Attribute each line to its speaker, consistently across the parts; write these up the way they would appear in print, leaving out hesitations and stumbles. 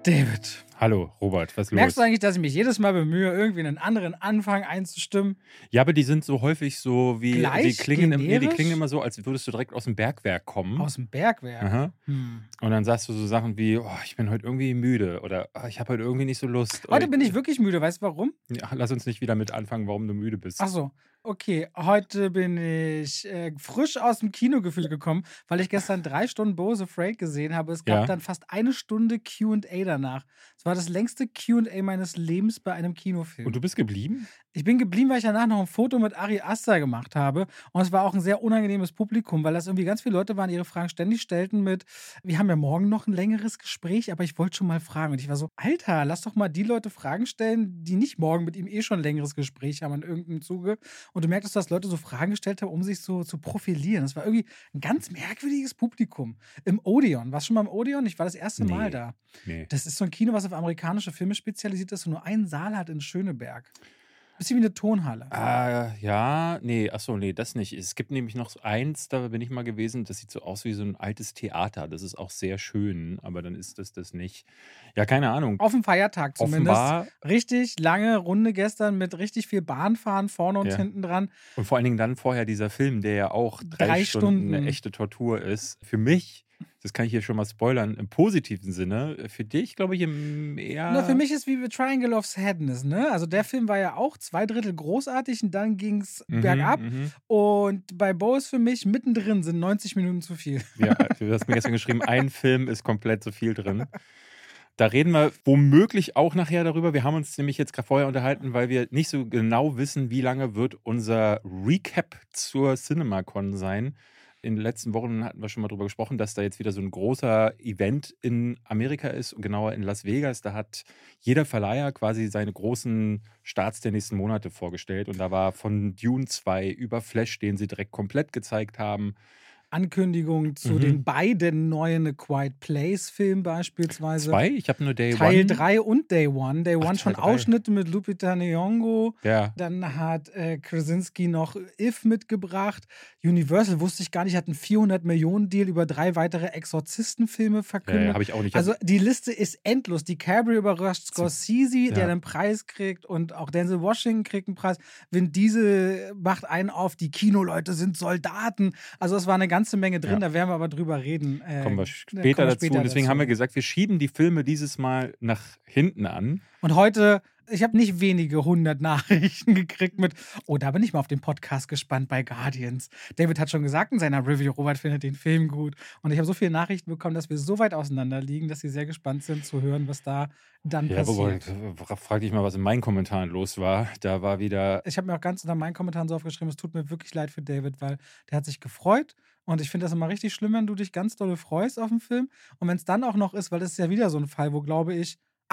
Speaker 1: David.
Speaker 2: Hallo, Robert, was ist los?
Speaker 1: Merkst du eigentlich, dass ich mich jedes Mal bemühe, irgendwie einen anderen Anfang einzustimmen?
Speaker 2: Ja, aber die sind so häufig so wie,
Speaker 1: Gleich?
Speaker 2: die klingen
Speaker 1: Generisch?
Speaker 2: immer so, als würdest du direkt aus dem Bergwerk kommen.
Speaker 1: Aus dem Bergwerk?
Speaker 2: Aha. Und dann sagst du so Sachen wie, oh, ich bin heute irgendwie müde oder ich habe heute irgendwie nicht so Lust.
Speaker 1: Heute bin ich wirklich müde, weißt du warum?
Speaker 2: Ja, lass uns nicht wieder mit anfangen, warum du müde bist.
Speaker 1: Ach so, okay. Heute bin ich frisch aus dem Kinogefühl gekommen, weil ich gestern 3 Stunden Bo's Afraid gesehen habe. Es gab
Speaker 2: Ja.
Speaker 1: dann fast 1 Stunde Q&A danach. Es war das längste Q&A meines Lebens bei einem Kinofilm.
Speaker 2: Und du bist geblieben?
Speaker 1: Ich bin geblieben, weil ich danach noch ein Foto mit Ari Aster gemacht habe. Und es war auch ein sehr unangenehmes Publikum, weil das irgendwie ganz viele Leute waren, die ihre Fragen ständig stellten mit, wir haben ja morgen noch ein längeres Gespräch, aber ich wollte schon mal fragen. Und ich war so, Alter, lass doch mal die Leute Fragen stellen, die nicht morgen mit ihm schon ein längeres Gespräch haben in irgendeinem Zuge. Und du merktest, dass Leute so Fragen gestellt haben, um sich so zu profilieren. Das war irgendwie ein ganz merkwürdiges Publikum. Im Odeon. Warst du schon mal im Odeon? Ich war das erste Mal da.
Speaker 2: Nee.
Speaker 1: Das ist so ein Kino, was auf amerikanische Filme spezialisiert ist und nur einen Saal hat in Schöneberg. Bisschen wie eine Tonhalle.
Speaker 2: Ja, nee, achso, nee, das nicht. Es gibt nämlich noch so eins, da bin ich mal gewesen, das sieht so aus wie so ein altes Theater. Das ist auch sehr schön, aber dann ist das nicht. Ja, keine Ahnung.
Speaker 1: Auf dem Feiertag zumindest.
Speaker 2: Offenbar,
Speaker 1: Richtig lange Runde gestern mit richtig viel Bahnfahren vorne und
Speaker 2: Ja.
Speaker 1: hinten dran.
Speaker 2: und vor allen Dingen dann vorher dieser Film, der ja auch 3
Speaker 1: 3
Speaker 2: Stunden eine
Speaker 1: Stunden.
Speaker 2: echte Tortur ist. Für mich, das kann ich hier schon mal spoilern, im positiven Sinne. Für dich, glaube ich, eher.
Speaker 1: Na, für mich ist wie The Triangle of Sadness, ne? Also der Film war ja auch 2/3 großartig und dann ging's bergab. Und bei Bo ist für mich mittendrin sind 90 Minuten zu viel.
Speaker 2: Ja, du hast mir gestern geschrieben, ein Film ist komplett so viel drin. Da reden wir womöglich auch nachher darüber. Wir haben uns nämlich jetzt gerade vorher unterhalten, weil wir nicht so genau wissen, wie lange wird unser Recap zur CinemaCon sein. In den letzten Wochen hatten wir schon mal darüber gesprochen, dass da jetzt wieder so ein großer Event in Amerika ist, und genauer in Las Vegas. Da hat jeder Verleiher quasi seine großen Starts der nächsten Monate vorgestellt. Und da war von Dune 2 über Flash, den sie direkt komplett gezeigt haben.
Speaker 1: Ankündigung zu den beiden neuen A Quiet Place Filmen beispielsweise.
Speaker 2: 2? Ich habe nur Day
Speaker 1: Teil
Speaker 2: One.
Speaker 1: 3 und Day One. Day One schon
Speaker 2: Teil 3.
Speaker 1: Ausschnitte mit Lupita Nyong'o.
Speaker 2: Ja.
Speaker 1: Dann hat Krasinski noch If mitgebracht. Universal, wusste ich gar nicht, hat einen 400-Millionen-Deal über 3 weitere Exorzistenfilme verkündet.
Speaker 2: Habe ich auch nicht.
Speaker 1: Also die Liste ist endlos. DiCaprio überrascht Scorsese, der
Speaker 2: Ja.
Speaker 1: einen Preis kriegt, und auch Denzel Washington kriegt einen Preis. Vin Diesel macht einen auf, die Kinoleute sind Soldaten. Also es war eine ganze Menge drin,
Speaker 2: Ja.
Speaker 1: da werden wir aber drüber reden.
Speaker 2: Kommen wir später dazu. Deswegen haben wir gesagt, wir schieben die Filme dieses Mal nach hinten an.
Speaker 1: Und heute, ich habe nicht wenige 100 Nachrichten gekriegt mit, oh, da bin ich mal auf den Podcast gespannt bei Guardians. David hat schon gesagt in seiner Review, Robert findet den Film gut. Und ich habe so viele Nachrichten bekommen, dass wir so weit auseinander liegen, dass sie sehr gespannt sind zu hören, was da dann passiert.
Speaker 2: Frag dich mal, was in meinen Kommentaren los war. Da war wieder.
Speaker 1: Ich habe mir auch ganz unter meinen Kommentaren so aufgeschrieben, es tut mir wirklich leid für David, weil der hat sich gefreut. Und ich finde das immer richtig schlimm, wenn du dich ganz dolle freust auf den Film. Und wenn es dann auch noch ist, weil das ist ja wieder so ein Fall, wo, glaube ich,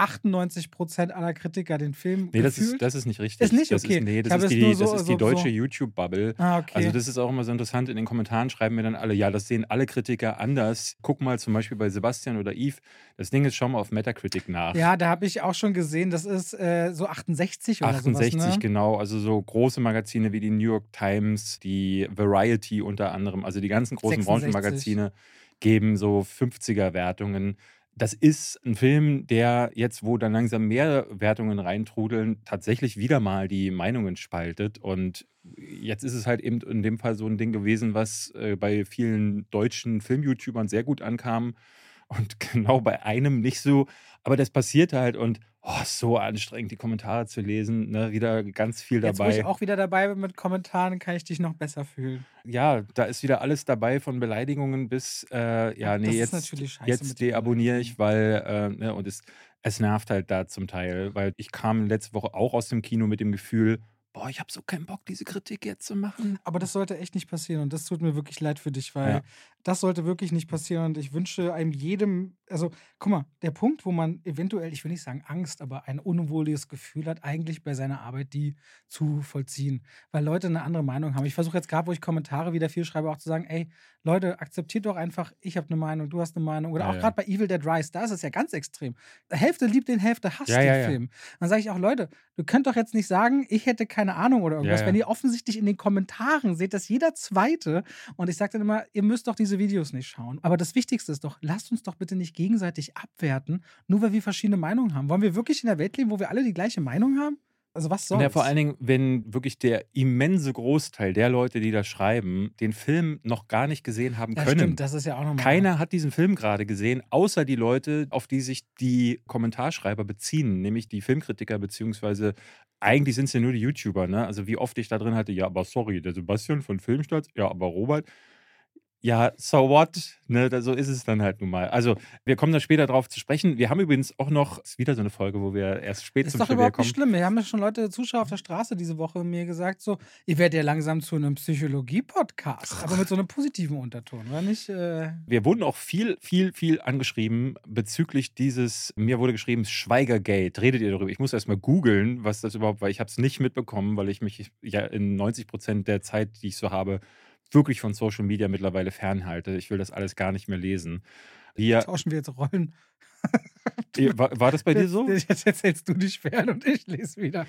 Speaker 1: 98% aller Kritiker den Film
Speaker 2: Nee,
Speaker 1: gefühlt.
Speaker 2: das ist nicht richtig.
Speaker 1: Ist nicht?
Speaker 2: Das
Speaker 1: Okay.
Speaker 2: das ist die deutsche YouTube-Bubble.
Speaker 1: Ah, okay.
Speaker 2: Also das ist auch immer so interessant. In den Kommentaren schreiben mir dann alle, ja, das sehen alle Kritiker anders. Guck mal zum Beispiel bei Sebastian oder Yves. Das Ding ist, schau mal auf Metacritic nach.
Speaker 1: Ja, da habe ich auch schon gesehen, das ist so 68 oder
Speaker 2: 68,
Speaker 1: sowas, ne?
Speaker 2: genau. Also so große Magazine wie die New York Times, die Variety unter anderem, also die ganzen großen
Speaker 1: 66.
Speaker 2: Branchenmagazine geben so 50er-Wertungen. Das ist ein Film, der jetzt, wo dann langsam mehr Wertungen reintrudeln, tatsächlich wieder mal die Meinungen spaltet. Und jetzt ist es halt eben in dem Fall so ein Ding gewesen, was bei vielen deutschen Film-YouTubern sehr gut ankam und genau bei einem nicht so. Aber das passiert halt, und so anstrengend, die Kommentare zu lesen. Ne? Wieder ganz viel
Speaker 1: Jetzt, wo
Speaker 2: dabei.
Speaker 1: ich auch wieder dabei bin mit Kommentaren, kann ich dich noch besser fühlen.
Speaker 2: Ja, da ist wieder alles dabei, von Beleidigungen bis,
Speaker 1: Das ist natürlich scheiße mit
Speaker 2: jetzt
Speaker 1: den
Speaker 2: deabonniere ich, weil, und es nervt halt da zum Teil, weil ich kam letzte Woche auch aus dem Kino mit dem Gefühl, boah, ich habe so keinen Bock, diese Kritik jetzt zu machen.
Speaker 1: Aber das sollte echt nicht passieren, und das tut mir wirklich leid für dich, weil
Speaker 2: Ja.
Speaker 1: das sollte wirklich nicht passieren, und ich wünsche einem jedem, also guck mal, der Punkt, wo man eventuell, ich will nicht sagen Angst, aber ein unwohliges Gefühl hat, eigentlich bei seiner Arbeit die zu vollziehen, weil Leute eine andere Meinung haben. Ich versuche jetzt gerade, wo ich Kommentare wieder viel schreibe, auch zu sagen, ey, Leute, akzeptiert doch einfach, ich habe eine Meinung, du hast eine Meinung, oder
Speaker 2: Ja,
Speaker 1: auch
Speaker 2: ja.
Speaker 1: gerade bei Evil Dead Rise, da ist es ja ganz extrem. Hälfte liebt den, Hälfte hasst
Speaker 2: Ja,
Speaker 1: den
Speaker 2: ja, ja.
Speaker 1: Film. Dann sage ich auch, Leute, du könnt doch jetzt nicht sagen, ich hätte keine keine Ahnung oder irgendwas.
Speaker 2: Ja,
Speaker 1: Wenn
Speaker 2: ja.
Speaker 1: ihr offensichtlich in den Kommentaren seht, dass jeder Zweite, und ich sage dann immer, ihr müsst doch diese Videos nicht schauen. Aber das Wichtigste ist doch, lasst uns doch bitte nicht gegenseitig abwerten, nur weil wir verschiedene Meinungen haben. Wollen wir wirklich in der Welt leben, wo wir alle die gleiche Meinung haben? Also was soll's?
Speaker 2: Ja, vor allen Dingen, wenn wirklich der immense Großteil der Leute, die da schreiben, den Film noch gar nicht gesehen haben
Speaker 1: Ja,
Speaker 2: können.
Speaker 1: stimmt, das ist ja auch nochmal.
Speaker 2: Keiner hat diesen Film gerade gesehen, außer die Leute, auf die sich die Kommentarschreiber beziehen, nämlich die Filmkritiker, beziehungsweise eigentlich sind es ja nur die YouTuber, ne? Also wie oft ich da drin hatte, ja, aber sorry, der Sebastian von Filmstarts, ja, aber Robert. Ja, so what? Ne, so ist es dann halt nun mal. Also, wir kommen da später drauf zu sprechen. Wir haben übrigens auch noch, ist wieder so eine Folge, wo wir erst spät
Speaker 1: Ist
Speaker 2: zum
Speaker 1: doch
Speaker 2: Trivia
Speaker 1: überhaupt
Speaker 2: kommen.
Speaker 1: nicht schlimm. Wir haben ja schon Leute, Zuschauer auf der Straße diese Woche mir gesagt, so, ihr werdet ja langsam zu einem Psychologie-Podcast, aber mit so einem positiven Unterton, oder nicht?
Speaker 2: Wir wurden auch viel angeschrieben bezüglich dieses, mir wurde geschrieben, Schweigergate. Redet ihr darüber? Ich muss erst mal googeln, was das überhaupt war. Ich habe es nicht mitbekommen, weil ich mich ja in 90% der Zeit, die ich so habe, wirklich von Social Media mittlerweile fernhalte. Ich will das alles gar nicht mehr lesen. Hier,
Speaker 1: Tauschen wir jetzt Rollen.
Speaker 2: war das bei dir so?
Speaker 1: Jetzt erzählst du dich fern und ich lese wieder.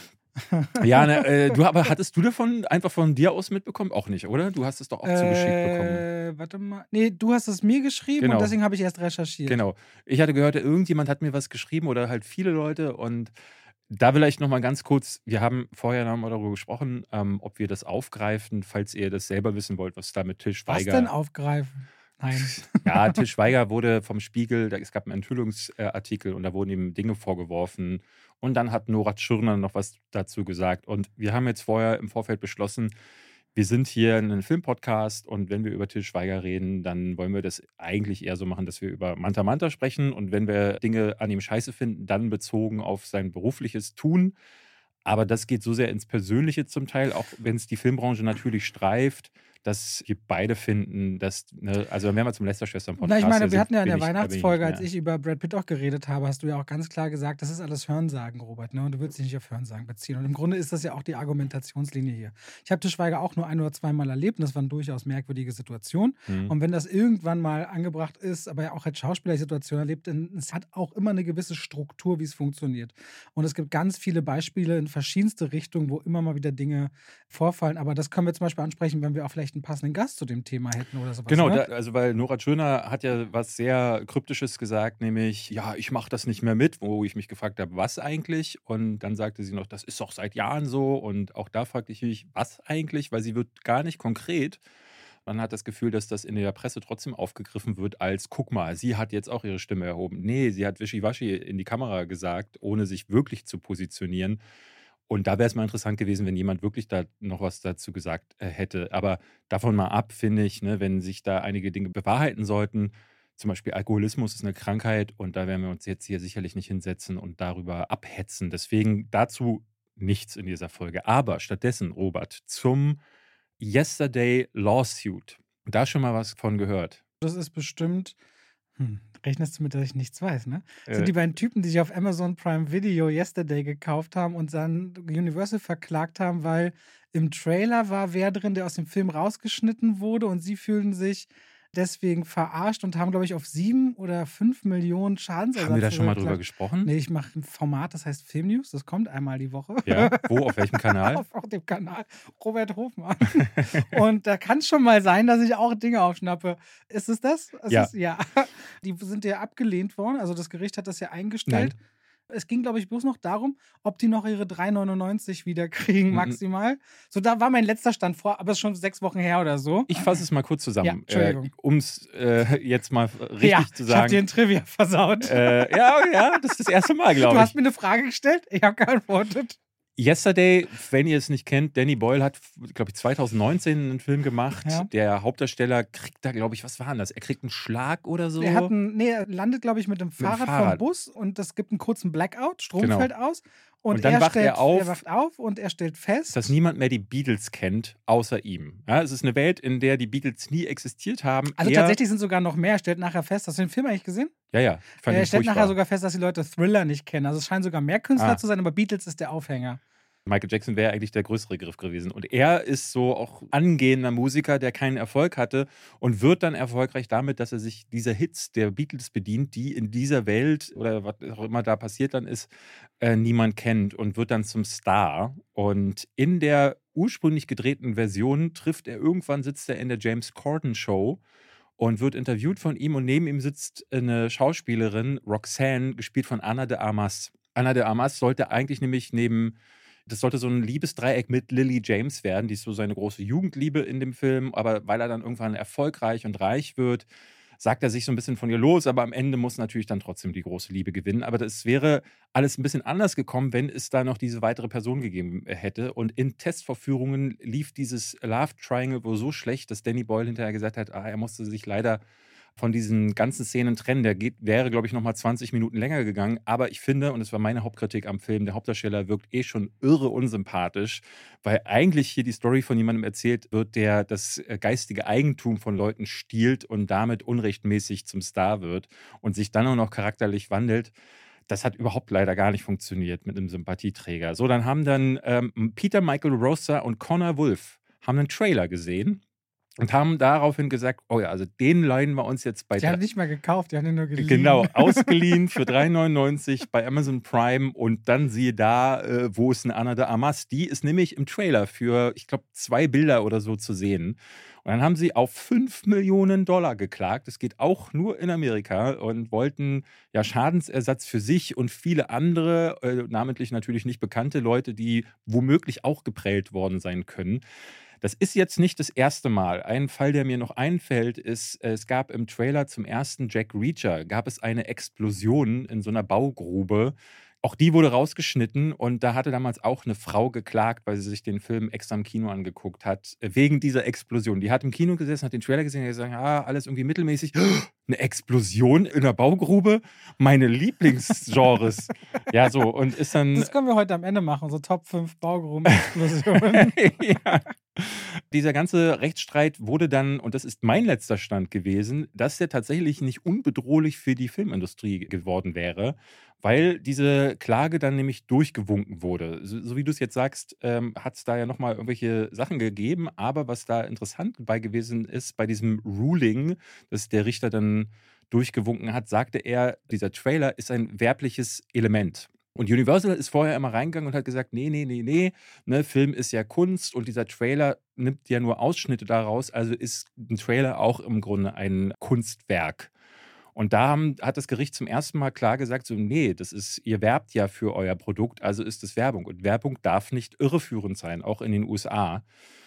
Speaker 2: Ja, ne, aber hattest du davon einfach von dir aus mitbekommen? Auch nicht, oder? Du hast es doch auch zugeschickt bekommen.
Speaker 1: Warte mal. Nee, du hast es mir geschrieben
Speaker 2: Genau.
Speaker 1: und deswegen habe ich erst recherchiert.
Speaker 2: Genau. Ich hatte gehört, irgendjemand hat mir was geschrieben oder halt viele Leute und da vielleicht nochmal ganz kurz, wir haben vorher noch mal darüber gesprochen, ob wir das aufgreifen, falls ihr das selber wissen wollt, was da mit Til Schweiger...
Speaker 1: Was denn aufgreifen? Nein.
Speaker 2: Ja, Til Schweiger wurde vom Spiegel, es gab einen Enthüllungsartikel und da wurden ihm Dinge vorgeworfen und dann hat Nora Tschirner noch was dazu gesagt und wir haben jetzt vorher im Vorfeld beschlossen, wir sind hier ein Filmpodcast und wenn wir über Til Schweiger reden, dann wollen wir das eigentlich eher so machen, dass wir über Manta Manta sprechen und wenn wir Dinge an ihm scheiße finden, dann bezogen auf sein berufliches Tun. Aber das geht so sehr ins Persönliche zum Teil, auch wenn es die Filmbranche natürlich streift, dass wir beide finden, dass, ne, also wenn wir zum Lester-Schwestern-Podcast...
Speaker 1: Na, ich meine,
Speaker 2: da
Speaker 1: wir hatten ja in der
Speaker 2: bin ich
Speaker 1: Weihnachtsfolge,
Speaker 2: nicht
Speaker 1: als
Speaker 2: mehr.
Speaker 1: ich über Brad Pitt auch geredet habe, hast du ja auch ganz klar gesagt, das ist alles Hörensagen, Robert, ne? Und du würdest dich nicht auf Hörensagen beziehen. Und im Grunde ist das ja auch die Argumentationslinie hier. Ich habe Til Schweiger auch nur ein- oder zweimal erlebt und das waren durchaus merkwürdige Situationen.
Speaker 2: Mhm.
Speaker 1: Und wenn das irgendwann mal angebracht ist, aber ja auch als Schauspieler die Situation erlebt, dann es hat auch immer eine gewisse Struktur, wie es funktioniert. Und es gibt ganz viele Beispiele in verschiedenste Richtungen, wo immer mal wieder Dinge vorfallen. Aber das können wir zum Beispiel ansprechen, wenn wir auch vielleicht einen passenden Gast zu dem Thema hätten oder sowas.
Speaker 2: Genau,
Speaker 1: ne?
Speaker 2: also weil Nora Tschirner hat ja was sehr Kryptisches gesagt, nämlich, ja, ich mache das nicht mehr mit, wo ich mich gefragt habe, was eigentlich? Und dann sagte sie noch, das ist doch seit Jahren so. Und auch da fragte ich mich, was eigentlich? Weil sie wird gar nicht konkret. Man hat das Gefühl, dass das in der Presse trotzdem aufgegriffen wird als, guck mal, sie hat jetzt auch ihre Stimme erhoben. Nee, sie hat wischiwaschi in die Kamera gesagt, ohne sich wirklich zu positionieren. Und da wäre es mal interessant gewesen, wenn jemand wirklich da noch was dazu gesagt hätte. Aber davon mal ab, finde ich, ne, wenn sich da einige Dinge bewahrheiten sollten, zum Beispiel Alkoholismus ist eine Krankheit und da werden wir uns jetzt hier sicherlich nicht hinsetzen und darüber abhetzen. Deswegen dazu nichts in dieser Folge. Aber stattdessen, Robert, zum Yesterday Lawsuit. Da schon mal was von gehört.
Speaker 1: Das ist bestimmt. Rechnest du mit, dass ich nichts weiß, ne?
Speaker 2: Äh.
Speaker 1: Sind die beiden Typen, die sich auf Amazon Prime Video Yesterday gekauft haben und dann Universal verklagt haben, weil im Trailer war wer drin, der aus dem Film rausgeschnitten wurde und sie fühlen sich deswegen verarscht und haben, glaube ich, auf 7 oder 5 Millionen Schadensersatz.
Speaker 2: Haben wir da schon mal
Speaker 1: geklagt.
Speaker 2: drüber gesprochen?
Speaker 1: Nee, ich mache ein Format, das heißt Filmnews, das kommt einmal die Woche.
Speaker 2: Ja, wo, auf welchem Kanal?
Speaker 1: Auf dem Kanal Robert Hofmann. Und da kann es schon mal sein, dass ich auch Dinge aufschnappe. Ist es das?
Speaker 2: Ja.
Speaker 1: Ja. Die sind ja abgelehnt worden. Also das Gericht hat das ja eingestellt.
Speaker 2: Nein.
Speaker 1: Es ging, glaube ich, bloß noch darum, ob die noch ihre 3,99 wieder kriegen, maximal. So, da war mein letzter Stand vor, aber es ist schon 6 Wochen her oder so.
Speaker 2: Ich fasse es mal kurz
Speaker 1: Ja,
Speaker 2: zusammen,
Speaker 1: Entschuldigung.
Speaker 2: um es jetzt mal richtig
Speaker 1: Ja,
Speaker 2: zu
Speaker 1: ich habe dir
Speaker 2: sagen.
Speaker 1: ein Trivia versaut.
Speaker 2: Ja, das ist das erste Mal,
Speaker 1: Du
Speaker 2: glaube
Speaker 1: hast
Speaker 2: ich.
Speaker 1: mir eine Frage gestellt, ich habe geantwortet.
Speaker 2: Yesterday, wenn ihr es nicht kennt, Danny Boyle hat, glaube ich, 2019 einen Film gemacht.
Speaker 1: Ja.
Speaker 2: Der Hauptdarsteller kriegt da, glaube ich, was war denn das? Er kriegt einen Schlag oder so.
Speaker 1: Er landet, glaube ich, mit dem Fahrrad vom
Speaker 2: Fahrrad.
Speaker 1: Bus und es gibt einen kurzen Blackout, Strom
Speaker 2: Genau.
Speaker 1: fällt aus.
Speaker 2: Und dann wacht er auf.
Speaker 1: Er wacht auf und er stellt fest,
Speaker 2: dass niemand mehr die Beatles kennt, außer ihm. Ja, es ist eine Welt, in der die Beatles nie existiert haben.
Speaker 1: also
Speaker 2: Er-
Speaker 1: tatsächlich sind sogar noch mehr. Er stellt nachher fest, hast du den Film eigentlich gesehen?
Speaker 2: Ja, ich fand
Speaker 1: Er
Speaker 2: ihn
Speaker 1: stellt nachher
Speaker 2: furchtbar.
Speaker 1: sogar fest, dass die Leute Thriller nicht kennen. Also es scheinen sogar mehr Künstler
Speaker 2: Ah.
Speaker 1: zu sein, aber Beatles ist der Aufhänger.
Speaker 2: Michael Jackson wäre eigentlich der größere Griff gewesen. Und er ist so auch angehender Musiker, der keinen Erfolg hatte und wird dann erfolgreich damit, dass er sich dieser Hits der Beatles bedient, die in dieser Welt oder was auch immer da passiert dann ist, niemand kennt und wird dann zum Star. Und in der ursprünglich gedrehten Version sitzt er in der James Corden Show und wird interviewt von ihm und neben ihm sitzt eine Schauspielerin, Roxanne, gespielt von Ana de Armas. Ana de Armas sollte eigentlich nämlich das sollte so ein Liebesdreieck mit Lily James werden, die ist so seine große Jugendliebe in dem Film, aber weil er dann irgendwann erfolgreich und reich wird, sagt er sich so ein bisschen von ihr los, aber am Ende muss natürlich dann trotzdem die große Liebe gewinnen. Aber das wäre alles ein bisschen anders gekommen, wenn es da noch diese weitere Person gegeben hätte. Und in Testvorführungen lief dieses Love Triangle wohl so schlecht, dass Danny Boyle hinterher gesagt hat, er musste sich leider von diesen ganzen Szenen trennen. Wäre, glaube ich, nochmal 20 Minuten länger gegangen. Aber ich finde, und das war meine Hauptkritik am Film, der Hauptdarsteller wirkt schon irre unsympathisch, weil eigentlich hier die Story von jemandem erzählt wird, der das geistige Eigentum von Leuten stiehlt und damit unrechtmäßig zum Star wird und sich dann auch noch charakterlich wandelt. Das hat überhaupt leider gar nicht funktioniert mit einem Sympathieträger. So, dann haben Peter Michael Rosa und Connor Wolf haben einen Trailer gesehen und haben daraufhin gesagt, oh ja, also den leihen wir uns jetzt bei
Speaker 1: Die haben nicht mal gekauft, die haben den nur geliehen.
Speaker 2: Genau, ausgeliehen für 3,99 bei Amazon Prime und dann siehe da, wo ist eine Ana de Armas? Die ist nämlich im Trailer für, ich glaube, 2 Bilder oder so zu sehen. Und dann haben sie auf $5 Millionen geklagt. Das geht auch nur in Amerika und wollten ja Schadensersatz für sich und viele andere, namentlich natürlich nicht bekannte Leute, die womöglich auch geprellt worden sein können. Das ist jetzt nicht das erste Mal. Ein Fall, der mir noch einfällt, ist, es gab im Trailer zum ersten Jack Reacher, gab es eine Explosion in so einer Baugrube. Auch die wurde rausgeschnitten und da hatte damals auch eine Frau geklagt, weil sie sich den Film extra im Kino angeguckt hat, wegen dieser Explosion. Die hat im Kino gesessen, hat den Trailer gesehen und hat gesagt, alles irgendwie mittelmäßig. Eine Explosion in der Baugrube? Meine Lieblingsgenres. Ja, so, und ist dann...
Speaker 1: Das können wir heute am Ende machen, so Top 5 Baugruben-Explosionen.
Speaker 2: Ja. Dieser ganze Rechtsstreit wurde dann, und das ist mein letzter Stand gewesen, dass der tatsächlich nicht unbedrohlich für die Filmindustrie geworden wäre, weil diese Klage dann nämlich durchgewunken wurde. So wie du es jetzt sagst, hat es da ja nochmal irgendwelche Sachen gegeben, aber was da interessant bei gewesen ist, bei diesem Ruling, das der Richter dann durchgewunken hat, sagte er, dieser Trailer ist ein werbliches Element. Und Universal ist vorher immer reingegangen und hat gesagt, nee, ne, Film ist ja Kunst und dieser Trailer nimmt ja nur Ausschnitte daraus, also ist ein Trailer auch im Grunde ein Kunstwerk. Und da hat das Gericht zum ersten Mal klar gesagt, so, nee, ihr werbt ja für euer Produkt, also ist es Werbung. Und Werbung darf nicht irreführend sein, auch in den USA.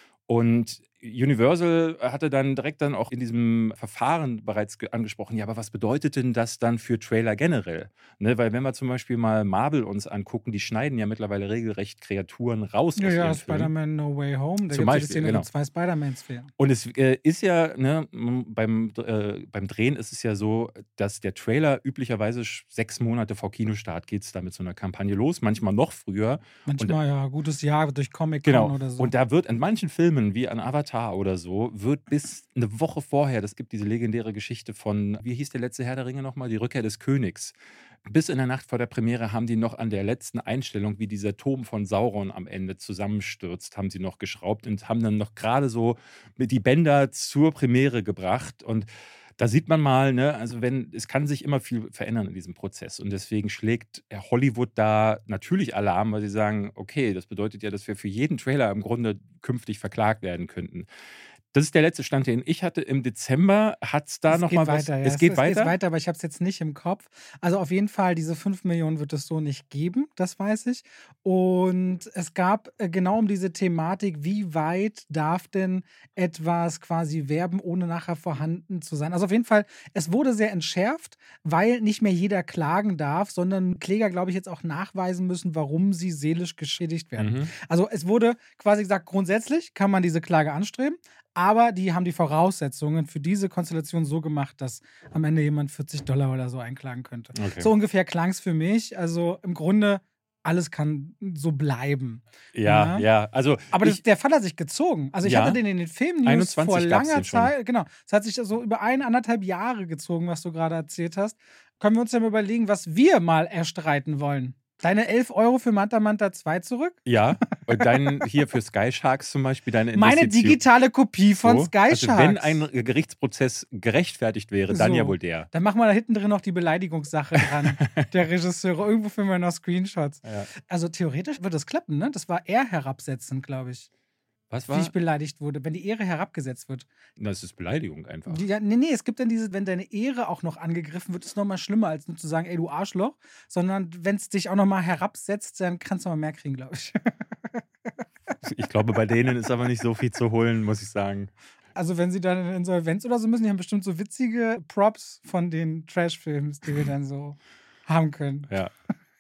Speaker 2: Und Universal hatte dann direkt auch in diesem Verfahren bereits angesprochen, ja, aber was bedeutet denn das dann für Trailer generell? Ne, weil wenn wir zum Beispiel mal Marvel uns angucken, die schneiden ja mittlerweile regelrecht Kreaturen raus aus
Speaker 1: Ja,
Speaker 2: ihren Filmen.
Speaker 1: Spider-Man No Way Home, da
Speaker 2: Zum
Speaker 1: gibt es die
Speaker 2: Beispiel,
Speaker 1: Szene,
Speaker 2: genau.
Speaker 1: wo 2 Spider-Mans fehlen.
Speaker 2: Und es ist ja, ne, beim Drehen ist es ja so, dass der Trailer üblicherweise 6 Monate vor Kinostart geht es da mit so einer Kampagne los, manchmal noch früher.
Speaker 1: Manchmal ja, gutes Jahr durch Comic-Con
Speaker 2: Genau.
Speaker 1: oder so.
Speaker 2: Und da wird in manchen Filmen, wie an Avatar oder so, wird bis eine Woche vorher, das gibt diese legendäre Geschichte von, wie hieß der letzte Herr der Ringe nochmal? Die Rückkehr des Königs. Bis in der Nacht vor der Premiere haben die noch an der letzten Einstellung, wie dieser Turm von Sauron am Ende zusammenstürzt, haben sie noch geschraubt und haben dann noch gerade so mit die Bänder zur Premiere gebracht. Und da sieht man mal, ne, also es kann sich immer viel verändern in diesem Prozess. Und deswegen schlägt Hollywood da natürlich Alarm, weil sie sagen, okay, das bedeutet ja, dass wir für jeden Trailer im Grunde künftig verklagt werden könnten. Das ist der letzte Stand, den ich hatte. Im Dezember hat es da nochmal was.
Speaker 1: Ja.
Speaker 2: Es geht weiter?
Speaker 1: Es geht weiter, aber ich habe es jetzt nicht im Kopf. Also auf jeden Fall, diese 5 Millionen wird es so nicht geben, das weiß ich. Und es gab genau um diese Thematik, wie weit darf denn etwas quasi werben, ohne nachher vorhanden zu sein. Also auf jeden Fall, es wurde sehr entschärft, weil nicht mehr jeder klagen darf, sondern Kläger, glaube ich, jetzt auch nachweisen müssen, warum sie seelisch geschädigt werden. Also es wurde quasi gesagt, grundsätzlich kann man diese Klage anstreben, aber die haben die Voraussetzungen für diese Konstellation so gemacht, dass am Ende jemand $40 oder so einklagen könnte.
Speaker 2: Okay.
Speaker 1: So ungefähr klang es für mich. Also im Grunde, alles kann so bleiben.
Speaker 2: Ja. Also
Speaker 1: aber der Fall hat sich gezogen. Also ich hatte den in den Film-News vor langer Zeit. Genau. Es hat sich so über 1,5 Jahre gezogen, was du gerade erzählt hast. Können wir uns dann überlegen, was wir mal erstreiten wollen? Deine 11 Euro für Manta Manta 2 zurück?
Speaker 2: Ja, und dann hier für Sky Sharks zum Beispiel deine
Speaker 1: Meine
Speaker 2: Investition.
Speaker 1: digitale Kopie von
Speaker 2: So.
Speaker 1: Sky
Speaker 2: Also wenn
Speaker 1: Sharks.
Speaker 2: ein Gerichtsprozess gerechtfertigt wäre, dann ja
Speaker 1: So.
Speaker 2: wohl der.
Speaker 1: Dann machen wir da hinten drin noch die Beleidigungssache dran. Der Regisseure. Irgendwo finden wir noch Screenshots.
Speaker 2: Ja.
Speaker 1: Also theoretisch wird das klappen, ne? Das war eher herabsetzen, glaube ich.
Speaker 2: Was
Speaker 1: Wie
Speaker 2: war?
Speaker 1: ich beleidigt wurde, wenn die Ehre herabgesetzt wird.
Speaker 2: Das ist Beleidigung einfach.
Speaker 1: Ja, nee, es gibt dann diese, wenn deine Ehre auch noch angegriffen wird, ist nochmal schlimmer, als nur zu sagen, ey, du Arschloch. Sondern wenn es dich auch nochmal herabsetzt, dann kannst du mal mehr kriegen, glaube ich.
Speaker 2: Ich glaube, bei denen ist aber nicht so viel zu holen, muss ich sagen.
Speaker 1: Also wenn sie dann in Insolvenz oder so müssen, die haben bestimmt so witzige Props von den Trash-Films, die wir dann so haben können.
Speaker 2: Ja.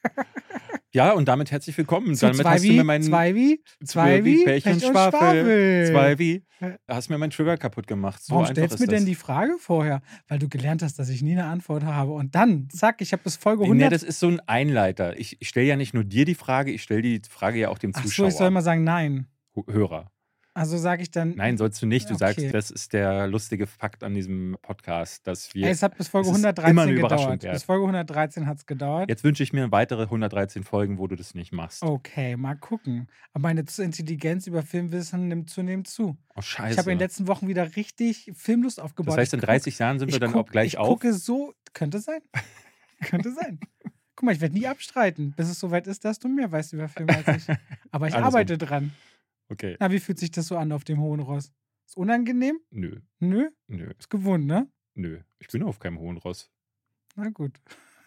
Speaker 2: Ja, und damit herzlich willkommen.
Speaker 1: Zu
Speaker 2: Damit hast du mir meinen
Speaker 1: Zweiwi,
Speaker 2: Pech und Schwafel. Zweiwi. Hast mir meinen Trigger kaputt gemacht. So
Speaker 1: Warum
Speaker 2: einfach
Speaker 1: stellst du
Speaker 2: ist
Speaker 1: mir denn
Speaker 2: das.
Speaker 1: die Frage vorher? Weil du gelernt hast, dass ich nie eine Antwort habe. Und dann, zack, ich habe bis Folge
Speaker 2: Nee,
Speaker 1: 100.
Speaker 2: das ist so ein Einleiter. Ich stelle ja nicht nur dir die Frage, ich stelle die Frage ja auch dem
Speaker 1: Ach so,
Speaker 2: Zuschauer.
Speaker 1: ich soll mal sagen nein.
Speaker 2: Hörer.
Speaker 1: Also sage ich dann.
Speaker 2: Nein, sollst du nicht. Du
Speaker 1: Okay.
Speaker 2: sagst, das ist der lustige Fakt an diesem Podcast, dass wir.
Speaker 1: Ey, es hat bis Folge
Speaker 2: es ist
Speaker 1: 113
Speaker 2: immer eine Überraschung
Speaker 1: gedauert.
Speaker 2: wert.
Speaker 1: Bis Folge 113 hat es gedauert.
Speaker 2: Jetzt wünsche ich mir weitere 113 Folgen, wo du das nicht machst.
Speaker 1: Okay, mal gucken. Aber meine Intelligenz über Filmwissen nimmt zunehmend zu.
Speaker 2: Oh, scheiße.
Speaker 1: Ich habe in den letzten Wochen wieder richtig Filmlust aufgebaut.
Speaker 2: Das heißt, in 30 Jahren sind wir dann auch gleich
Speaker 1: ich
Speaker 2: auf?
Speaker 1: gucke so. Könnte sein. Könnte sein. Guck mal, ich werde nie abstreiten, bis es soweit ist, dass du mehr weißt über Filme als ich. Aber ich
Speaker 2: Andersrum.
Speaker 1: arbeite dran.
Speaker 2: Okay.
Speaker 1: Na, wie fühlt sich das so an auf dem hohen Ross? Ist unangenehm?
Speaker 2: Nö.
Speaker 1: Nö?
Speaker 2: Nö.
Speaker 1: Ist gewohnt, ne?
Speaker 2: Nö. Ich bin auf keinem hohen Ross.
Speaker 1: Na gut.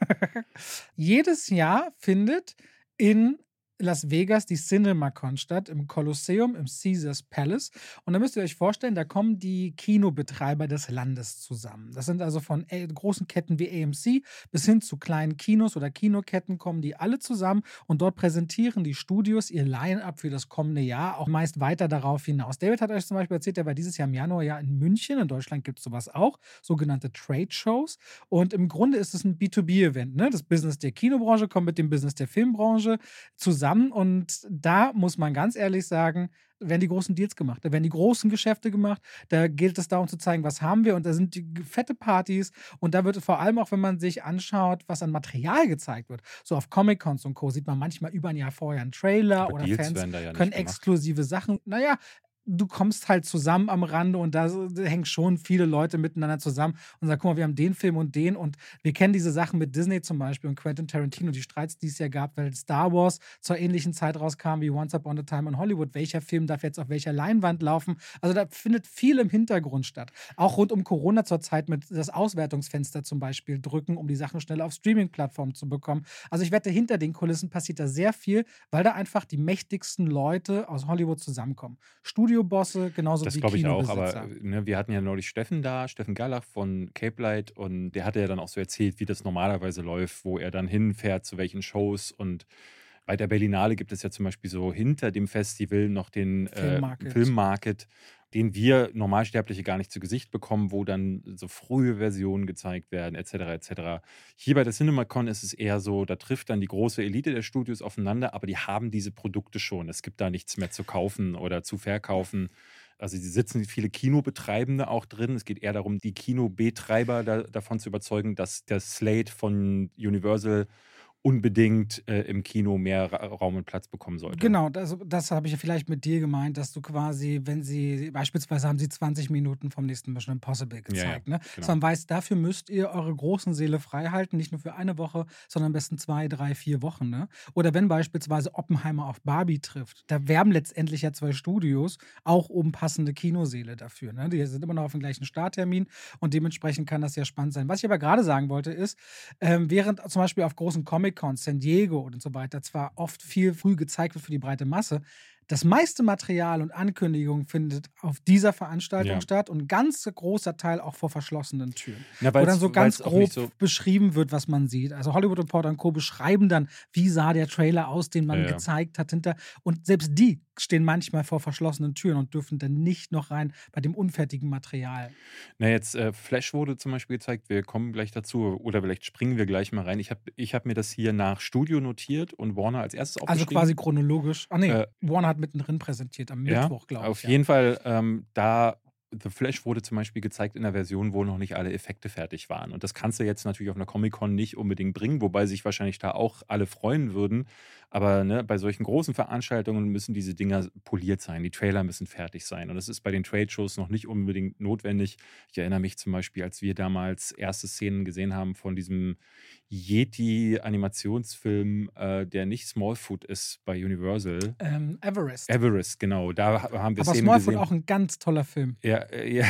Speaker 1: Jedes Jahr findet in Las Vegas die CinemaCon statt, im Kolosseum, im Caesars Palace. Und da müsst ihr euch vorstellen, da kommen die Kinobetreiber des Landes zusammen. Das sind also von großen Ketten wie AMC bis hin zu kleinen Kinos oder Kinoketten kommen die alle zusammen und dort präsentieren die Studios ihr Line-Up für das kommende Jahr, auch meist weiter darauf hinaus. David hat euch zum Beispiel erzählt, er war dieses Jahr im Januar ja in München. In Deutschland gibt es sowas auch, sogenannte Trade-Shows. Und im Grunde ist es ein B2B-Event. Ne? Das Business der Kinobranche kommt mit dem Business der Filmbranche zusammen. Und da muss man ganz ehrlich sagen, werden die großen Deals gemacht, da werden die großen Geschäfte gemacht, da gilt es darum zu zeigen, was haben wir und da sind die fette Partys und da wird vor allem auch, wenn man sich anschaut, was an Material gezeigt wird, so auf Comic-Cons und Co. sieht man manchmal über ein Jahr vorher einen Trailer
Speaker 2: Aber
Speaker 1: oder
Speaker 2: Deals
Speaker 1: Fans
Speaker 2: werden da ja nicht
Speaker 1: können
Speaker 2: gemacht.
Speaker 1: exklusive Sachen, naja, du kommst halt zusammen am Rande und da hängen schon viele Leute miteinander zusammen und sagen, guck mal, wir haben den Film und wir kennen diese Sachen mit Disney zum Beispiel und Quentin Tarantino, die Streits, die es ja gab, weil Star Wars zur ähnlichen Zeit rauskam wie Once Upon a Time in Hollywood. Welcher Film darf jetzt auf welcher Leinwand laufen? Also da findet viel im Hintergrund statt. Auch rund um Corona zur Zeit mit das Auswertungsfenster zum Beispiel drücken, um die Sachen schnell auf Streaming-Plattformen zu bekommen. Also ich wette, hinter den Kulissen passiert da sehr viel, weil da einfach die mächtigsten Leute aus Hollywood zusammenkommen. Studiobosse, genauso
Speaker 2: Das
Speaker 1: wie
Speaker 2: glaube ich auch,
Speaker 1: Kinobesitzer.
Speaker 2: aber ne, wir hatten ja neulich Steffen da, Steffen Gerlach von Cape Light und der hatte ja dann auch so erzählt, wie das normalerweise läuft, wo er dann hinfährt, zu welchen Shows und bei der Berlinale gibt es ja zum Beispiel so hinter dem Festival noch den Filmmarket, den wir Normalsterbliche gar nicht zu Gesicht bekommen, wo dann so frühe Versionen gezeigt werden, etc. etc. Hier bei der CinemaCon ist es eher so, da trifft dann die große Elite der Studios aufeinander, aber die haben diese Produkte schon. Es gibt da nichts mehr zu kaufen oder zu verkaufen. Also sie sitzen viele Kinobetreibende auch drin. Es geht eher darum, die Kinobetreiber davon zu überzeugen, dass der Slate von Universal unbedingt im Kino mehr Raum und Platz bekommen sollte.
Speaker 1: Genau, das habe ich ja vielleicht mit dir gemeint, dass du quasi, wenn sie, beispielsweise haben sie 20 Minuten vom nächsten Mission Impossible gezeigt, ne?
Speaker 2: Genau.
Speaker 1: Dass man weiß, dafür müsst ihr eure großen Seele frei halten, nicht nur für eine Woche, sondern am besten 2, 3, 4 Wochen, ne? Oder wenn beispielsweise Oppenheimer auf Barbie trifft, da werben letztendlich ja 2 Studios auch um passende Kinoseele dafür, ne? Die sind immer noch auf dem gleichen Starttermin und dementsprechend kann das ja spannend sein. Was ich aber gerade sagen wollte ist, während zum Beispiel auf großen Comic-Cons, San Diego und so weiter, zwar oft viel früh gezeigt wird für die breite Masse, das meiste Material und Ankündigung findet auf dieser Veranstaltung statt und ein ganz großer Teil auch vor verschlossenen Türen. Wo dann so ganz grob beschrieben wird, was man sieht. Also Hollywood Reporter und Co. beschreiben dann, wie sah der Trailer aus, den man gezeigt hat hinter. Und selbst die stehen manchmal vor verschlossenen Türen und dürfen dann nicht noch rein bei dem unfertigen Material.
Speaker 2: Na jetzt, Flash wurde zum Beispiel gezeigt, wir kommen gleich dazu oder vielleicht springen wir gleich mal rein. Ich hab mir das hier nach Studio notiert und Warner als erstes aufgeschrieben.
Speaker 1: Also quasi chronologisch. Warner hat mittendrin präsentiert, am Mittwoch, glaube ich.
Speaker 2: Auf jeden Fall, da The Flash wurde zum Beispiel gezeigt in einer Version, wo noch nicht alle Effekte fertig waren. Und das kannst du jetzt natürlich auf einer Comic-Con nicht unbedingt bringen, wobei sich wahrscheinlich da auch alle freuen würden. Aber ne, bei solchen großen Veranstaltungen müssen diese Dinger poliert sein. Die Trailer müssen fertig sein. Und das ist bei den Trade-Shows noch nicht unbedingt notwendig. Ich erinnere mich zum Beispiel, als wir damals erste Szenen gesehen haben von diesem Yeti-Animationsfilm, der nicht Smallfoot ist bei Universal.
Speaker 1: Everest.
Speaker 2: Everest, genau. Da haben wir
Speaker 1: Aber
Speaker 2: Szenen
Speaker 1: Smallfoot
Speaker 2: gesehen.
Speaker 1: auch ein ganz toller Film.
Speaker 2: Ja, ja,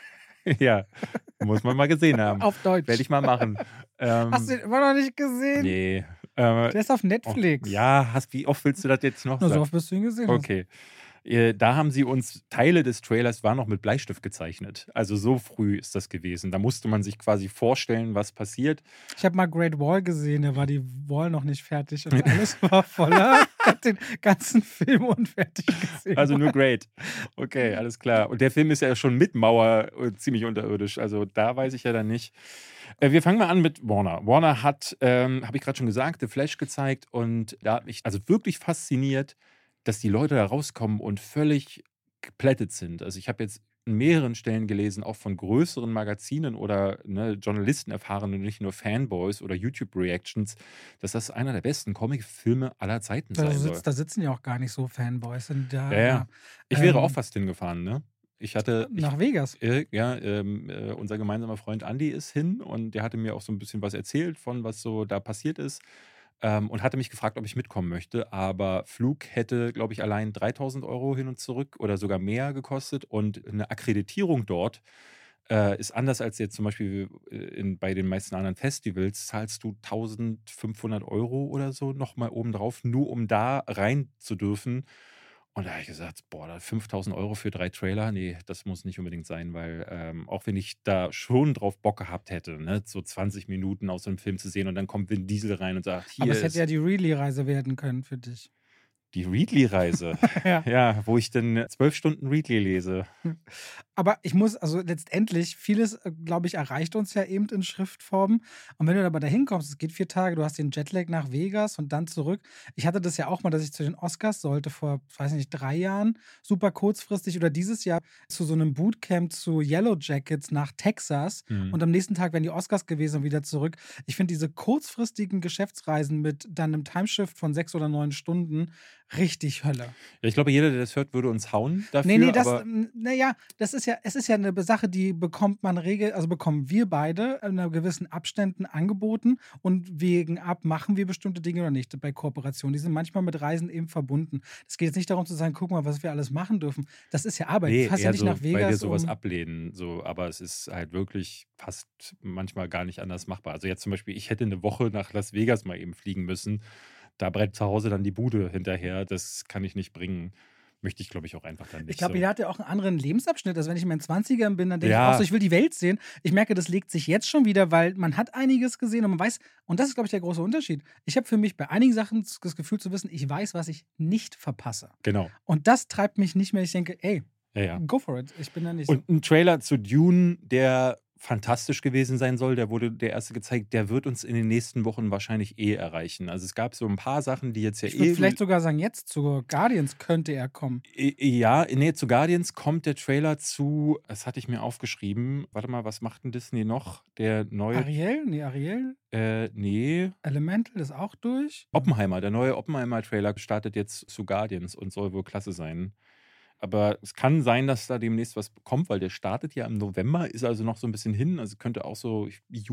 Speaker 2: ja, muss man mal gesehen haben.
Speaker 1: Auf Deutsch.
Speaker 2: Werde ich mal machen.
Speaker 1: Hast du den immer noch nicht gesehen?
Speaker 2: Nee.
Speaker 1: Der ist auf Netflix.
Speaker 2: Ja, wie oft willst du das jetzt noch
Speaker 1: Na, so
Speaker 2: sagen?
Speaker 1: oft bist du ihn gesehen.
Speaker 2: Okay. Da haben sie uns, Teile des Trailers waren noch mit Bleistift gezeichnet. Also so früh ist das gewesen. Da musste man sich quasi vorstellen, was passiert.
Speaker 1: Ich habe mal Great Wall gesehen, da war die Wall noch nicht fertig und alles war voller. Ich habe den ganzen Film unfertig gesehen.
Speaker 2: Also nur Great. Okay, alles klar. Und der Film ist ja schon mit Mauer ziemlich unterirdisch. Also da weiß ich ja dann nicht. Wir fangen mal an mit Warner. Warner hat, habe ich gerade schon gesagt, The Flash gezeigt. Und da hat mich also wirklich fasziniert, dass die Leute da rauskommen und völlig geplättet sind. Also ich habe jetzt an mehreren Stellen gelesen, auch von größeren Magazinen oder Journalisten erfahren und nicht nur Fanboys oder YouTube-Reactions, dass das einer der besten Comic-Filme aller Zeiten sein soll.
Speaker 1: Da sitzen ja auch gar nicht so Fanboys. Und da,
Speaker 2: Ja. Ich wäre auch fast hingefahren, ne?
Speaker 1: Nach Vegas.
Speaker 2: Unser gemeinsamer Freund Andi ist hin und der hatte mir auch so ein bisschen was erzählt von, was so da passiert ist. Und hatte mich gefragt, ob ich mitkommen möchte. Aber Flug hätte, glaube ich, allein 3.000 € hin und zurück oder sogar mehr gekostet. Und eine Akkreditierung dort ist anders als jetzt zum Beispiel bei den meisten anderen Festivals. Zahlst du 1.500 € oder so nochmal obendrauf, nur um da rein zu dürfen. Und da habe ich gesagt, boah, 5.000 € für 3 Trailer, nee, das muss nicht unbedingt sein, weil auch wenn ich da schon drauf Bock gehabt hätte, ne, so 20 Minuten aus so einem Film zu sehen und dann kommt Vin Diesel rein und sagt, hier
Speaker 1: Aber es
Speaker 2: ist
Speaker 1: hätte ja die Reilly-Reise werden können für dich.
Speaker 2: die Readly-Reise. Ja, wo ich dann 12 Stunden Readly lese.
Speaker 1: Aber ich muss, also letztendlich, vieles, glaube ich, erreicht uns ja eben in Schriftform. Und wenn du aber da hinkommst, es geht 4 Tage, du hast den Jetlag nach Vegas und dann zurück. Ich hatte das ja auch mal, dass ich zu den Oscars sollte vor, weiß nicht, 3 Jahren, super kurzfristig oder dieses Jahr zu so einem Bootcamp zu Yellow Jackets nach Texas. Und am nächsten Tag wären die Oscars gewesen und wieder zurück. Ich finde diese kurzfristigen Geschäftsreisen mit dann einem Timeshift von 6 oder 9 Stunden richtig Hölle.
Speaker 2: Ja, ich glaube, jeder, der das hört, würde uns hauen dafür.
Speaker 1: Nee, es ist ja eine Sache, die bekommen wir beide in einer gewissen Abständen angeboten und wegen ab machen wir bestimmte Dinge oder nicht bei Kooperationen. Die sind manchmal mit Reisen eben verbunden. Es geht jetzt nicht darum zu sagen, guck mal, was wir alles machen dürfen. Das ist ja Arbeit.
Speaker 2: Nee,
Speaker 1: du fährst ja nicht
Speaker 2: so,
Speaker 1: nach Vegas.
Speaker 2: weil wir sowas ablehnen, aber es ist halt wirklich fast manchmal gar nicht anders machbar. Also jetzt zum Beispiel, ich hätte eine Woche nach Las Vegas mal eben fliegen müssen. Da brennt zu Hause dann die Bude hinterher. Das kann ich nicht bringen. Möchte ich, glaube ich, auch einfach dann nicht.
Speaker 1: Ich glaube,
Speaker 2: so.
Speaker 1: jeder hat ja auch einen anderen Lebensabschnitt. Also wenn ich in meinen 20ern bin, dann denke
Speaker 2: Ja.
Speaker 1: ich auch so, ich will die Welt sehen. Ich merke, das legt sich jetzt schon wieder, weil man hat einiges gesehen und man weiß, und das ist, glaube ich, der große Unterschied. Ich habe für mich bei einigen Sachen das Gefühl zu wissen, ich weiß, was ich nicht verpasse.
Speaker 2: Genau.
Speaker 1: Und das treibt mich nicht mehr. Ich denke, ey,
Speaker 2: Ja.
Speaker 1: go for it. Ich bin da nicht
Speaker 2: Und ein Trailer zu Dune, der fantastisch gewesen sein soll, der erste gezeigt, der wird uns in den nächsten Wochen wahrscheinlich erreichen. Also es gab so ein paar Sachen, die jetzt ja
Speaker 1: Ich würde vielleicht sogar sagen, jetzt zu Guardians könnte er kommen.
Speaker 2: Ja, nee, zu Guardians kommt der Trailer zu, das hatte ich mir aufgeschrieben. Warte mal, was macht denn Disney noch? Der neue.
Speaker 1: Ariel? Nee, Ariel?
Speaker 2: Nee.
Speaker 1: Elemental ist auch durch.
Speaker 2: Oppenheimer, der neue Oppenheimer-Trailer startet jetzt zu Guardians und soll wohl klasse sein. Aber es kann sein, dass da demnächst was kommt, weil der startet ja im November, ist also noch so ein bisschen hin. Also könnte auch so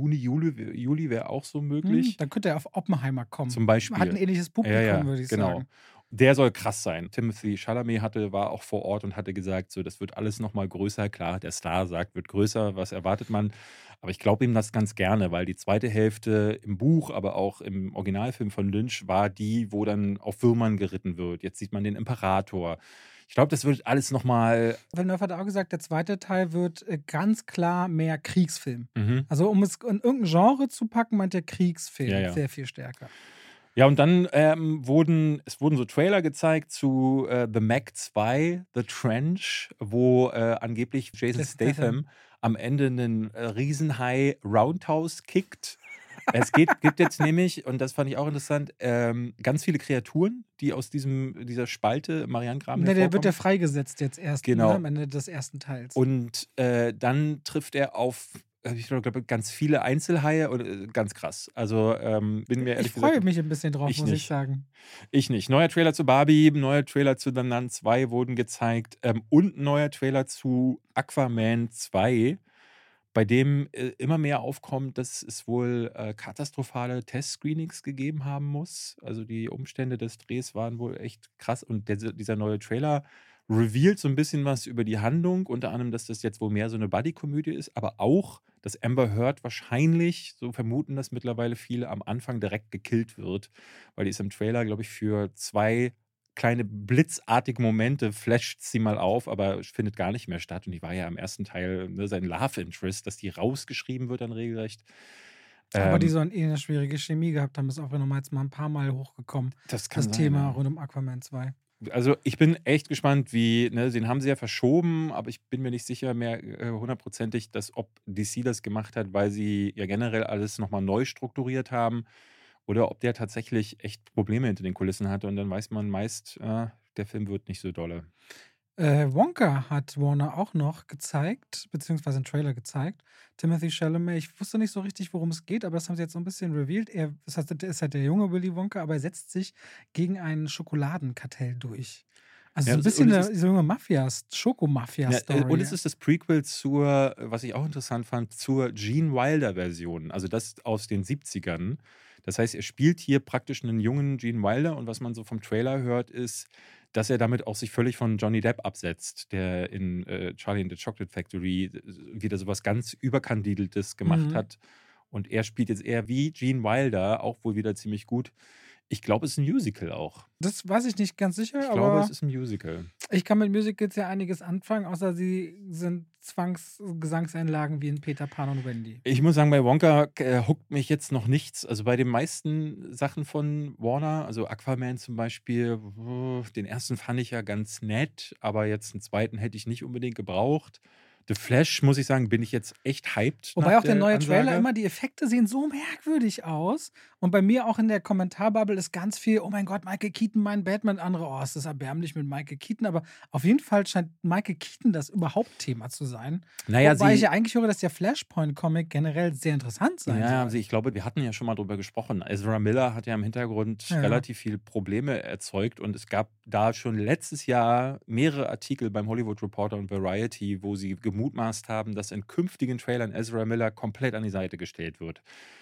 Speaker 2: Juli wäre auch so möglich.
Speaker 1: Dann könnte er auf Oppenheimer kommen.
Speaker 2: Zum Beispiel.
Speaker 1: Hat ein ähnliches Publikum, würde ich sagen.
Speaker 2: Der soll krass sein. Timothée Chalamet war auch vor Ort und hatte gesagt, so, das wird alles nochmal größer. Klar, der Star sagt, wird größer, was erwartet man? Aber ich glaube ihm das ganz gerne, weil die zweite Hälfte im Buch, aber auch im Originalfilm von Lynch war die, wo dann auf Würmern geritten wird. Jetzt sieht man den Imperator. Ich glaube, das wird alles nochmal.
Speaker 1: Villeneuve hat auch gesagt, der zweite Teil wird ganz klar mehr Kriegsfilm.
Speaker 2: Mhm.
Speaker 1: Also um es in irgendein Genre zu packen, meint der Kriegsfilm
Speaker 2: Ja.
Speaker 1: sehr viel stärker.
Speaker 2: Ja, und dann wurden so Trailer gezeigt zu The Meg 2, The Trench, wo angeblich Jason Statham am Ende einen Riesenhai Roundhouse kickt. Gibt jetzt nämlich, und das fand ich auch interessant, ganz viele Kreaturen, die aus dieser Spalte im Marianengraben
Speaker 1: Ne, der wird ja
Speaker 2: hervorkommen.
Speaker 1: freigesetzt jetzt erst, ne,
Speaker 2: Genau.
Speaker 1: am Ende des ersten Teils.
Speaker 2: Und dann trifft er auf, ich glaube, ganz viele Einzelhaie und ganz krass. Also bin mir
Speaker 1: Ich
Speaker 2: ehrlich
Speaker 1: freue
Speaker 2: gesagt,
Speaker 1: mich ein bisschen drauf,
Speaker 2: ich
Speaker 1: muss ich
Speaker 2: nicht.
Speaker 1: sagen.
Speaker 2: Ich nicht. Neuer Trailer zu Barbie, neuer Trailer zu The Nun 2 wurden gezeigt und ein neuer Trailer zu Aquaman 2, bei dem immer mehr aufkommt, dass es wohl katastrophale Testscreenings gegeben haben muss. Also die Umstände des Drehs waren wohl echt krass. Und dieser neue Trailer revealt so ein bisschen was über die Handlung, unter anderem, dass das jetzt wohl mehr so eine Buddy-Komödie ist, aber auch, dass Amber Heard wahrscheinlich, so vermuten das mittlerweile viele, am Anfang direkt gekillt wird, weil die ist im Trailer, glaube ich, für 2 kleine blitzartige Momente flasht sie mal auf, aber findet gar nicht mehr statt. Und die war ja im ersten Teil, ne, sein Love Interest, dass die rausgeschrieben wird dann regelrecht.
Speaker 1: Aber die
Speaker 2: Ähm,
Speaker 1: sollen eh 'ne schwierige Chemie gehabt haben, ist auch noch mal jetzt mal 'n paar Mal hochgekommen,
Speaker 2: Das kann
Speaker 1: das
Speaker 2: sein,
Speaker 1: Thema
Speaker 2: ja.
Speaker 1: rund um Aquaman 2.
Speaker 2: Also ich bin echt gespannt, den haben sie ja verschoben, aber ich bin mir nicht sicher mehr hundertprozentig, ob DC das gemacht hat, weil sie ja generell alles nochmal neu strukturiert haben oder ob der tatsächlich echt Probleme hinter den Kulissen hatte und dann weiß man meist, der Film wird nicht so dolle.
Speaker 1: Wonka hat Warner auch noch gezeigt, beziehungsweise 'n Trailer gezeigt. Timothée Chalamet, ich wusste nicht so richtig, worum es geht, aber das haben sie jetzt so 'n bisschen revealed. Ist halt der junge Willy Wonka, aber er setzt sich gegen ein Schokoladenkartell durch. Also,
Speaker 2: Ja,
Speaker 1: so 'n bisschen
Speaker 2: und es
Speaker 1: 'ne
Speaker 2: ist
Speaker 1: so 'ne
Speaker 2: ja, und
Speaker 1: Schokomafia-Story,
Speaker 2: es
Speaker 1: ja.
Speaker 2: ist das Prequel zur, was ich auch interessant fand, zur Gene Wilder-Version, also das aus den 70ern. Das heißt, er spielt hier praktisch einen jungen Gene Wilder und was man so vom Trailer hört, ist, dass er damit auch sich völlig von Johnny Depp absetzt, der in Charlie and the Chocolate Factory wieder sowas ganz Überkandideltes gemacht
Speaker 1: Mhm.
Speaker 2: hat. Und er spielt jetzt eher wie Gene Wilder, auch wohl wieder ziemlich gut. Ich glaube, es ist ein Musical auch.
Speaker 1: Das weiß ich nicht ganz sicher,
Speaker 2: Ich glaube, es
Speaker 1: aber
Speaker 2: ist ein Musical.
Speaker 1: ich kann mit Musicals ja einiges anfangen, außer sie sind Zwangsgesangseinlagen wie in Peter Pan und Wendy.
Speaker 2: Ich muss sagen, bei Wonka huckt mich jetzt noch nichts. Also bei den meisten Sachen von Warner, also Aquaman zum Beispiel, den ersten fand ich ja ganz nett, aber jetzt einen zweiten hätte ich nicht unbedingt gebraucht. The Flash, muss ich sagen, bin ich jetzt echt hyped nach
Speaker 1: Wobei auch der
Speaker 2: der
Speaker 1: neue Trailer
Speaker 2: Ansage.
Speaker 1: immer die Effekte sehen so merkwürdig aus. Und bei mir auch in der Kommentarbubble ist ganz viel: „Oh mein Gott, Michael Keaton, mein Batman." Andere: „Oh, ist das erbärmlich mit Michael Keaton." Aber auf jeden Fall scheint Michael Keaton das überhaupt Thema zu sein.
Speaker 2: Naja,
Speaker 1: Wobei ich ja eigentlich höre, dass der Flashpoint-Comic generell sehr interessant sein
Speaker 2: ja,
Speaker 1: soll.
Speaker 2: also ich glaube, wir hatten ja schon mal drüber gesprochen. Ezra Miller hat ja im Hintergrund
Speaker 1: Ja.
Speaker 2: relativ viele Probleme erzeugt und es gab da schon letztes Jahr mehrere Artikel beim Hollywood Reporter und Variety, wo sie gemutmaßt haben, dass in künftigen Trailern Ezra Miller komplett an die Seite gestellt wird.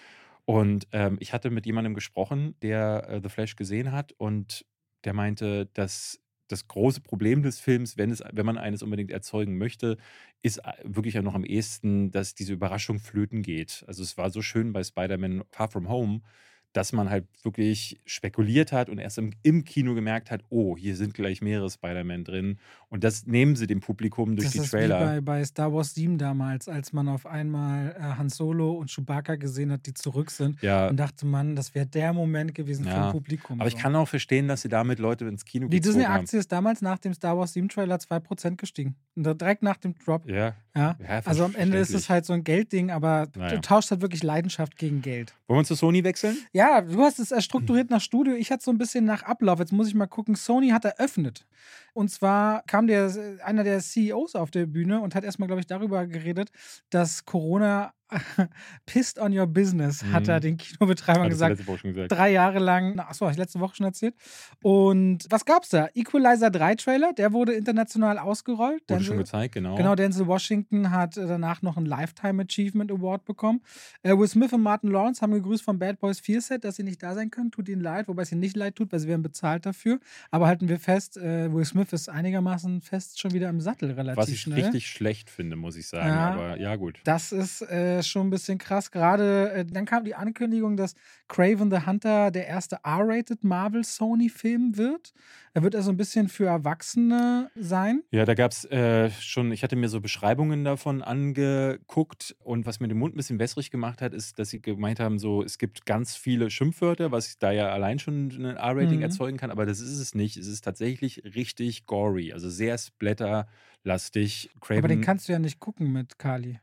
Speaker 2: Und ich hatte mit jemandem gesprochen, der The Flash gesehen hat und der meinte, dass das große Problem des Films, wenn man eines unbedingt erzeugen möchte, ist wirklich ja noch am ehesten, dass diese Überraschung flöten geht. Also es war so schön bei Spider-Man Far From Home, dass man halt wirklich spekuliert hat und erst im Kino gemerkt hat, oh, hier sind gleich mehrere Spider-Man drin. Und das nehmen sie dem Publikum durch
Speaker 1: Das
Speaker 2: die
Speaker 1: ist wie
Speaker 2: Trailer.
Speaker 1: bei Star Wars 7 damals, als man auf einmal Han Solo und Chewbacca gesehen hat, die zurück sind
Speaker 2: Ja,
Speaker 1: und dachte man, das wäre der Moment gewesen vom
Speaker 2: ja.
Speaker 1: Publikum
Speaker 2: Aber ich
Speaker 1: so.
Speaker 2: kann auch verstehen, dass sie damit Leute ins Kino
Speaker 1: Die
Speaker 2: gezogen haben.
Speaker 1: Disney-Aktie ist damals nach dem Star Wars 7 Trailer 2% gestiegen. Und direkt nach dem Drop.
Speaker 2: Ja,
Speaker 1: Ja.
Speaker 2: ja,
Speaker 1: Also am Ende ist es
Speaker 2: verständlich.
Speaker 1: halt so ein Geldding, aber du
Speaker 2: Naja.
Speaker 1: tauschst halt wirklich Leidenschaft gegen Geld.
Speaker 2: Wollen wir zu Sony wechseln?
Speaker 1: Ja, du hast es strukturiert nach Studio. Ich hatte so ein bisschen nach Ablauf. Jetzt muss ich mal gucken. Sony hat eröffnet. Und zwar kam einer der CEOs auf der Bühne und hat erstmal, glaube ich, darüber geredet, dass Corona pissed on your business, hat er den Kinobetreibern
Speaker 2: Hattest du
Speaker 1: gesagt.
Speaker 2: letzte Woche schon gesagt.
Speaker 1: 3 Jahre lang. Achso, habe ich letzte Woche schon erzählt. Und was gab's da? Equalizer 3 Trailer, der wurde international ausgerollt.
Speaker 2: Wurde schon gezeigt, genau.
Speaker 1: Genau, Denzel Washington hat danach noch einen Lifetime Achievement Award bekommen. Will Smith und Martin Lawrence haben gegrüßt vom Bad Boys 4 Set, dass sie nicht da sein können. Tut ihnen leid, wobei es ihnen nicht leid tut, weil sie werden bezahlt dafür. Aber halten wir fest, Will Smith ist einigermaßen fest schon wieder im Sattel relativ
Speaker 2: Was ich
Speaker 1: schnell.
Speaker 2: richtig schlecht finde, muss ich sagen.
Speaker 1: Ja.
Speaker 2: Aber ja, gut.
Speaker 1: Das ist schon ein bisschen krass. Gerade dann kam die Ankündigung, dass Kraven the Hunter der erste R-rated Marvel-Sony-Film wird. Er wird also ein bisschen für Erwachsene sein.
Speaker 2: Ja, da gab es schon, ich hatte mir so Beschreibungen davon angeguckt und was mir den Mund ein bisschen wässrig gemacht hat, ist, dass sie gemeint haben, so, es gibt ganz viele Schimpfwörter, was da ja allein schon ein R-Rating erzeugen kann, aber das ist es nicht. Es ist tatsächlich richtig gory, also sehr splatterlastig.
Speaker 1: Aber den
Speaker 2: Craven,
Speaker 1: kannst du ja nicht gucken mit Kali.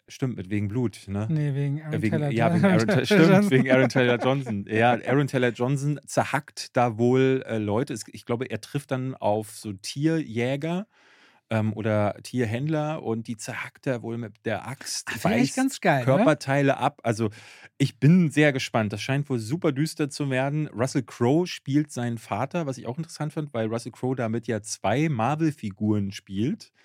Speaker 2: Stimmt, mit wegen Blut, ne?
Speaker 1: Nee, wegen Aaron
Speaker 2: Wegen,
Speaker 1: Taylor
Speaker 2: ja, wegen Aaron, stimmt,
Speaker 1: Johnson.
Speaker 2: wegen Aaron Taylor Johnson. Ja, Aaron Taylor Johnson zerhackt da wohl Leute. Ich glaube, er trifft dann auf so Tierjäger oder Tierhändler und die zerhackt er wohl mit der Axt,
Speaker 1: Wäre echt ganz
Speaker 2: beißt
Speaker 1: geil, ne?
Speaker 2: Körperteile ab. Also ich bin sehr gespannt. Das scheint wohl super düster zu werden. Russell Crowe spielt seinen Vater, was ich auch interessant fand, weil Russell Crowe damit ja 2 Marvel-Figuren spielt.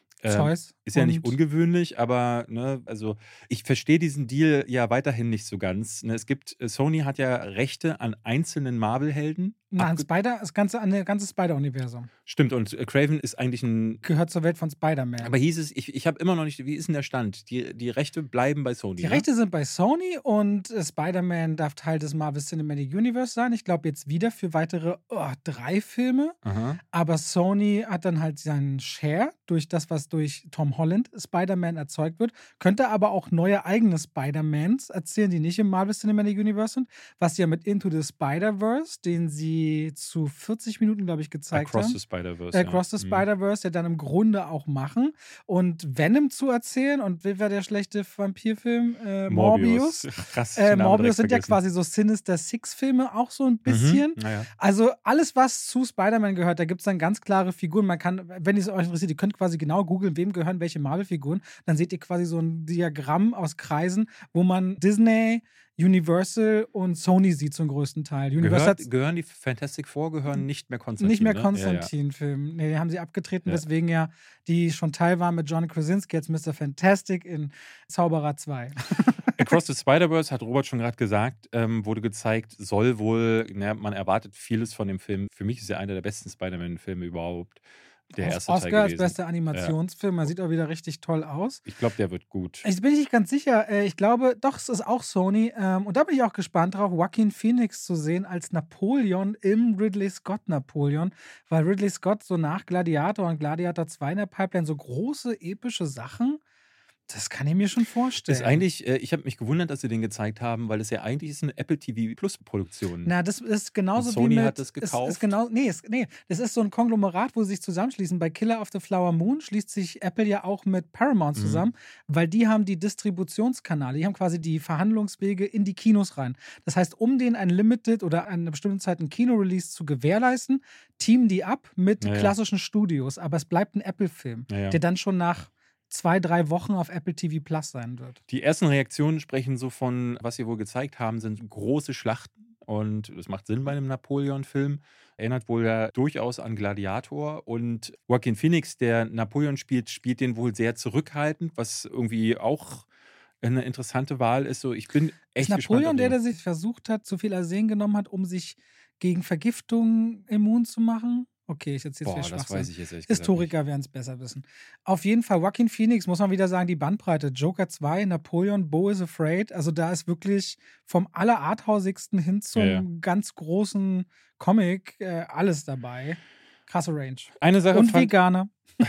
Speaker 1: Zeus
Speaker 2: Ist ja nicht
Speaker 1: und
Speaker 2: ungewöhnlich, aber ne, also ich verstehe diesen Deal ja weiterhin nicht so ganz. Ne, Sony hat ja Rechte an einzelnen Marvel-Helden.
Speaker 1: an an das ganze Spider-Universum.
Speaker 2: Stimmt, und Craven ist eigentlich ein.
Speaker 1: Gehört zur Welt von Spider-Man.
Speaker 2: Aber hieß es, ich habe immer noch nicht, wie ist denn der Stand? Die Rechte bleiben bei Sony.
Speaker 1: Die Rechte sind bei Sony und Spider-Man darf Teil des Marvel Cinematic Universe sein. Ich glaube jetzt wieder für weitere 3 Filme.
Speaker 2: Aha.
Speaker 1: Aber Sony hat dann halt seinen Share durch das, was durch Tom Holland Spider-Man erzeugt wird. Könnte aber auch neue eigene Spider-Mans erzählen, die nicht im Marvel Cinematic Universe sind. Was sie ja mit Into the Spider-Verse, den sie zu 40 Minuten, glaube ich, gezeigt
Speaker 2: Across
Speaker 1: haben.
Speaker 2: the Spider-Verse.
Speaker 1: Across the Spider-Verse, ja dann im Grunde auch machen. Und Venom zu erzählen. Und wie war der schlechte Vampirfilm? Morbius.
Speaker 2: Krass.
Speaker 1: Morbius sind ja quasi so Sinister Six-Filme auch so ein bisschen.
Speaker 2: Naja.
Speaker 1: Also alles, was zu Spider-Man gehört, da gibt es dann ganz klare Figuren. Man kann, wenn es euch interessiert, ihr könnt quasi genau googeln, wem gehören welche Marvel-Figuren. Dann seht ihr quasi so ein Diagramm aus Kreisen, wo man Disney, Universal und Sony sieht zum größten Teil.
Speaker 2: Gehören die Fantastic Four, gehören nicht mehr Konstantin.
Speaker 1: Nicht mehr
Speaker 2: ne?
Speaker 1: Konstantin-Film. Nee, die haben sie abgetreten,
Speaker 2: Ja.
Speaker 1: weswegen ja die schon Teil waren mit John Krasinski, jetzt Mr. Fantastic in Zauberer 2.
Speaker 2: Across the Spider-Verse, hat Robert schon gerade gesagt, wurde gezeigt, soll wohl, man erwartet vieles von dem Film. Für mich ist er einer der besten Spider-Man-Filme überhaupt. Der erste
Speaker 1: Oscar
Speaker 2: Teil
Speaker 1: als
Speaker 2: gewesen.
Speaker 1: bester Animationsfilm. Man sieht auch wieder richtig toll aus.
Speaker 2: Ich glaube, der wird gut.
Speaker 1: Ich bin nicht ganz sicher. Ich glaube, doch, es ist auch Sony. Und da bin ich auch gespannt drauf, Joaquin Phoenix zu sehen als Napoleon im Ridley Scott Napoleon. Weil Ridley Scott so nach Gladiator und Gladiator 2 in der Pipeline so große, epische Sachen, das kann ich mir schon vorstellen.
Speaker 2: Ist eigentlich, ich habe mich gewundert, dass sie den gezeigt haben, weil es ja eigentlich ist eine Apple TV Plus Produktion.
Speaker 1: Na, das ist genauso
Speaker 2: Und Sony
Speaker 1: wie mit.
Speaker 2: hat das gekauft?
Speaker 1: Das ist so ein Konglomerat, wo sie sich zusammenschließen. Bei Killer of the Flower Moon schließt sich Apple ja auch mit Paramount zusammen, weil die haben die Distributionskanäle, die haben quasi die Verhandlungswege in die Kinos rein. Das heißt, um denen ein Limited oder an einer bestimmten Zeit ein Kino-Release zu gewährleisten, teamen die ab mit klassischen Studios. Aber es bleibt ein Apple-Film, der dann schon nach 2-3 Wochen auf Apple TV Plus sein wird.
Speaker 2: Die ersten Reaktionen sprechen so von, was sie wohl gezeigt haben, sind große Schlachten. Und das macht Sinn bei einem Napoleon-Film. Erinnert wohl ja durchaus an Gladiator. Und Joaquin Phoenix, der Napoleon spielt den wohl sehr zurückhaltend, was irgendwie auch eine interessante Wahl ist. So, ich bin echt
Speaker 1: ist Napoleon
Speaker 2: gespannt.
Speaker 1: der sich versucht hat, zu viel Arsen genommen hat, um sich gegen Vergiftung immun zu machen? Okay, ich erzähle jetzt
Speaker 2: das weiß ich jetzt echt
Speaker 1: Historiker werden es besser wissen. Auf jeden Fall, Joaquin Phoenix, muss man wieder sagen, die Bandbreite. Joker 2, Napoleon, Beau is Afraid. Also da ist wirklich vom allerarthausigsten hin zum ganz großen Comic alles dabei. Krasse Range. Und Veganer.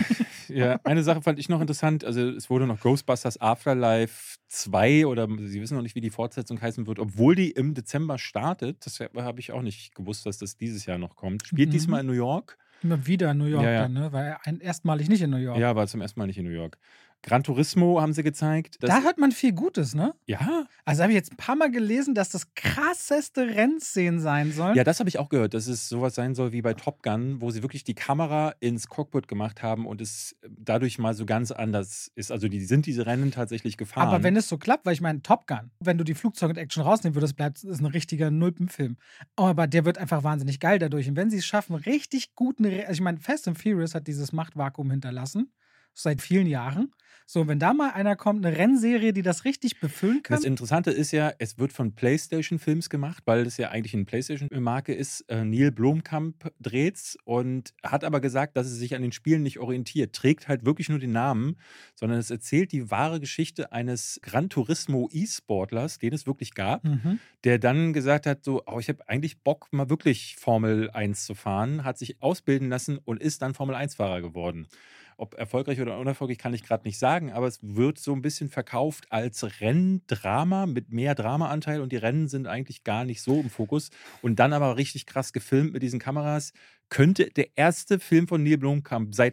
Speaker 2: Ja, eine Sache fand ich noch interessant. Also es wurde noch Ghostbusters Afterlife 2 oder sie wissen noch nicht, wie die Fortsetzung heißen wird, obwohl die im Dezember startet. Das habe ich auch nicht gewusst, dass das dieses Jahr noch kommt. Spielt diesmal in New York.
Speaker 1: Immer wieder in New York dann, ne? Weil erstmalig nicht in New York.
Speaker 2: Ja, war zum ersten Mal nicht in New York. Gran Turismo haben sie gezeigt.
Speaker 1: Da hört man viel Gutes, ne?
Speaker 2: Ja.
Speaker 1: Also habe ich jetzt ein paar Mal gelesen, dass das krasseste Rennszenen sein sollen.
Speaker 2: Ja, das habe ich auch gehört, dass es sowas sein soll wie bei Top Gun, wo sie wirklich die Kamera ins Cockpit gemacht haben und es dadurch mal so ganz anders ist. Also die sind diese Rennen tatsächlich gefahren.
Speaker 1: Aber wenn es so klappt, weil ich meine, Top Gun, wenn du die Flugzeuge und Action rausnehmen würdest, ist ein richtiger Nulpenfilm. Aber der wird einfach wahnsinnig geil dadurch. Und wenn sie es schaffen, richtig guten, also ich meine, Fast and Furious hat dieses Machtvakuum hinterlassen. Seit vielen Jahren. So, wenn da mal einer kommt, eine Rennserie, die das richtig befüllen kann.
Speaker 2: Das Interessante ist ja, es wird von PlayStation Films gemacht, weil das ja eigentlich eine PlayStation-Marke ist. Neil Blomkamp dreht's und hat aber gesagt, dass es sich an den Spielen nicht orientiert. Trägt halt wirklich nur den Namen, sondern es erzählt die wahre Geschichte eines Gran Turismo E-Sportlers, den es wirklich gab, der dann gesagt hat, so, ich habe eigentlich Bock, mal wirklich Formel 1 zu fahren, hat sich ausbilden lassen und ist dann Formel 1-Fahrer geworden. Ob erfolgreich oder unerfolgreich, kann ich gerade nicht sagen, aber es wird so ein bisschen verkauft als Renndrama mit mehr Dramaanteil und die Rennen sind eigentlich gar nicht so im Fokus und dann aber richtig krass gefilmt mit diesen Kameras. Könnte der erste Film von Neil Blomkamp seit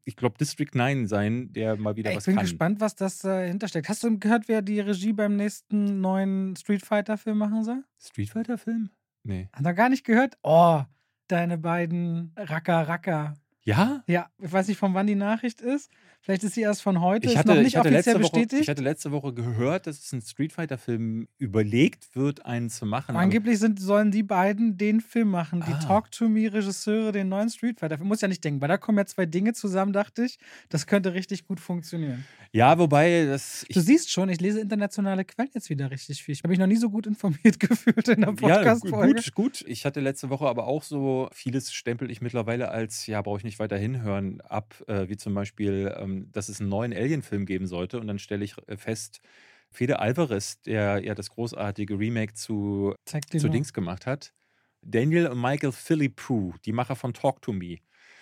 Speaker 2: ich glaube, District 9 sein, der mal wieder
Speaker 1: Ich
Speaker 2: was
Speaker 1: bin
Speaker 2: kann.
Speaker 1: gespannt, was das hintersteckt. Hast du gehört, wer die Regie beim nächsten neuen Street Fighter-Film machen soll?
Speaker 2: Street Fighter-Film? Nee.
Speaker 1: Hat er gar nicht gehört? Oh, deine beiden Racker.
Speaker 2: Ja?
Speaker 1: Ja, ich weiß nicht, von wann die Nachricht ist. Vielleicht ist sie erst von heute.
Speaker 2: Ich
Speaker 1: Ist noch
Speaker 2: hatte,
Speaker 1: nicht
Speaker 2: ich, hatte
Speaker 1: offiziell
Speaker 2: letzte Woche, ich
Speaker 1: bestätigt.
Speaker 2: hatte letzte Woche gehört, dass es ein Street Fighter-Film überlegt wird, einen zu machen. Aber
Speaker 1: Angeblich sollen die beiden den Film machen. Die
Speaker 2: Ah.
Speaker 1: Talk-to-Me-Regisseure den neuen Street Fighter. Muss ja nicht denken, weil da kommen ja zwei Dinge zusammen, dachte ich. Das könnte richtig gut funktionieren.
Speaker 2: ja, wobei,
Speaker 1: Du siehst schon, ich lese internationale Quellen jetzt wieder richtig viel. Ich habe mich noch nie so gut informiert gefühlt in der
Speaker 2: ja,
Speaker 1: Podcast-Folge.
Speaker 2: gut. Ich hatte letzte Woche aber auch so, vieles stempel ich mittlerweile als, ja, brauche ich nicht weiter hinhören, ab, wie zum Beispiel, dass es einen neuen Alien-Film geben sollte. Und dann stelle ich fest, Fede Alvarez, der ja das großartige Remake zu
Speaker 1: Zeig dir mal.
Speaker 2: Dings gemacht hat, Daniel und Michael Philippou, die Macher von Talk to Me.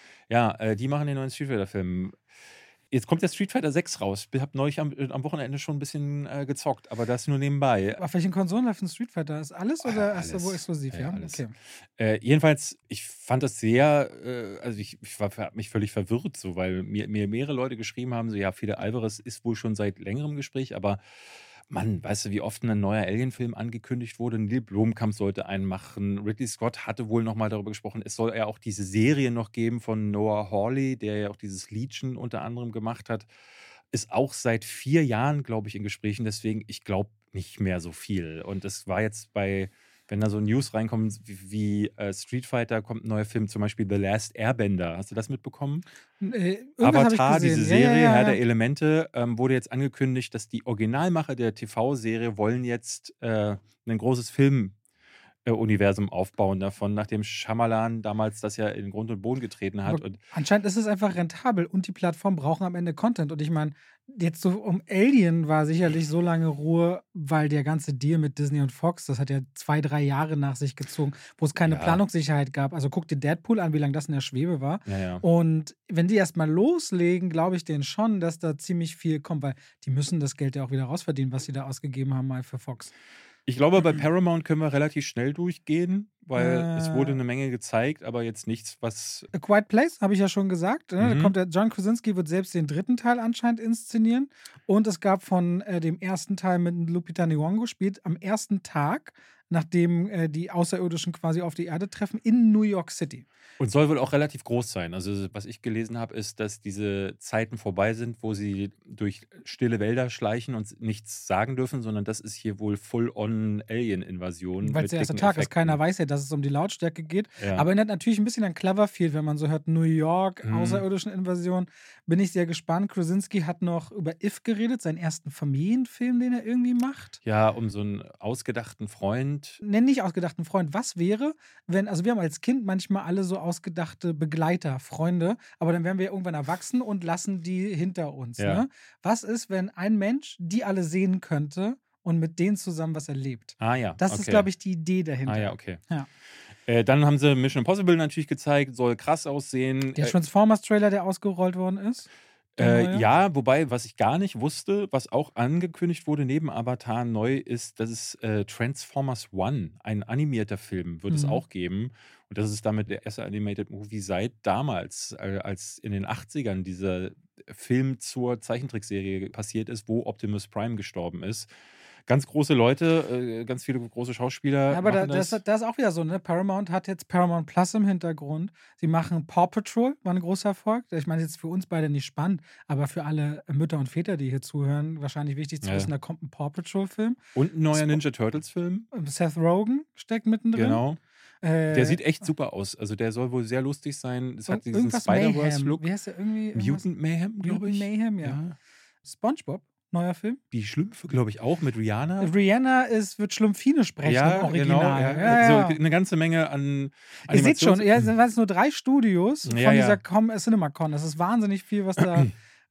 Speaker 2: Ja, die machen den neuen Street Fighter-Film. Jetzt kommt der Street Fighter 6 raus. Ich habe neulich am Wochenende schon ein bisschen gezockt, aber das nur nebenbei.
Speaker 1: Auf welchen Konsolen läuft ein Street Fighter? Ist alles oder
Speaker 2: Alles.
Speaker 1: ist wo exklusiv?
Speaker 2: Ja,
Speaker 1: Ja,
Speaker 2: alles.
Speaker 1: okay.
Speaker 2: Jedenfalls, ich fand das sehr, also ich habe mich völlig verwirrt, so, weil mir mehrere Leute geschrieben haben, so, ja, Fede Alvarez ist wohl schon seit längerem Gespräch, aber Mann, weißt du, wie oft ein neuer Alien-Film angekündigt wurde? Neil Blomkamp sollte einen machen. Ridley Scott hatte wohl nochmal darüber gesprochen. Es soll ja auch diese Serie noch geben von Noah Hawley, der ja auch dieses Legion unter anderem gemacht hat. Ist auch seit 4 Jahren, glaube ich, in Gesprächen. Deswegen, ich glaube nicht mehr so viel. Und es war jetzt wenn da so News reinkommen wie Street Fighter, kommt ein neuer Film, zum Beispiel The Last Airbender. Hast du das mitbekommen?
Speaker 1: Irgendwas habe
Speaker 2: Avatar,
Speaker 1: ich gesehen.
Speaker 2: diese Serie,
Speaker 1: ja.
Speaker 2: Herr der Elemente, wurde jetzt angekündigt, dass die Originalmacher der TV-Serie wollen jetzt ein großes Filmuniversum aufbauen davon, nachdem Shyamalan damals das ja in Grund und Boden getreten hat.
Speaker 1: Aber
Speaker 2: Und
Speaker 1: anscheinend ist es einfach rentabel und die Plattformen brauchen am Ende Content. Und ich meine, jetzt so um Alien war sicherlich so lange Ruhe, weil der ganze Deal mit Disney und Fox, das hat ja 2, 3 Jahre nach sich gezogen, wo es keine
Speaker 2: Ja.
Speaker 1: Planungssicherheit gab. Also guck dir Deadpool an, wie lange das in der Schwebe war.
Speaker 2: ja.
Speaker 1: Und wenn die erstmal loslegen, glaube ich denen schon, dass da ziemlich viel kommt, weil die müssen das Geld ja auch wieder rausverdienen, was sie da ausgegeben haben mal für Fox.
Speaker 2: Ich glaube, bei Paramount können wir relativ schnell durchgehen, weil es wurde eine Menge gezeigt, aber jetzt nichts, was.
Speaker 1: A Quiet Place, habe ich ja schon gesagt. Ne? Da kommt der John Krasinski, wird selbst den 3. Teil anscheinend inszenieren. Und es gab von dem ersten Teil mit Lupita Nyong'o, spielt am ersten Tag, nachdem die Außerirdischen quasi auf die Erde treffen, in New York City.
Speaker 2: Und soll wohl auch relativ groß sein. Also, was ich gelesen habe, ist, dass diese Zeiten vorbei sind, wo sie durch stille Wälder schleichen und nichts sagen dürfen, sondern das ist hier wohl Full-on-Alien-Invasion.
Speaker 1: Weil es der erste Tag ist, keiner weiß ja, dass es um die Lautstärke geht.
Speaker 2: Ja.
Speaker 1: Aber erinnert natürlich ein bisschen an Cloverfield, wenn man so hört, New York, außerirdischen Invasion. Bin ich sehr gespannt. Krasinski hat noch über If geredet, seinen ersten Familienfilm, den er irgendwie macht.
Speaker 2: Ja, um so einen ausgedachten Freund.
Speaker 1: Nenn nicht ausgedachten Freund. Was wäre, wenn, also wir haben als Kind manchmal alle so ausgedachte Begleiter, Freunde, aber dann werden wir irgendwann erwachsen und lassen die hinter uns.
Speaker 2: Ja.
Speaker 1: Ne? Was ist, wenn ein Mensch die alle sehen könnte und mit denen zusammen was erlebt?
Speaker 2: Ah ja.
Speaker 1: Das ist, glaube ich, die Idee dahinter.
Speaker 2: Ah ja, okay.
Speaker 1: Ja.
Speaker 2: Dann haben sie Mission Impossible natürlich gezeigt, soll krass aussehen.
Speaker 1: Der Transformers-Trailer, der ausgerollt worden ist. Der neue.
Speaker 2: Ja, wobei, was ich gar nicht wusste, was auch angekündigt wurde neben Avatar neu ist, dass es Transformers One, ein animierter Film, wird es auch geben. Und das ist damit der erste Animated Movie seit damals, als in den 80ern dieser Film zur Zeichentrickserie passiert ist, wo Optimus Prime gestorben ist. Ganz große Leute, ganz viele große Schauspieler.
Speaker 1: Ja, aber da
Speaker 2: machen das.
Speaker 1: ist auch wieder so, ne? Paramount hat jetzt Paramount Plus im Hintergrund. Sie machen Paw Patrol, war ein großer Erfolg. Ich meine, jetzt für uns beide nicht spannend, aber für alle Mütter und Väter, die hier zuhören, wahrscheinlich wichtig zu
Speaker 2: Ja.
Speaker 1: wissen, da kommt ein Paw Patrol-Film.
Speaker 2: Und ein neuer Ninja Turtles-Film.
Speaker 1: Seth Rogen steckt mittendrin.
Speaker 2: Genau. Der sieht echt super aus. Also der soll wohl sehr lustig sein. Es hat diesen
Speaker 1: irgendwas Mayhem.
Speaker 2: Spider-Verse-Look.
Speaker 1: Wie heißt der irgendwie?
Speaker 2: Mutant Mayhem, glaube ich.
Speaker 1: Mutant Mayhem, ja. SpongeBob, neuer Film.
Speaker 2: Die Schlümpfe, glaube ich, auch mit Rihanna.
Speaker 1: Rihanna wird Schlumpfine sprechen
Speaker 2: Ja,
Speaker 1: im
Speaker 2: genau.
Speaker 1: Original.
Speaker 2: Ja. So eine ganze Menge an
Speaker 1: Ihr seht schon,
Speaker 2: Animations-
Speaker 1: es sind nur 3 Studios von
Speaker 2: Ja, ja.
Speaker 1: dieser CinemaCon. Das ist wahnsinnig viel, was da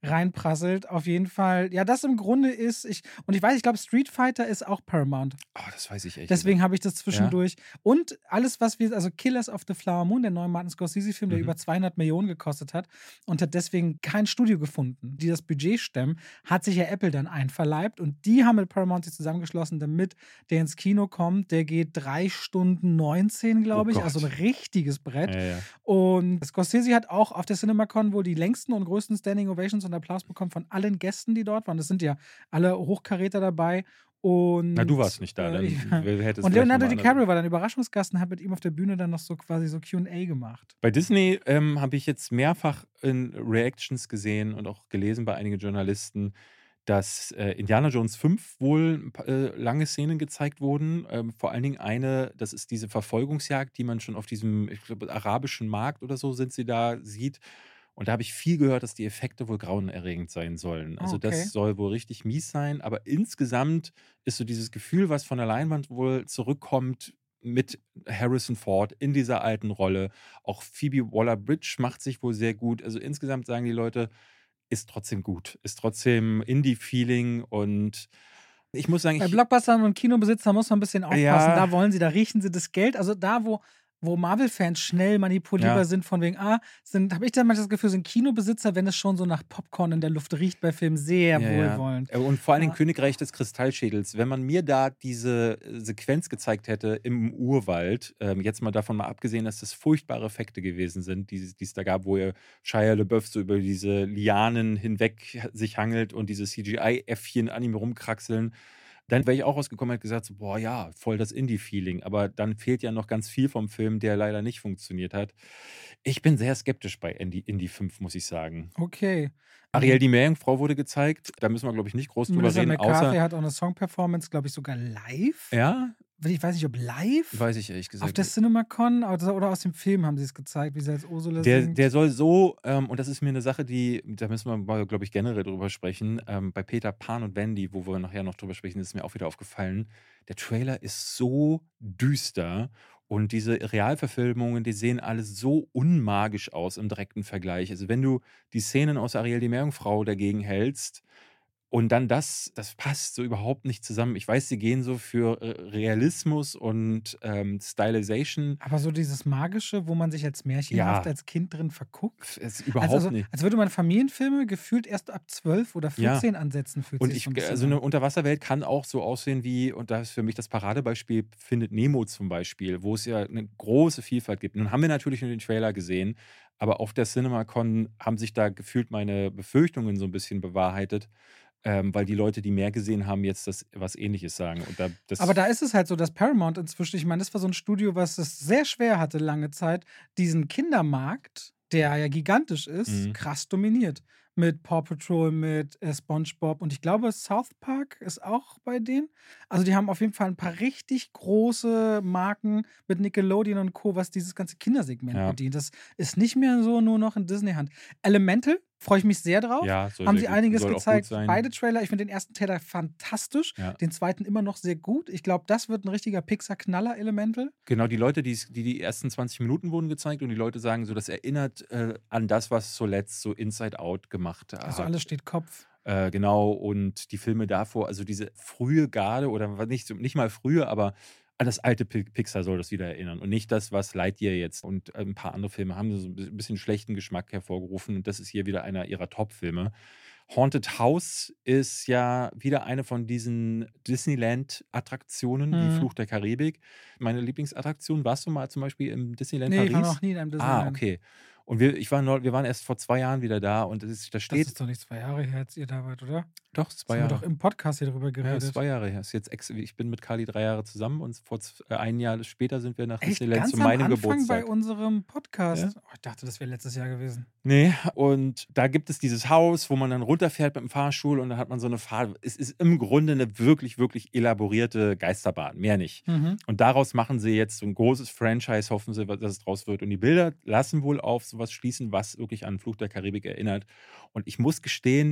Speaker 1: reinprasselt. Auf jeden Fall. Ja, das im Grunde ist, ich weiß, ich glaube, Street Fighter ist auch Paramount.
Speaker 2: Oh, das weiß ich echt nicht.
Speaker 1: Deswegen habe ich das
Speaker 2: Ja?
Speaker 1: zwischendurch. Und alles, was wir, also Killers of the Flower Moon, der neue Martin Scorsese-Film, der über 200 Millionen gekostet hat und hat deswegen kein Studio gefunden, die das Budget stemmen, hat sich ja Apple dann einverleibt und die haben mit Paramount sich zusammengeschlossen, damit der ins Kino kommt. Der geht 3 Stunden 19, glaube ich, also ein
Speaker 2: Gott.
Speaker 1: richtiges Brett.
Speaker 2: Ja.
Speaker 1: Und Scorsese hat auch auf der CinemaCon wohl die längsten und größten Standing Ovations und Applaus bekommen von allen Gästen, die dort waren. Das sind ja alle Hochkaräter dabei. Und,
Speaker 2: Na, du warst nicht da, dann hättest
Speaker 1: und
Speaker 2: vielleicht
Speaker 1: Leonardo
Speaker 2: nochmal
Speaker 1: DiCaprio war dann Überraschungsgast und hat mit ihm auf der Bühne dann noch so quasi so Q&A gemacht.
Speaker 2: Bei Disney habe ich jetzt mehrfach in Reactions gesehen und auch gelesen bei einigen Journalisten, dass Indiana Jones 5 wohl lange Szenen gezeigt wurden. Vor allen Dingen eine, das ist diese Verfolgungsjagd, die man schon auf diesem, ich glaube, arabischen Markt oder so sind sie da, sieht. Und da habe ich viel gehört, dass die Effekte wohl grauenerregend sein sollen. Also
Speaker 1: Okay.
Speaker 2: das soll wohl richtig mies sein. Aber insgesamt ist so dieses Gefühl, was von der Leinwand wohl zurückkommt mit Harrison Ford in dieser alten Rolle. Auch Phoebe Waller-Bridge macht sich wohl sehr gut. Also insgesamt sagen die Leute, ist trotzdem gut. Ist trotzdem Indie-Feeling und ich muss sagen,
Speaker 1: Bei Blockbustern und Kinobesitzern muss man ein bisschen aufpassen.
Speaker 2: Ja.
Speaker 1: Da riechen sie das Geld. Also da, wo Marvel-Fans schnell manipulierbar
Speaker 2: Ja.
Speaker 1: sind, von wegen, habe ich dann manchmal das Gefühl, sind Kinobesitzer, wenn es schon so nach Popcorn in der Luft riecht bei Filmen, sehr wohlwollend.
Speaker 2: Und vor allen Dingen
Speaker 1: Ja.
Speaker 2: Königreich des Kristallschädels. Wenn man mir da diese Sequenz gezeigt hätte im Urwald, jetzt mal davon abgesehen, dass das furchtbare Effekte gewesen sind, die es da gab, wo Shia LaBeouf so über diese Lianen hinweg sich hangelt und diese CGI-Äffchen an ihm rumkraxeln, dann wäre ich auch rausgekommen und hätte gesagt, so, boah ja, voll das Indie-Feeling. Aber dann fehlt ja noch ganz viel vom Film, der leider nicht funktioniert hat. Ich bin sehr skeptisch bei Indie 5, muss ich sagen.
Speaker 1: Okay.
Speaker 2: Ariel die Meerjungfrau wurde gezeigt. Da müssen wir, glaube ich, nicht groß drüber
Speaker 1: Melissa
Speaker 2: reden.
Speaker 1: McCarthy hat auch eine Song-Performance, glaube ich, sogar live.
Speaker 2: Ja?
Speaker 1: Ich weiß nicht, ob live.
Speaker 2: Weiß ich ehrlich gesagt.
Speaker 1: Auf der CinemaCon oder aus dem Film haben sie es gezeigt, wie sie als Ursula singt.
Speaker 2: Der soll so, und das ist mir eine Sache, da müssen wir mal, glaube ich, generell drüber sprechen. Bei Peter Pan und Wendy, wo wir nachher noch drüber sprechen, ist mir auch wieder aufgefallen. Der Trailer ist so düster und diese Realverfilmungen, die sehen alles so unmagisch aus im direkten Vergleich. Also, wenn du die Szenen aus Ariel die Meerjungfrau dagegen hältst, und dann das passt so überhaupt nicht zusammen. Ich weiß, sie gehen so für Realismus und Stylization.
Speaker 1: Aber so dieses Magische, wo man sich als märchenhaft als Kind drin verguckt.
Speaker 2: Überhaupt nicht.
Speaker 1: Als würde man Familienfilme gefühlt erst ab 12 oder 14 ansetzen.
Speaker 2: Und also eine Unterwasserwelt kann auch so aussehen wie, und da ist für mich das Paradebeispiel, Findet Nemo zum Beispiel, wo es ja eine große Vielfalt gibt. Nun haben wir natürlich nur den Trailer gesehen, aber auf der CinemaCon haben sich da gefühlt meine Befürchtungen so ein bisschen bewahrheitet. Weil die Leute, die mehr gesehen haben, jetzt was Ähnliches sagen.
Speaker 1: Aber da ist es halt so, dass Paramount inzwischen, ich meine, das war so ein Studio, was es sehr schwer hatte lange Zeit, diesen Kindermarkt, der ja gigantisch ist, krass dominiert. Mit Paw Patrol, mit SpongeBob und ich glaube, South Park ist auch bei denen. Also die haben auf jeden Fall ein paar richtig große Marken mit Nickelodeon und Co., was dieses ganze Kindersegment bedient. Das ist nicht mehr so nur noch in Disney-Hand. Elemental, freue ich mich sehr drauf.
Speaker 2: Ja,
Speaker 1: haben sie einiges
Speaker 2: soll auch
Speaker 1: gezeigt.
Speaker 2: gut sein.
Speaker 1: Beide Trailer, ich finde den ersten Trailer fantastisch,
Speaker 2: Ja.
Speaker 1: den zweiten immer noch sehr gut. Ich glaube, das wird ein richtiger Pixar-Knaller, Elemental.
Speaker 2: Genau, die Leute, die ersten 20 Minuten wurden gezeigt und die Leute sagen so, das erinnert an das, was zuletzt so Inside Out gemacht hat.
Speaker 1: Also alles steht Kopf.
Speaker 2: Genau, und die Filme davor, also diese frühe Garde oder nicht mal frühe, aber an das alte Pixar soll das wieder erinnern und nicht das, was Lightyear jetzt und ein paar andere Filme haben so ein bisschen schlechten Geschmack hervorgerufen und das ist hier wieder einer ihrer Top-Filme. Haunted House ist ja wieder eine von diesen Disneyland-Attraktionen, wie Fluch der Karibik. Meine Lieblingsattraktion, warst du mal zum Beispiel im Disneyland
Speaker 1: Nee,
Speaker 2: Paris?
Speaker 1: ich war noch nie in einem Disneyland.
Speaker 2: Okay. Und wir waren erst vor 2 Jahren wieder da und da
Speaker 1: Das
Speaker 2: steht.
Speaker 1: ist doch nicht 2 Jahre her, als ihr da wart, oder?
Speaker 2: Doch, 2
Speaker 1: Haben wir
Speaker 2: Jahre.
Speaker 1: doch im Podcast hier drüber
Speaker 2: Ja,
Speaker 1: geredet.
Speaker 2: 2 Jahre her. Ich bin mit Kali 3 Jahre zusammen und ein Jahr später sind wir nach
Speaker 1: Echt?
Speaker 2: Disneyland
Speaker 1: Ganz
Speaker 2: zu meinem
Speaker 1: am Anfang
Speaker 2: Geburtstag.
Speaker 1: bei unserem Podcast.
Speaker 2: Ja.
Speaker 1: Oh, ich dachte, das wäre letztes Jahr gewesen.
Speaker 2: Nee, und da gibt es dieses Haus, wo man dann runterfährt mit dem Fahrstuhl und dann hat man so eine Fahrt. Es ist im Grunde eine wirklich, wirklich elaborierte Geisterbahn, mehr nicht. Und daraus machen sie jetzt so ein großes Franchise, hoffen sie, dass es draus wird. Und die Bilder lassen wohl auf sowas schließen, was wirklich an Fluch der Karibik erinnert. Und ich muss gestehen,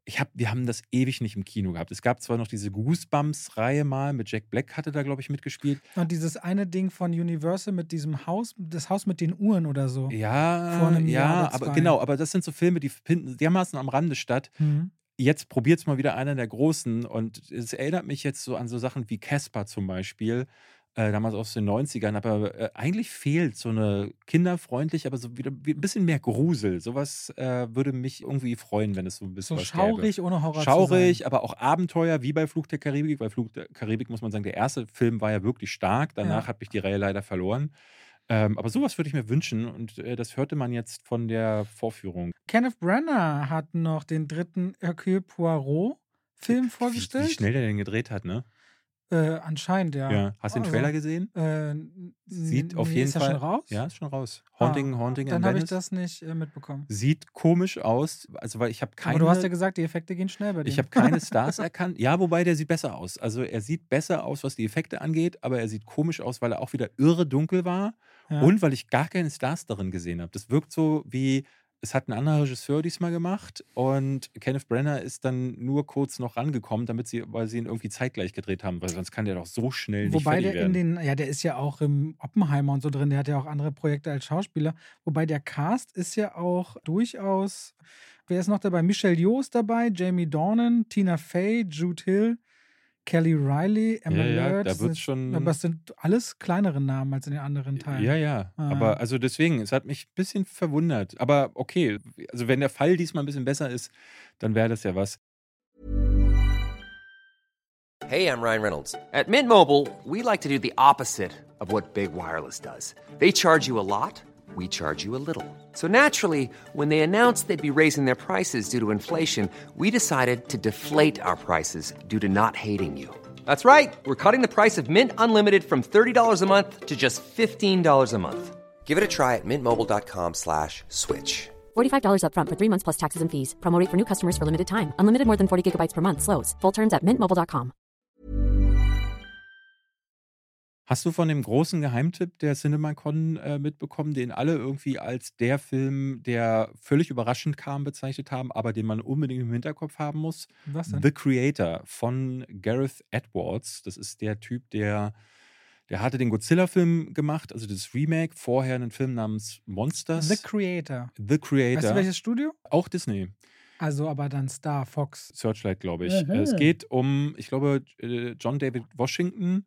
Speaker 2: wir haben das ewig nicht im Kino gehabt. Es gab zwar noch diese Goosebumps-Reihe mal, mit Jack Black hatte da, glaube ich, mitgespielt.
Speaker 1: Und dieses eine Ding von Universal mit diesem Haus, das Haus mit den Uhren oder so. Vor
Speaker 2: Ja,
Speaker 1: einem Jahr oder
Speaker 2: aber
Speaker 1: zwei.
Speaker 2: genau, aber das sind so Filme, die finden dermaßen am Rande statt.
Speaker 1: Mhm.
Speaker 2: Jetzt probiert es mal wieder einer der Großen und es erinnert mich jetzt so an so Sachen wie Casper zum Beispiel, damals aus den 90ern, aber eigentlich fehlt so eine kinderfreundlich, aber so wieder ein bisschen mehr Grusel. Sowas würde mich irgendwie freuen, wenn es so ein bisschen
Speaker 1: So
Speaker 2: was gäbe.
Speaker 1: schaurig, ohne Horror zu sein.
Speaker 2: Schaurig, aber auch Abenteuer, wie bei Fluch der Karibik. Bei Fluch der Karibik muss man sagen, der erste Film war ja wirklich stark. Danach
Speaker 1: Ja.
Speaker 2: hat mich die Reihe leider verloren. Aber sowas würde ich mir wünschen und das hörte man jetzt von der Vorführung.
Speaker 1: Kenneth Branagh hat noch den dritten Hercule Poirot-Film
Speaker 2: Wie
Speaker 1: vorgestellt.
Speaker 2: schnell der den gedreht hat, ne?
Speaker 1: Anscheinend, ja.
Speaker 2: Ja. Hast du den
Speaker 1: Also,
Speaker 2: Trailer gesehen? Sieht auf jeden
Speaker 1: ist er
Speaker 2: Fall.
Speaker 1: schon raus?
Speaker 2: Ja, ist schon raus. Haunting in
Speaker 1: Dann habe ich
Speaker 2: Venice.
Speaker 1: das nicht mitbekommen.
Speaker 2: Sieht komisch aus. Also, weil ich habe
Speaker 1: Aber du hast ja
Speaker 2: keine.
Speaker 1: gesagt, die Effekte gehen schnell bei dir.
Speaker 2: Ich habe keine Stars erkannt. Ja, wobei der sieht besser aus. Also er sieht besser aus, was die Effekte angeht, aber er sieht komisch aus, weil er auch wieder irre dunkel war
Speaker 1: Ja.
Speaker 2: und weil ich gar keine Stars darin gesehen habe. Das wirkt so wie, es hat ein anderer Regisseur diesmal gemacht und Kenneth Branagh ist dann nur kurz noch rangekommen, weil sie ihn irgendwie zeitgleich gedreht haben, weil sonst kann der doch so schnell nicht
Speaker 1: Wobei
Speaker 2: fertig
Speaker 1: der
Speaker 2: werden.
Speaker 1: der ist ja auch im Oppenheimer und so drin, der hat ja auch andere Projekte als Schauspieler. Wobei der Cast ist ja auch durchaus, wer ist noch dabei? Michelle Yeoh ist dabei, Jamie Dornan, Tina Fey, Jude Hill, Kelly Riley, Emma
Speaker 2: Ja,
Speaker 1: Laird.
Speaker 2: da wird's schon.
Speaker 1: Aber es sind alles kleinere Namen als in den anderen Teilen.
Speaker 2: Ja. Aber also deswegen, es hat mich ein bisschen verwundert. Aber okay, also wenn der Fall diesmal ein bisschen besser ist, dann wäre das ja was.
Speaker 3: Hey, I'm Ryan Reynolds. At Mint Mobile, we like to do the opposite of what Big Wireless does. They charge you a lot, we charge you a little. So naturally, when they announced they'd be raising their prices due to inflation, we decided to deflate our prices due to not hating you. That's right. We're cutting the price of Mint Unlimited from $30 a month to just $15 a month. Give it a try at mintmobile.com/switch.
Speaker 4: $45 up front for 3 months plus taxes and fees. Promo rate for new customers for limited time. Unlimited more than 40 gigabytes per month. Slows full terms at mintmobile.com.
Speaker 2: Hast du von dem großen Geheimtipp der CinemaCon mitbekommen, den alle irgendwie als der Film, der völlig überraschend kam, bezeichnet haben, aber den man unbedingt im Hinterkopf haben muss?
Speaker 1: Was denn?
Speaker 2: The Creator von Gareth Edwards. Das ist der Typ, der hatte den Godzilla-Film gemacht, also das Remake, vorher einen Film namens Monsters.
Speaker 1: The Creator.
Speaker 2: The Creator.
Speaker 1: Weißt du, welches Studio?
Speaker 2: Auch Disney.
Speaker 1: Also aber dann Star, Fox.
Speaker 2: Searchlight, glaube ich. Es geht um, ich glaube, John David Washington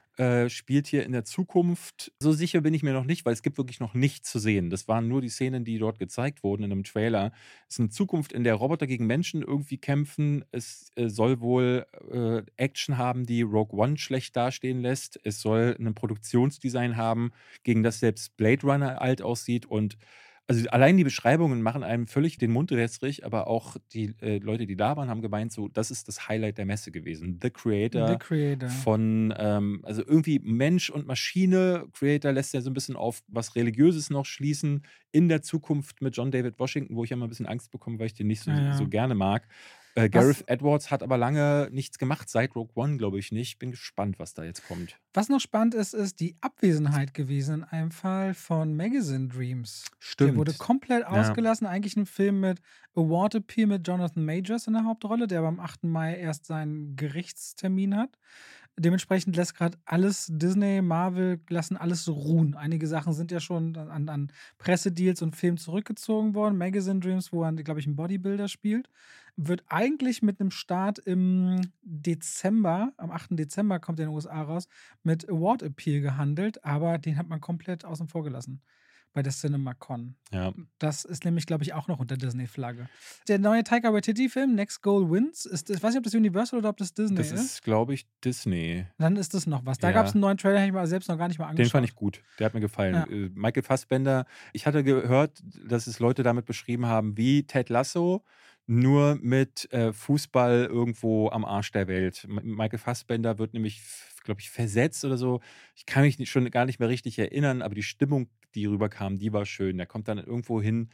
Speaker 2: spielt hier in der Zukunft. So sicher bin ich mir noch nicht, weil es gibt wirklich noch nichts zu sehen. Das waren nur die Szenen, die dort gezeigt wurden in einem Trailer. Es ist eine Zukunft, in der Roboter gegen Menschen irgendwie kämpfen. Es soll wohl Action haben, die Rogue One schlecht dastehen lässt. Es soll ein Produktionsdesign haben, gegen das selbst Blade Runner alt aussieht. Und also allein die Beschreibungen machen einem völlig den Mund wässrig, aber auch die Leute, die da waren, haben gemeint, so, das ist das Highlight der Messe gewesen. The Creator von, also irgendwie Mensch und Maschine. Creator lässt ja so ein bisschen auf was Religiöses noch schließen in der Zukunft mit John David Washington, wo ich ja mal ein bisschen Angst bekomme, weil ich den nicht so gerne mag. Gareth Edwards hat aber lange nichts gemacht, seit Rogue One, glaube ich nicht. Bin gespannt, was da jetzt kommt.
Speaker 1: Was noch spannend ist die Abwesenheit gewesen in einem Fall von Magazine Dreams.
Speaker 2: Stimmt.
Speaker 1: Der wurde komplett ausgelassen. Eigentlich ein Film mit Award Appeal mit Jonathan Majors in der Hauptrolle, der aber am 8. Mai erst seinen Gerichtstermin hat. Dementsprechend lässt gerade alles Disney, Marvel, lassen alles so ruhen. Einige Sachen sind ja schon an Pressedeals und Filmen zurückgezogen worden. Magazine Dreams, wo er, glaube ich, einen Bodybuilder spielt, wird eigentlich mit einem Start im Dezember, am 8. Dezember kommt er in den USA raus, mit Award Appeal gehandelt, aber den hat man komplett außen vor gelassen bei der CinemaCon.
Speaker 2: Ja.
Speaker 1: Das ist nämlich, glaube ich, auch noch unter Disney-Flagge. Der neue Taika Waititi-Film, Next Goal Wins, ich weiß nicht, ob das Universal oder ob das Disney ist.
Speaker 2: Das ist, glaube ich, Disney.
Speaker 1: Dann ist das noch was. Da
Speaker 2: Ja.
Speaker 1: gab es einen neuen Trailer, den habe ich mal selbst noch gar nicht mal angeschaut.
Speaker 2: Den fand ich gut. Der hat mir gefallen.
Speaker 1: Ja.
Speaker 2: Michael Fassbender, ich hatte gehört, dass es Leute damit beschrieben haben, wie Ted Lasso, nur mit Fußball irgendwo am Arsch der Welt. Michael Fassbender wird nämlich, glaube ich, versetzt oder so. Ich kann mich schon gar nicht mehr richtig erinnern, aber die Stimmung, die rüberkam, die war schön. Der kommt dann irgendwo hin,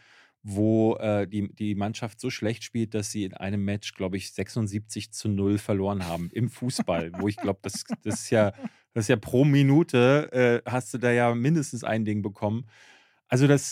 Speaker 2: wo die Mannschaft so schlecht spielt, dass sie in einem Match, glaube ich, 76-0 verloren haben im Fußball. Wo ich glaube, das ist ja pro Minute hast du da ja mindestens ein Ding bekommen. Also das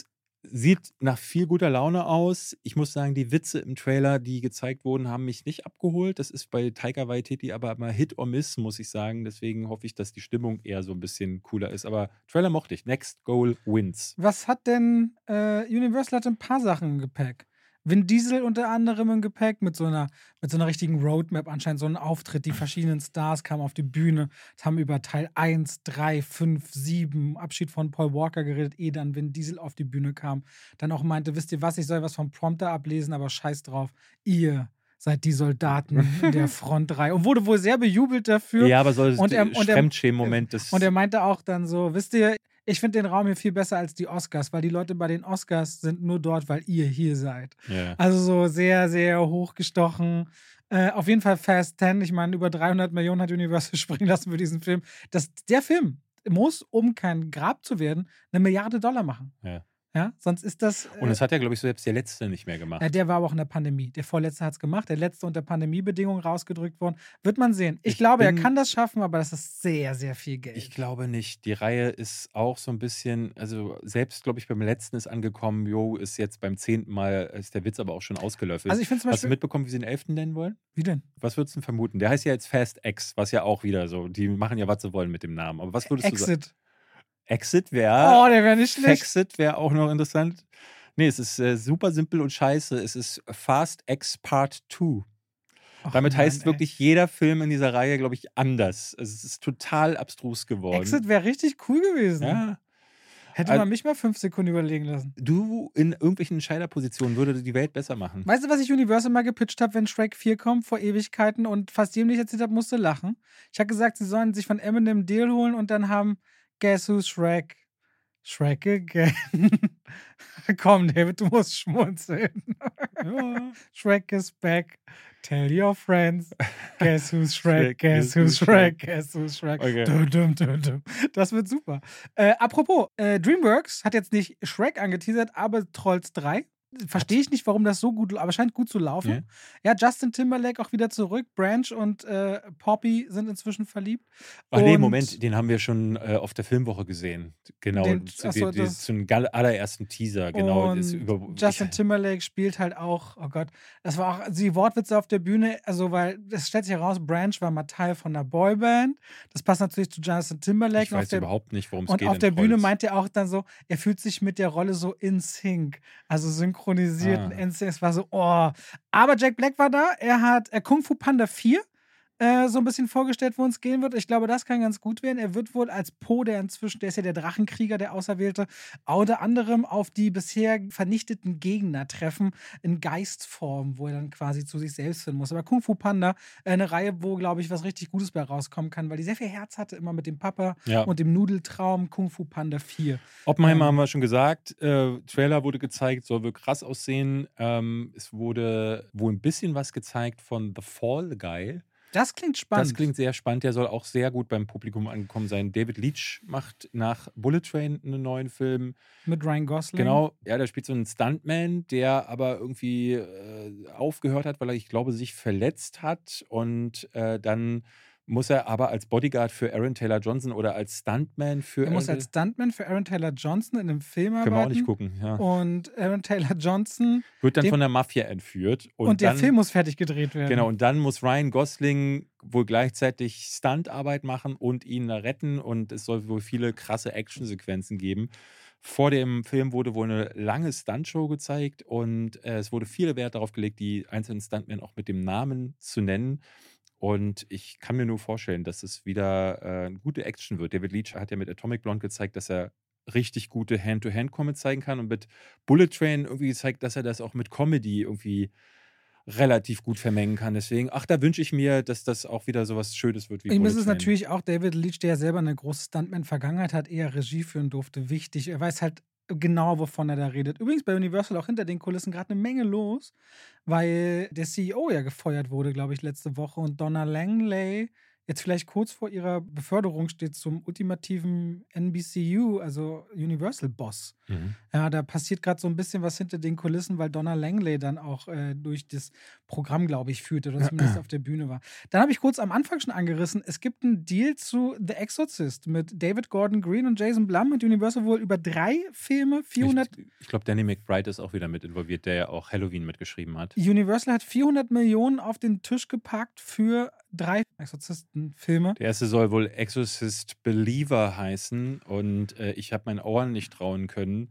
Speaker 2: Sieht nach viel guter Laune aus. Ich muss sagen, die Witze im Trailer, die gezeigt wurden, haben mich nicht abgeholt. Das ist bei Taika Waititi aber immer Hit or Miss, muss ich sagen. Deswegen hoffe ich, dass die Stimmung eher so ein bisschen cooler ist. Aber Trailer mochte ich. Next Goal wins.
Speaker 1: Was hat denn Universal hat ein paar Sachen im Gepäck. Vin Diesel unter anderem im Gepäck mit so einer richtigen Roadmap anscheinend, so einen Auftritt. Die verschiedenen Stars kamen auf die Bühne, haben über Teil 1, 3, 5, 7, Abschied von Paul Walker geredet, ehe dann Vin Diesel auf die Bühne kam. Dann auch meinte, wisst ihr was, ich soll was vom Prompter ablesen, aber scheiß drauf, ihr seid die Soldaten in der Frontreihe. Und wurde wohl sehr bejubelt dafür.
Speaker 2: Ja, aber so
Speaker 1: Und er-
Speaker 2: Fremdschämen-Moment des.
Speaker 1: Und er meinte auch dann so, wisst ihr, ich finde den Raum hier viel besser als die Oscars, weil die Leute bei den Oscars sind nur dort, weil ihr hier seid.
Speaker 2: Ja.
Speaker 1: Also so sehr, sehr hochgestochen. Auf jeden Fall Fast 10. Ich meine, über 300 Millionen hat Universal springen lassen für diesen Film. Der Film muss, um kein Grab zu werden, $1 Milliarde machen.
Speaker 2: Ja.
Speaker 1: Ja, sonst ist das.
Speaker 2: Und das hat ja, glaube ich, selbst der letzte nicht mehr gemacht.
Speaker 1: Der war aber auch in der Pandemie. Der vorletzte hat es gemacht. Der letzte unter Pandemiebedingungen rausgedrückt worden. Wird man sehen. Ich glaube, er kann das schaffen, aber das ist sehr, sehr viel Geld.
Speaker 2: Ich glaube nicht. Die Reihe ist auch so ein bisschen, also selbst, glaube ich, beim letzten ist angekommen, ist jetzt beim 10. Mal, ist der Witz aber auch schon ausgelöffelt.
Speaker 1: Also ich finde zum
Speaker 2: Hast du
Speaker 1: Beispiel.
Speaker 2: mitbekommen, wie sie den 11. nennen wollen?
Speaker 1: Wie denn?
Speaker 2: Was würdest du denn vermuten? Der heißt ja jetzt Fast X, was ja auch wieder so, die machen ja, was sie wollen mit dem Namen. Aber was würdest du sagen?
Speaker 1: Exit.
Speaker 2: Exit
Speaker 1: Oh,
Speaker 2: wäre,
Speaker 1: der wäre nicht schlecht.
Speaker 2: Fexit wäre auch noch interessant. Nee, es ist super simpel und scheiße. Es ist Fast X Part 2.
Speaker 1: Ach
Speaker 2: Damit
Speaker 1: Mann,
Speaker 2: heißt
Speaker 1: ey.
Speaker 2: wirklich jeder Film in dieser Reihe, glaube ich, anders. Also es ist total abstrus geworden.
Speaker 1: Exit wäre richtig cool gewesen.
Speaker 2: Ja.
Speaker 1: Hätte
Speaker 2: Also-
Speaker 1: man mich mal 5 Sekunden überlegen lassen.
Speaker 2: Du in irgendwelchen Entscheiderpositionen würde die Welt besser machen.
Speaker 1: Weißt du, was ich Universal mal gepitcht habe, wenn Shrek 4 kommt, vor Ewigkeiten und fast jedem, den ich erzählt habe, musste lachen? Ich habe gesagt, sie sollen sich von Eminem einen Deal holen und dann haben Guess Who's Shrek? Shrek again. Komm, David, du musst schmunzeln.
Speaker 2: Ja.
Speaker 1: Shrek is back. Tell your friends. Guess who's Shrek?
Speaker 2: Shrek,
Speaker 1: Guess who's Shrek? Guess who's Shrek?
Speaker 2: Okay.
Speaker 1: Dum, dum, dum. Das wird super. Apropos, DreamWorks hat jetzt nicht Shrek angeteasert, aber Trolls 3. Verstehe ich nicht, warum das so gut, aber scheint gut zu laufen. Ja, Justin Timberlake auch wieder zurück. Branch und Poppy sind inzwischen verliebt.
Speaker 2: Ach nee,
Speaker 1: Und
Speaker 2: Moment, den haben wir schon auf der Filmwoche gesehen. Genau,
Speaker 1: Achso, das-
Speaker 2: zum allerersten Teaser. Genau,
Speaker 1: Und
Speaker 2: das
Speaker 1: Justin Timberlake spielt halt auch, oh Gott, das war auch die Wortwitze auf der Bühne, also weil es stellt sich heraus, Branch war mal Teil von einer Boyband. Das passt natürlich zu Justin Timberlake.
Speaker 2: Ich weiß überhaupt nicht, worum es
Speaker 1: Und
Speaker 2: geht.
Speaker 1: auf
Speaker 2: in
Speaker 1: der Bühne
Speaker 2: Trolls.
Speaker 1: meint er auch dann so, er fühlt sich mit der Rolle so in sync, also synchronisiert in sync. Es war so, oh. Aber Jack Black war da, er hat Kung Fu Panda 4 so ein bisschen vorgestellt, wo es gehen wird. Ich glaube, das kann ganz gut werden. Er wird wohl als Po, der ist ja der Drachenkrieger, der Auserwählte, unter anderem auf die bisher vernichteten Gegner treffen, in Geistform, wo er dann quasi zu sich selbst finden muss. Aber Kung Fu Panda, eine Reihe, wo, glaube ich, was richtig Gutes bei rauskommen kann, weil die sehr viel Herz hatte, immer mit dem Papa
Speaker 2: Ja.
Speaker 1: und dem Nudeltraum Kung Fu Panda 4.
Speaker 2: Oppenheimer haben wir schon gesagt. Trailer wurde gezeigt, soll wohl krass aussehen. Es wurde wohl ein bisschen was gezeigt von The Fall Guy.
Speaker 1: Das klingt spannend.
Speaker 2: Das klingt sehr spannend. Der soll auch sehr gut beim Publikum angekommen sein. David Leitch macht nach Bullet Train einen neuen Film.
Speaker 1: Mit Ryan Gosling.
Speaker 2: Genau, ja, der spielt so einen Stuntman, der aber irgendwie aufgehört hat, weil er, ich glaube, sich verletzt hat. Und dann muss er aber als Bodyguard für Aaron Taylor Johnson oder als Stuntman für
Speaker 1: Er muss als Stuntman für Aaron Taylor Johnson in einem Film arbeiten.
Speaker 2: Können wir auch nicht gucken, ja.
Speaker 1: Und Aaron Taylor Johnson
Speaker 2: Wird dann von der Mafia entführt.
Speaker 1: und der
Speaker 2: dann,
Speaker 1: Film muss fertig gedreht werden.
Speaker 2: Genau, und dann muss Ryan Gosling wohl gleichzeitig Stuntarbeit machen und ihn retten. Und es soll wohl viele krasse Actionsequenzen geben. Vor dem Film wurde wohl eine lange Stuntshow gezeigt und es wurde viel Wert darauf gelegt, die einzelnen Stuntmen auch mit dem Namen zu nennen. Und ich kann mir nur vorstellen, dass es wieder eine gute Action wird. David Leitch hat ja mit Atomic Blonde gezeigt, dass er richtig gute Hand-to-Hand-Comedy zeigen kann und mit Bullet Train irgendwie gezeigt, dass er das auch mit Comedy irgendwie relativ gut vermengen kann. Deswegen, da wünsche ich mir, dass das auch wieder so was Schönes wird wie
Speaker 1: Ihm
Speaker 2: Bullet
Speaker 1: ist es
Speaker 2: Train.
Speaker 1: natürlich auch David Leitch, der ja selber eine große Stuntman-Vergangenheit hat, eher Regie führen durfte, wichtig. Er weiß halt genau, wovon er da redet. Übrigens bei Universal auch hinter den Kulissen gerade eine Menge los, weil der CEO ja gefeuert wurde, glaube ich, letzte Woche und Donna Langley jetzt vielleicht kurz vor ihrer Beförderung steht zum ultimativen NBCU, also Universal-Boss. Ja, da passiert gerade so ein bisschen was hinter den Kulissen, weil Donna Langley dann auch durch das Programm, glaube ich, führte oder zumindest auf der Bühne war. Dann habe ich kurz am Anfang schon angerissen, es gibt einen Deal zu The Exorcist mit David Gordon Green und Jason Blum und Universal wohl über 3 Filme, 400...
Speaker 2: Ich glaube, Danny McBride ist auch wieder mit involviert, der ja auch Halloween mitgeschrieben hat.
Speaker 1: Universal hat 400 Millionen auf den Tisch gepackt für 3 Exorzisten-Filme.
Speaker 2: Der erste soll wohl Exorcist Believer heißen und ich habe meinen Ohren nicht trauen können.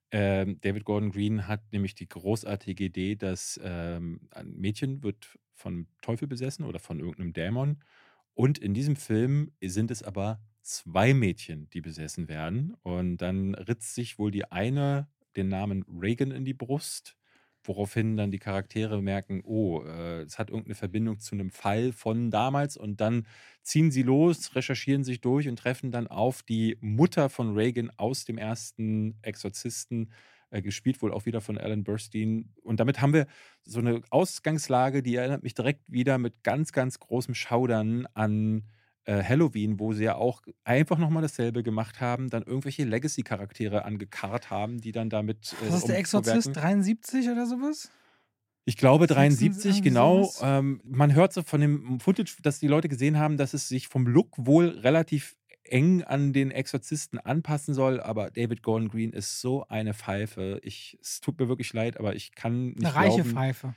Speaker 2: David Gordon Green hat nämlich die großartige Idee, dass ein Mädchen wird vom Teufel besessen oder von irgendeinem Dämon. Und in diesem Film sind es aber 2 Mädchen, die besessen werden. Und dann ritzt sich wohl die eine den Namen Reagan in die Brust, woraufhin dann die Charaktere merken, es hat irgendeine Verbindung zu einem Fall von damals. Und dann ziehen sie los, recherchieren sich durch und treffen dann auf die Mutter von Reagan aus dem ersten Exorzisten, gespielt wohl auch wieder von Alan Burstyn. Und damit haben wir so eine Ausgangslage, die erinnert mich direkt wieder mit ganz, ganz großem Schaudern an Halloween, wo sie ja auch einfach nochmal dasselbe gemacht haben, dann irgendwelche Legacy-Charaktere angekarrt haben, die dann damit
Speaker 1: Was ist der Exorzist? 73 oder sowas?
Speaker 2: Ich glaube
Speaker 1: 76,
Speaker 2: 73, genau.
Speaker 1: sowas?
Speaker 2: Man hört so von dem Footage, dass die Leute gesehen haben, dass es sich vom Look wohl relativ eng an den Exorzisten anpassen soll, aber David Gordon Green ist so eine Pfeife. Es tut mir wirklich leid, aber ich kann nicht
Speaker 1: Eine reiche
Speaker 2: glauben.
Speaker 1: Pfeife.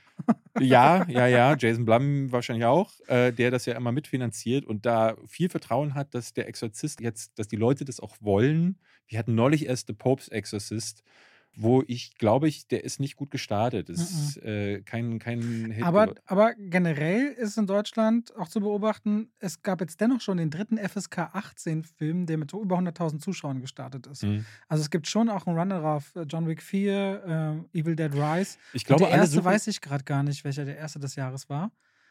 Speaker 2: Ja. Jason Blum wahrscheinlich auch, der das ja immer mitfinanziert und da viel Vertrauen hat, dass der Exorzist jetzt, dass die Leute das auch wollen. Wir hatten neulich erst The Pope's Exorcist, wo der ist nicht gut gestartet. Das ist kein Hit.
Speaker 1: Aber generell ist in Deutschland auch zu beobachten, es gab jetzt dennoch schon den 3. FSK 18-Film, der mit so über 100.000 Zuschauern gestartet ist. Also es gibt schon auch einen Runner auf John Wick 4, Evil Dead Rise.
Speaker 2: Ich glaube,
Speaker 1: und der erste weiß ich gerade gar nicht, welcher der erste des Jahres war.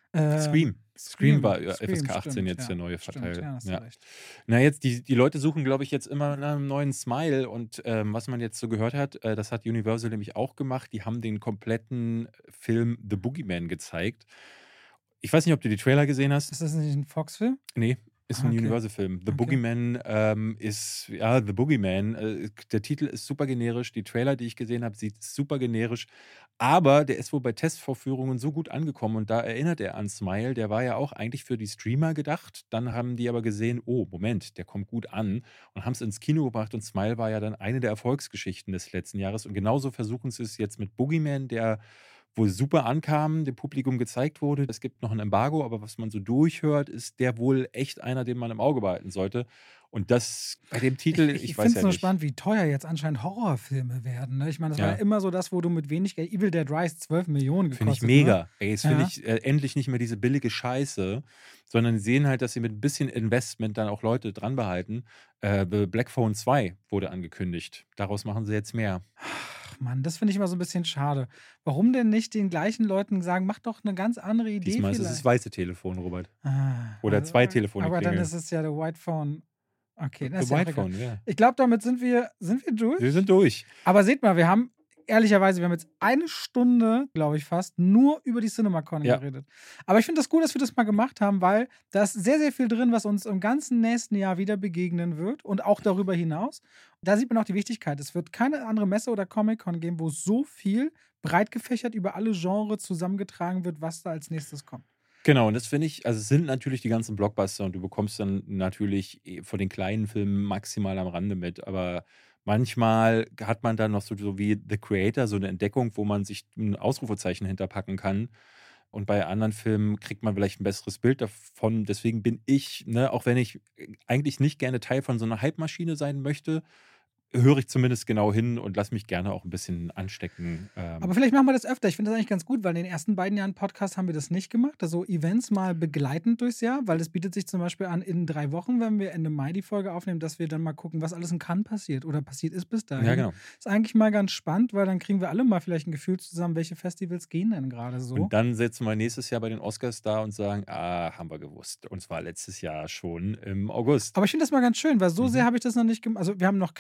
Speaker 2: Scream war FSK 18
Speaker 1: stimmt,
Speaker 2: jetzt
Speaker 1: ja.
Speaker 2: der neue
Speaker 1: Stimmt,
Speaker 2: Verteil.
Speaker 1: ja, hast du recht.
Speaker 2: Na, jetzt, die Leute suchen, glaube ich, jetzt immer nach einem neuen Smile und was man jetzt so gehört hat, das hat Universal nämlich auch gemacht. Die haben den kompletten Film The Boogeyman gezeigt. Ich weiß nicht, ob du die Trailer gesehen hast.
Speaker 1: Ist das nicht ein Fox-Film?
Speaker 2: Nee, ist ein
Speaker 1: Okay.
Speaker 2: Universal-Film. The
Speaker 1: Okay.
Speaker 2: Boogeyman ist, The Boogeyman. Der Titel ist super generisch. Die Trailer, die ich gesehen habe, sieht super generisch. Aber der ist wohl bei Testvorführungen so gut angekommen und da erinnert er an Smile. Der war ja auch eigentlich für die Streamer gedacht. Dann haben die aber gesehen, Moment, der kommt gut an und haben es ins Kino gebracht und Smile war ja dann eine der Erfolgsgeschichten des letzten Jahres. Und genauso versuchen sie es jetzt mit Boogeyman, der wohl super ankam, dem Publikum gezeigt wurde. Es gibt noch ein Embargo, aber was man so durchhört, ist der wohl echt einer, den man im Auge behalten sollte. Und das bei dem Titel,
Speaker 1: Ich
Speaker 2: weiß
Speaker 1: finde es
Speaker 2: ja
Speaker 1: nur
Speaker 2: nicht.
Speaker 1: spannend, wie teuer jetzt anscheinend Horrorfilme werden. Ne? Ich meine, das war
Speaker 2: Ja.
Speaker 1: ja immer so das, wo du mit wenig Geld, Evil Dead Rise 12 Millionen
Speaker 2: Finde ich
Speaker 1: gekostet.
Speaker 2: mega.
Speaker 1: Ne?
Speaker 2: Ey, jetzt
Speaker 1: Ja.
Speaker 2: finde ich endlich nicht mehr diese billige Scheiße, sondern sehen halt, dass sie mit ein bisschen Investment dann auch Leute dran behalten. The Black Phone 2 wurde angekündigt. Daraus machen sie jetzt mehr.
Speaker 1: Ach Mann, das finde ich immer so ein bisschen schade. Warum denn nicht den gleichen Leuten sagen, mach doch eine ganz andere Idee
Speaker 2: Diesmal ist es
Speaker 1: vielleicht?
Speaker 2: das weiße Telefon, Robert.
Speaker 1: Ah,
Speaker 2: Oder
Speaker 1: also,
Speaker 2: 2 Telefone
Speaker 1: aber dann
Speaker 2: klingeln.
Speaker 1: ist es ja der White Phone. Okay, das
Speaker 2: The
Speaker 1: ist ja auch
Speaker 2: White
Speaker 1: egal.
Speaker 2: Phone, ja.
Speaker 1: Ich glaube, damit sind wir durch.
Speaker 2: Wir sind durch.
Speaker 1: Aber seht mal, wir haben jetzt 1 Stunde, glaube ich fast, nur über die CinemaCon
Speaker 2: Ja.
Speaker 1: geredet. Aber ich finde das gut, dass wir das mal gemacht haben, weil da ist sehr, sehr viel drin, was uns im ganzen nächsten Jahr wieder begegnen wird und auch darüber hinaus. Da sieht man auch die Wichtigkeit. Es wird keine andere Messe oder Comic-Con geben, wo so viel breit gefächert über alle Genres zusammengetragen wird, was da als nächstes kommt.
Speaker 2: Genau, und das finde ich, also es sind natürlich die ganzen Blockbuster und du bekommst dann natürlich von den kleinen Filmen maximal am Rande mit, aber manchmal hat man dann noch so wie The Creator, so eine Entdeckung, wo man sich ein Ausrufezeichen hinterpacken kann. Und bei anderen Filmen kriegt man vielleicht ein besseres Bild davon. Deswegen bin ich, auch wenn ich eigentlich nicht gerne Teil von so einer Hype-Maschine sein möchte, höre ich zumindest genau hin und lasse mich gerne auch ein bisschen anstecken.
Speaker 1: Aber vielleicht machen wir das öfter. Ich finde das eigentlich ganz gut, weil in den ersten beiden Jahren Podcast haben wir das nicht gemacht. Also Events mal begleitend durchs Jahr, weil es bietet sich zum Beispiel an, in 3 Wochen, wenn wir Ende Mai die Folge aufnehmen, dass wir dann mal gucken, was alles in Cannes passiert oder passiert ist bis dahin.
Speaker 2: Ja, genau.
Speaker 1: Ist eigentlich mal ganz spannend, weil dann kriegen wir alle mal vielleicht ein Gefühl zusammen, welche Festivals gehen denn gerade so.
Speaker 2: Und dann setzen wir nächstes Jahr bei den Oscars da und sagen, haben wir gewusst. Und zwar letztes Jahr schon im August.
Speaker 1: Aber ich finde das mal ganz schön, weil so sehr habe ich das noch nicht gemacht. Also wir haben noch keine Podcast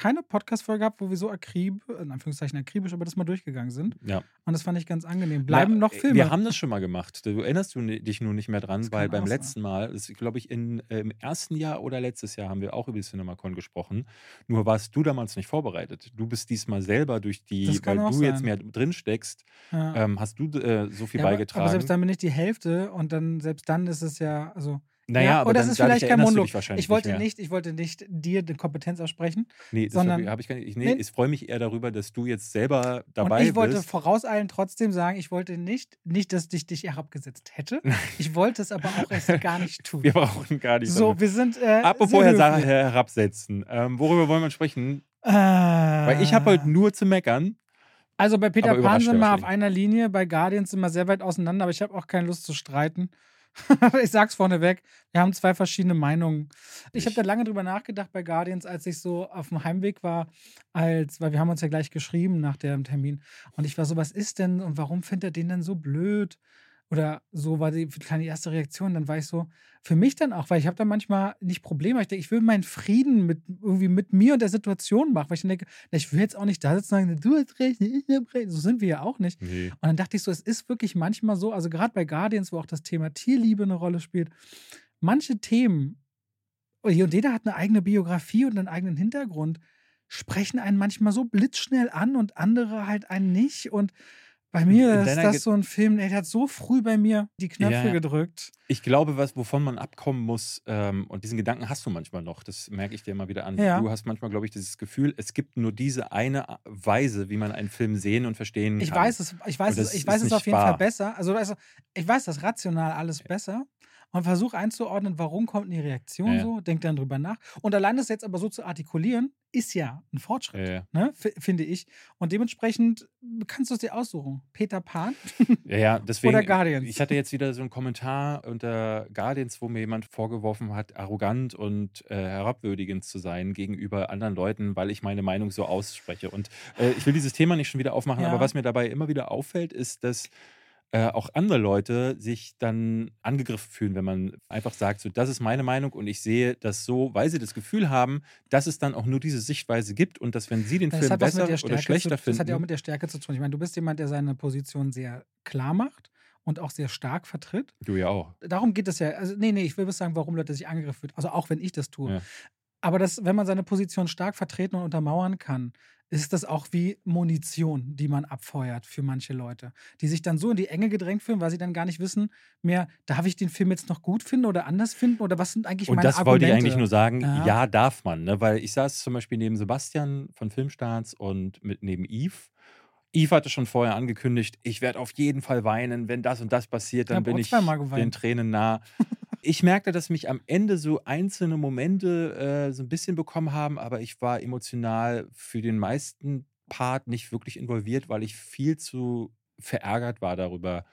Speaker 1: Podcast-Folge gehabt, wo wir so in Anführungszeichen akribisch, aber das mal durchgegangen sind.
Speaker 2: Ja.
Speaker 1: Und das fand ich ganz angenehm. Bleiben noch Filme.
Speaker 2: Wir haben das schon mal gemacht. Du erinnerst dich nur nicht mehr dran,
Speaker 1: Das
Speaker 2: weil
Speaker 1: kann
Speaker 2: beim
Speaker 1: auch sein.
Speaker 2: letzten Mal, das glaube ich im ersten Jahr oder letztes Jahr haben wir auch über die CinemaCon gesprochen. Nur warst du damals nicht vorbereitet. Du bist diesmal selber
Speaker 1: Das kann
Speaker 2: weil
Speaker 1: auch
Speaker 2: du jetzt
Speaker 1: sein.
Speaker 2: mehr drin steckst,
Speaker 1: Ja.
Speaker 2: hast du so viel
Speaker 1: Ja, aber
Speaker 2: beigetragen.
Speaker 1: selbst dann bin ich die Hälfte und dann, selbst dann ist es ja, also.
Speaker 2: Naja,
Speaker 1: ja,
Speaker 2: aber
Speaker 1: und das
Speaker 2: dann,
Speaker 1: ist
Speaker 2: dadurch
Speaker 1: vielleicht kein
Speaker 2: erinnerst du
Speaker 1: Monolog.
Speaker 2: dich wahrscheinlich
Speaker 1: Ich wollte
Speaker 2: nicht mehr.
Speaker 1: nicht dir die Kompetenz aussprechen,
Speaker 2: Nee, das
Speaker 1: sondern.
Speaker 2: habe ich gar nicht.
Speaker 1: Nee.
Speaker 2: Ich freue mich eher darüber, dass du jetzt selber
Speaker 1: Und
Speaker 2: dabei
Speaker 1: ich wollte
Speaker 2: bist.
Speaker 1: vorauseilend trotzdem sagen, ich wollte nicht, dass ich dich herabgesetzt hätte. Ich wollte es aber auch erst gar nicht tun.
Speaker 2: Wir brauchen gar nicht.
Speaker 1: So, wir sind.
Speaker 2: Apropos
Speaker 1: sehr
Speaker 2: Herr
Speaker 1: höflich.
Speaker 2: herabsetzen. Worüber wollen wir sprechen? Weil ich habe heute nur zu meckern.
Speaker 1: Also bei Peter
Speaker 2: aber
Speaker 1: Pan
Speaker 2: überrascht
Speaker 1: sind wir auf
Speaker 2: wahrscheinlich.
Speaker 1: einer Linie, bei Guardians sind wir sehr weit auseinander, aber ich habe auch keine Lust zu streiten. Ich sag's vorneweg, wir haben zwei verschiedene Meinungen. Ich habe da lange drüber nachgedacht bei Guardians, als ich so auf dem Heimweg war, weil wir haben uns ja gleich geschrieben nach dem Termin. Und ich war so, was ist denn und warum findet er den denn so blöd? Oder so war die kleine erste Reaktion. Dann war ich so, für mich dann auch, weil ich habe da manchmal nicht Probleme. Ich denke, ich will meinen Frieden irgendwie mit mir und der Situation machen. Weil ich dann denke, na, ich will jetzt auch nicht da sitzen und sagen, du hast recht, ich habe recht. So sind wir ja auch nicht.
Speaker 2: Nee.
Speaker 1: Und dann dachte ich so, es ist wirklich manchmal so, also gerade bei Guardians, wo auch das Thema Tierliebe eine Rolle spielt, manche Themen, und jeder hat eine eigene Biografie und einen eigenen Hintergrund, sprechen einen manchmal so blitzschnell an und andere halt einen nicht. Und bei mir
Speaker 2: In
Speaker 1: ist
Speaker 2: deiner
Speaker 1: das so ein Film, der hat so früh bei mir die Knöpfe
Speaker 2: Ja.
Speaker 1: gedrückt.
Speaker 2: Ich glaube, wovon man abkommen muss, und diesen Gedanken hast du manchmal noch, das merke ich dir immer wieder an.
Speaker 1: Ja.
Speaker 2: Du hast manchmal, glaube ich, dieses Gefühl, es gibt nur diese eine Weise, wie man einen Film sehen und verstehen
Speaker 1: Ich
Speaker 2: kann.
Speaker 1: weiß es
Speaker 2: Und das
Speaker 1: auf
Speaker 2: ist
Speaker 1: jeden
Speaker 2: nicht
Speaker 1: Fall
Speaker 2: wahr.
Speaker 1: besser. Also ich weiß das rational alles besser und versuche einzuordnen, warum kommt die Reaktion
Speaker 2: Ja.
Speaker 1: so, denk dann drüber nach. Und allein das jetzt aber so zu artikulieren, ist ja ein Fortschritt,
Speaker 2: Ja.
Speaker 1: ne? Finde ich. Und dementsprechend kannst du es dir aussuchen. Peter Pan
Speaker 2: Ja, deswegen.
Speaker 1: oder Guardians.
Speaker 2: Ich hatte jetzt wieder so einen Kommentar unter Guardians, wo mir jemand vorgeworfen hat, arrogant und herabwürdigend zu sein gegenüber anderen Leuten, weil ich meine Meinung so ausspreche. Und ich will dieses Thema nicht schon wieder aufmachen,
Speaker 1: Ja.
Speaker 2: aber was mir dabei immer wieder auffällt, ist, dass auch andere Leute sich dann angegriffen fühlen, wenn man einfach sagt, so, das ist meine Meinung und ich sehe das so, weil sie das Gefühl haben, dass es dann auch nur diese Sichtweise gibt und dass, wenn sie den
Speaker 1: Das
Speaker 2: Film
Speaker 1: hat was mit
Speaker 2: besser
Speaker 1: der
Speaker 2: oder
Speaker 1: Stärke
Speaker 2: schlechter
Speaker 1: das hat ja auch
Speaker 2: finden.
Speaker 1: mit der Stärke zu tun. Ich meine, du bist jemand, der seine Position sehr klar macht und auch sehr stark vertritt.
Speaker 2: Du ja auch.
Speaker 1: Darum geht es ja. Also, nee, ich will bloß sagen, warum Leute sich angegriffen fühlen. Also auch wenn ich das tue.
Speaker 2: Ja.
Speaker 1: Aber wenn man seine Position stark vertreten und untermauern kann, ist das auch wie Munition, die man abfeuert für manche Leute, die sich dann so in die Enge gedrängt fühlen, weil sie dann gar nicht wissen mehr, darf ich den Film jetzt noch gut finden oder anders finden oder was sind eigentlich
Speaker 2: Und
Speaker 1: meine
Speaker 2: das
Speaker 1: Argumente?
Speaker 2: wollte ich eigentlich nur sagen,
Speaker 1: Ja.
Speaker 2: ja, darf man. Ne? Weil ich saß zum Beispiel neben Sebastian von Filmstarts und neben Yves. Yves hatte schon vorher angekündigt, ich werde auf jeden Fall weinen, wenn das und das passiert, dann
Speaker 1: Ich hab
Speaker 2: bin
Speaker 1: auch
Speaker 2: ich
Speaker 1: zweimal
Speaker 2: den
Speaker 1: geweint.
Speaker 2: Tränen nah. Ich merkte, dass mich am Ende so einzelne Momente so ein bisschen bekommen haben, aber ich war emotional für den meisten Part nicht wirklich involviert, weil ich viel zu verärgert war darüber,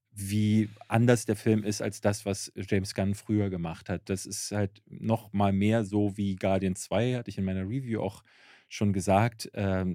Speaker 2: wie anders der Film ist als das, was James Gunn früher gemacht hat. Das ist halt noch mal mehr so wie Guardian 2, hatte ich in meiner Review auch schon gesagt.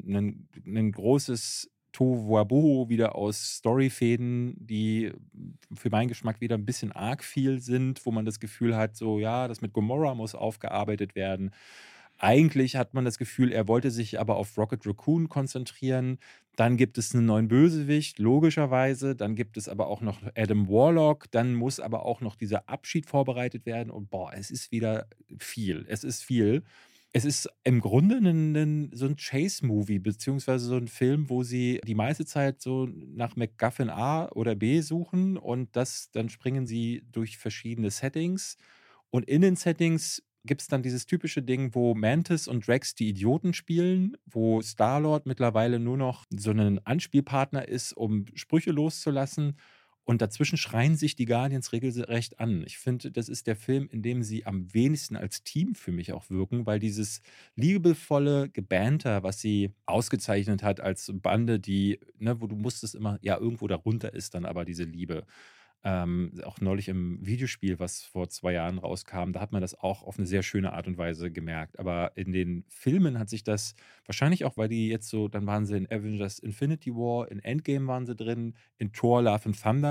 Speaker 2: Ein großes Tohuwabohu wieder aus Storyfäden, die für meinen Geschmack wieder ein bisschen arg viel sind, wo man das Gefühl hat, so ja, das mit Gamora muss aufgearbeitet werden. Eigentlich hat man das Gefühl, er wollte sich aber auf Rocket Raccoon konzentrieren. Dann gibt es einen neuen Bösewicht, logischerweise. Dann gibt es aber auch noch Adam Warlock. Dann muss aber auch noch dieser Abschied vorbereitet werden. Und boah, es ist wieder viel. Es ist viel. Es ist im Grunde so ein Chase-Movie, beziehungsweise so ein Film, wo sie die meiste Zeit so nach MacGuffin A oder B suchen und dann springen sie durch verschiedene Settings. Und in den Settings gibt es dann dieses typische Ding, wo Mantis und Drax die Idioten spielen, wo Star-Lord mittlerweile nur noch so ein Anspielpartner ist, um Sprüche loszulassen. Und dazwischen schreien sich die Guardians regelrecht an. Ich finde, das ist der Film, in dem sie am wenigsten als Team für mich auch wirken, weil dieses liebevolle Gebanter, was sie ausgezeichnet hat als Bande, die, ne, wo du musstest immer, ja, irgendwo darunter ist dann aber diese Liebe. Auch neulich im Videospiel, was vor 2 Jahren rauskam, da hat man das auch auf eine sehr schöne Art und Weise gemerkt. Aber in den Filmen hat sich das, wahrscheinlich auch, weil die jetzt so, dann waren sie in Avengers Infinity War, in Endgame waren sie drin, in Thor Love and Thunder,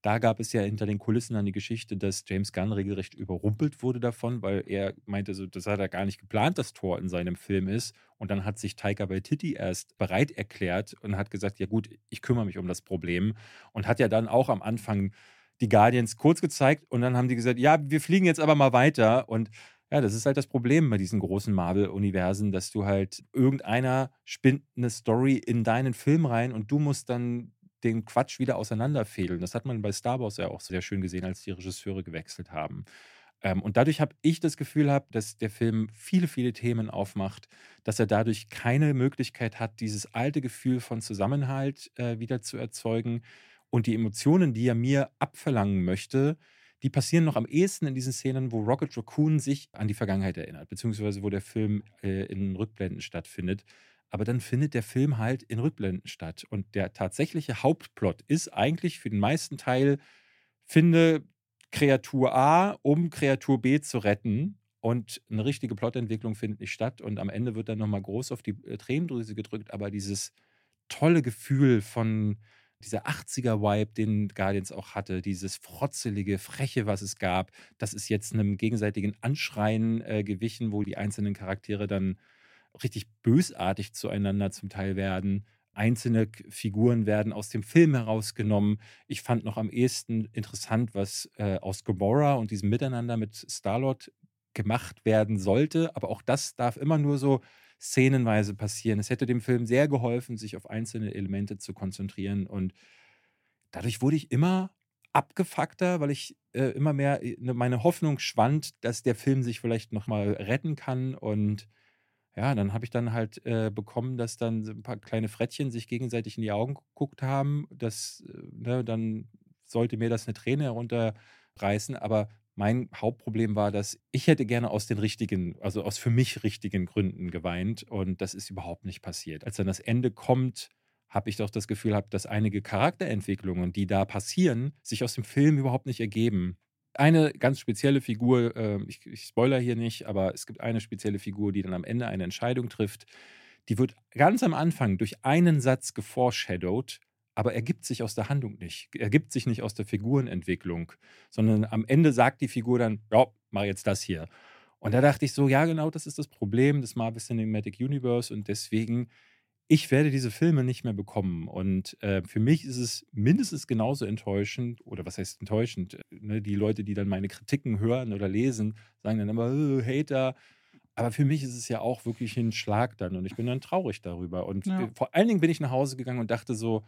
Speaker 2: Da gab es ja hinter den Kulissen dann die Geschichte, dass James Gunn regelrecht überrumpelt wurde davon, weil er meinte, so, das hat er gar nicht geplant, dass Thor in seinem Film ist. Und dann hat sich Taika Waititi erst bereit erklärt und hat gesagt, ja gut, ich kümmere mich um das Problem. Und hat ja dann auch am Anfang die Guardians kurz gezeigt und dann haben die gesagt, ja, wir fliegen jetzt aber mal weiter. Und ja, das ist halt das Problem bei diesen großen Marvel-Universen, dass du halt irgendeiner spinnt eine Story in deinen Film rein und du musst dann den Quatsch wieder auseinanderfädeln. Das hat man bei Star Wars ja auch sehr schön gesehen, als die Regisseure gewechselt haben. Und dadurch habe ich das Gefühl, dass der Film viele, viele Themen aufmacht, dass er dadurch keine Möglichkeit hat, dieses alte Gefühl von Zusammenhalt wieder zu erzeugen. Und die Emotionen, die er mir abverlangen möchte, die passieren noch am ehesten in diesen Szenen, wo Rocket Raccoon sich an die Vergangenheit erinnert, beziehungsweise wo der Film in Rückblenden stattfindet. Aber dann findet der Film halt in Rückblenden statt. Und der tatsächliche Hauptplot ist eigentlich für den meisten Teil, finde Kreatur A, um Kreatur B zu retten. Und eine richtige Plotentwicklung findet nicht statt. Und am Ende wird dann nochmal groß auf die Tränendrüse gedrückt. Aber dieses tolle Gefühl von dieser 80er-Vibe, den Guardians auch hatte, dieses frotzelige, freche, was es gab, das ist jetzt einem gegenseitigen Anschreien gewichen, wo die einzelnen Charaktere dann richtig bösartig zueinander zum Teil werden. Einzelne Figuren werden aus dem Film herausgenommen. Ich fand noch am ehesten interessant, was aus Gamora und diesem Miteinander mit Star-Lord gemacht werden sollte. Aber auch das darf immer nur so szenenweise passieren. Es hätte dem Film sehr geholfen, sich auf einzelne Elemente zu konzentrieren. Und dadurch wurde ich immer abgefuckter, weil ich immer mehr meine Hoffnung schwand, dass der Film sich vielleicht nochmal retten kann. Und ja, dann habe ich dann halt bekommen, dass dann so ein paar kleine Frettchen sich gegenseitig in die Augen geguckt haben. Dann sollte mir das eine Träne herunterreißen. Aber mein Hauptproblem war, dass ich hätte gerne aus den richtigen, also aus für mich richtigen Gründen geweint. Und das ist überhaupt nicht passiert. Als dann das Ende kommt, habe ich doch das Gefühl gehabt, dass einige Charakterentwicklungen, die da passieren, sich aus dem Film überhaupt nicht ergeben. Eine ganz spezielle Figur, ich spoiler hier nicht, aber es gibt eine spezielle Figur, die dann am Ende eine Entscheidung trifft. Die wird ganz am Anfang durch einen Satz geforeshadowed, aber ergibt sich aus der Handlung nicht. Ergibt sich nicht aus der Figurenentwicklung, sondern am Ende sagt die Figur dann, ja, mach jetzt das hier. Und da dachte ich so, ja genau, das ist das Problem des Marvel Cinematic Universe und deswegen ich werde diese Filme nicht mehr bekommen. Und für mich ist es mindestens genauso enttäuschend, oder was heißt enttäuschend? Ne? Die Leute, die dann meine Kritiken hören oder lesen, sagen dann immer, Hater. Aber für mich ist es ja auch wirklich ein Schlag dann und ich bin dann traurig darüber. Und
Speaker 1: Ja.
Speaker 2: vor allen Dingen bin ich nach Hause gegangen und dachte so,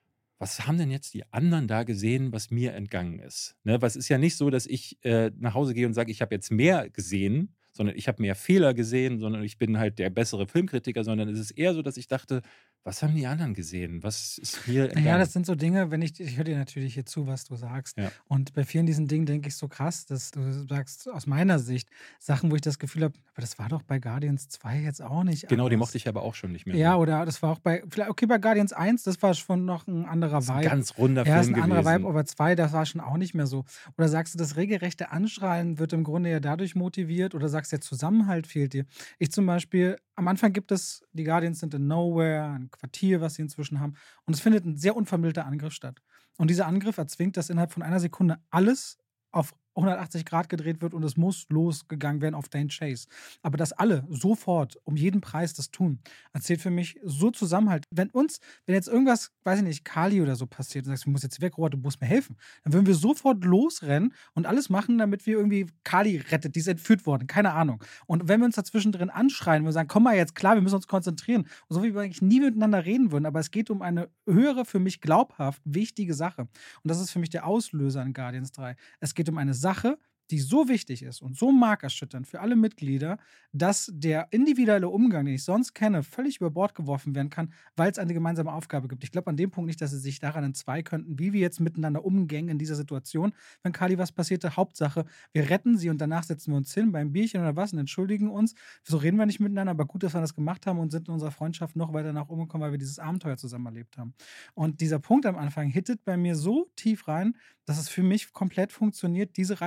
Speaker 2: was haben denn jetzt die anderen da gesehen, was mir entgangen ist? Ne? Weil es ist ja nicht so, dass ich nach Hause gehe und sage, ich habe jetzt mehr gesehen, sondern ich habe mehr Fehler gesehen, sondern ich bin halt der bessere Filmkritiker, sondern es ist eher so, dass ich dachte, was haben die anderen gesehen? Was ist mir entgangen?
Speaker 1: Ja, das sind so Dinge, ich höre dir natürlich hier zu, was du sagst.
Speaker 2: Ja.
Speaker 1: Und bei vielen diesen Dingen denke ich so krass, dass du sagst, aus meiner Sicht, Sachen, wo ich das Gefühl habe, aber das war doch bei Guardians 2 jetzt auch nicht
Speaker 2: Genau, die
Speaker 1: anders.
Speaker 2: mochte ich aber auch schon nicht mehr.
Speaker 1: Ja, oder das war auch bei Guardians 1, das war schon noch ein anderer
Speaker 2: Das ist ein
Speaker 1: Vibe.
Speaker 2: ganz runder
Speaker 1: Ja, ist
Speaker 2: Film
Speaker 1: ein anderer
Speaker 2: gewesen.
Speaker 1: Vibe, aber 2, das war schon auch nicht mehr so. Oder sagst du, das regelrechte Anschreien wird im Grunde ja dadurch motiviert oder sagst du, der Zusammenhalt fehlt dir? Ich zum Beispiel, am Anfang gibt es, die Guardians sind in Nowhere, ein Quartier, was sie inzwischen haben. Und es findet ein sehr unvermillter Angriff statt. Und dieser Angriff erzwingt, dass innerhalb von einer Sekunde alles auf 180 Grad gedreht wird und es muss losgegangen werden auf Dane Chase. Aber dass alle sofort um jeden Preis das tun, erzählt für mich so Zusammenhalt. Wenn jetzt irgendwas, weiß ich nicht, Kali oder so passiert und sagst, du musst jetzt weg, Robert, du musst mir helfen, dann würden wir sofort losrennen und alles machen, damit wir irgendwie Kali rettet, die ist entführt worden, keine Ahnung. Und wenn wir uns dazwischen drin anschreien und sagen, komm mal jetzt klar, wir müssen uns konzentrieren, und so wie wir eigentlich nie miteinander reden würden, aber es geht um eine höhere, für mich glaubhaft wichtige Sache. Und das ist für mich der Auslöser in Guardians 3. Es geht um eine Sache, die so wichtig ist und so markerschütternd für alle Mitglieder, dass der individuelle Umgang, den ich sonst kenne, völlig über Bord geworfen werden kann, weil es eine gemeinsame Aufgabe gibt. Ich glaube an dem Punkt nicht, dass sie sich daran entzwei könnten, wie wir jetzt miteinander umgehen in dieser Situation, wenn Kali was passierte. Hauptsache, wir retten sie und danach setzen wir uns hin beim Bierchen oder was und entschuldigen uns. So reden wir nicht miteinander, aber gut, dass wir das gemacht haben und sind in unserer Freundschaft noch weiter nach oben gekommen, weil wir dieses Abenteuer zusammen erlebt haben. Und dieser Punkt am Anfang hittet bei mir so tief rein, dass es für mich komplett funktioniert, diese Reise mitzugehen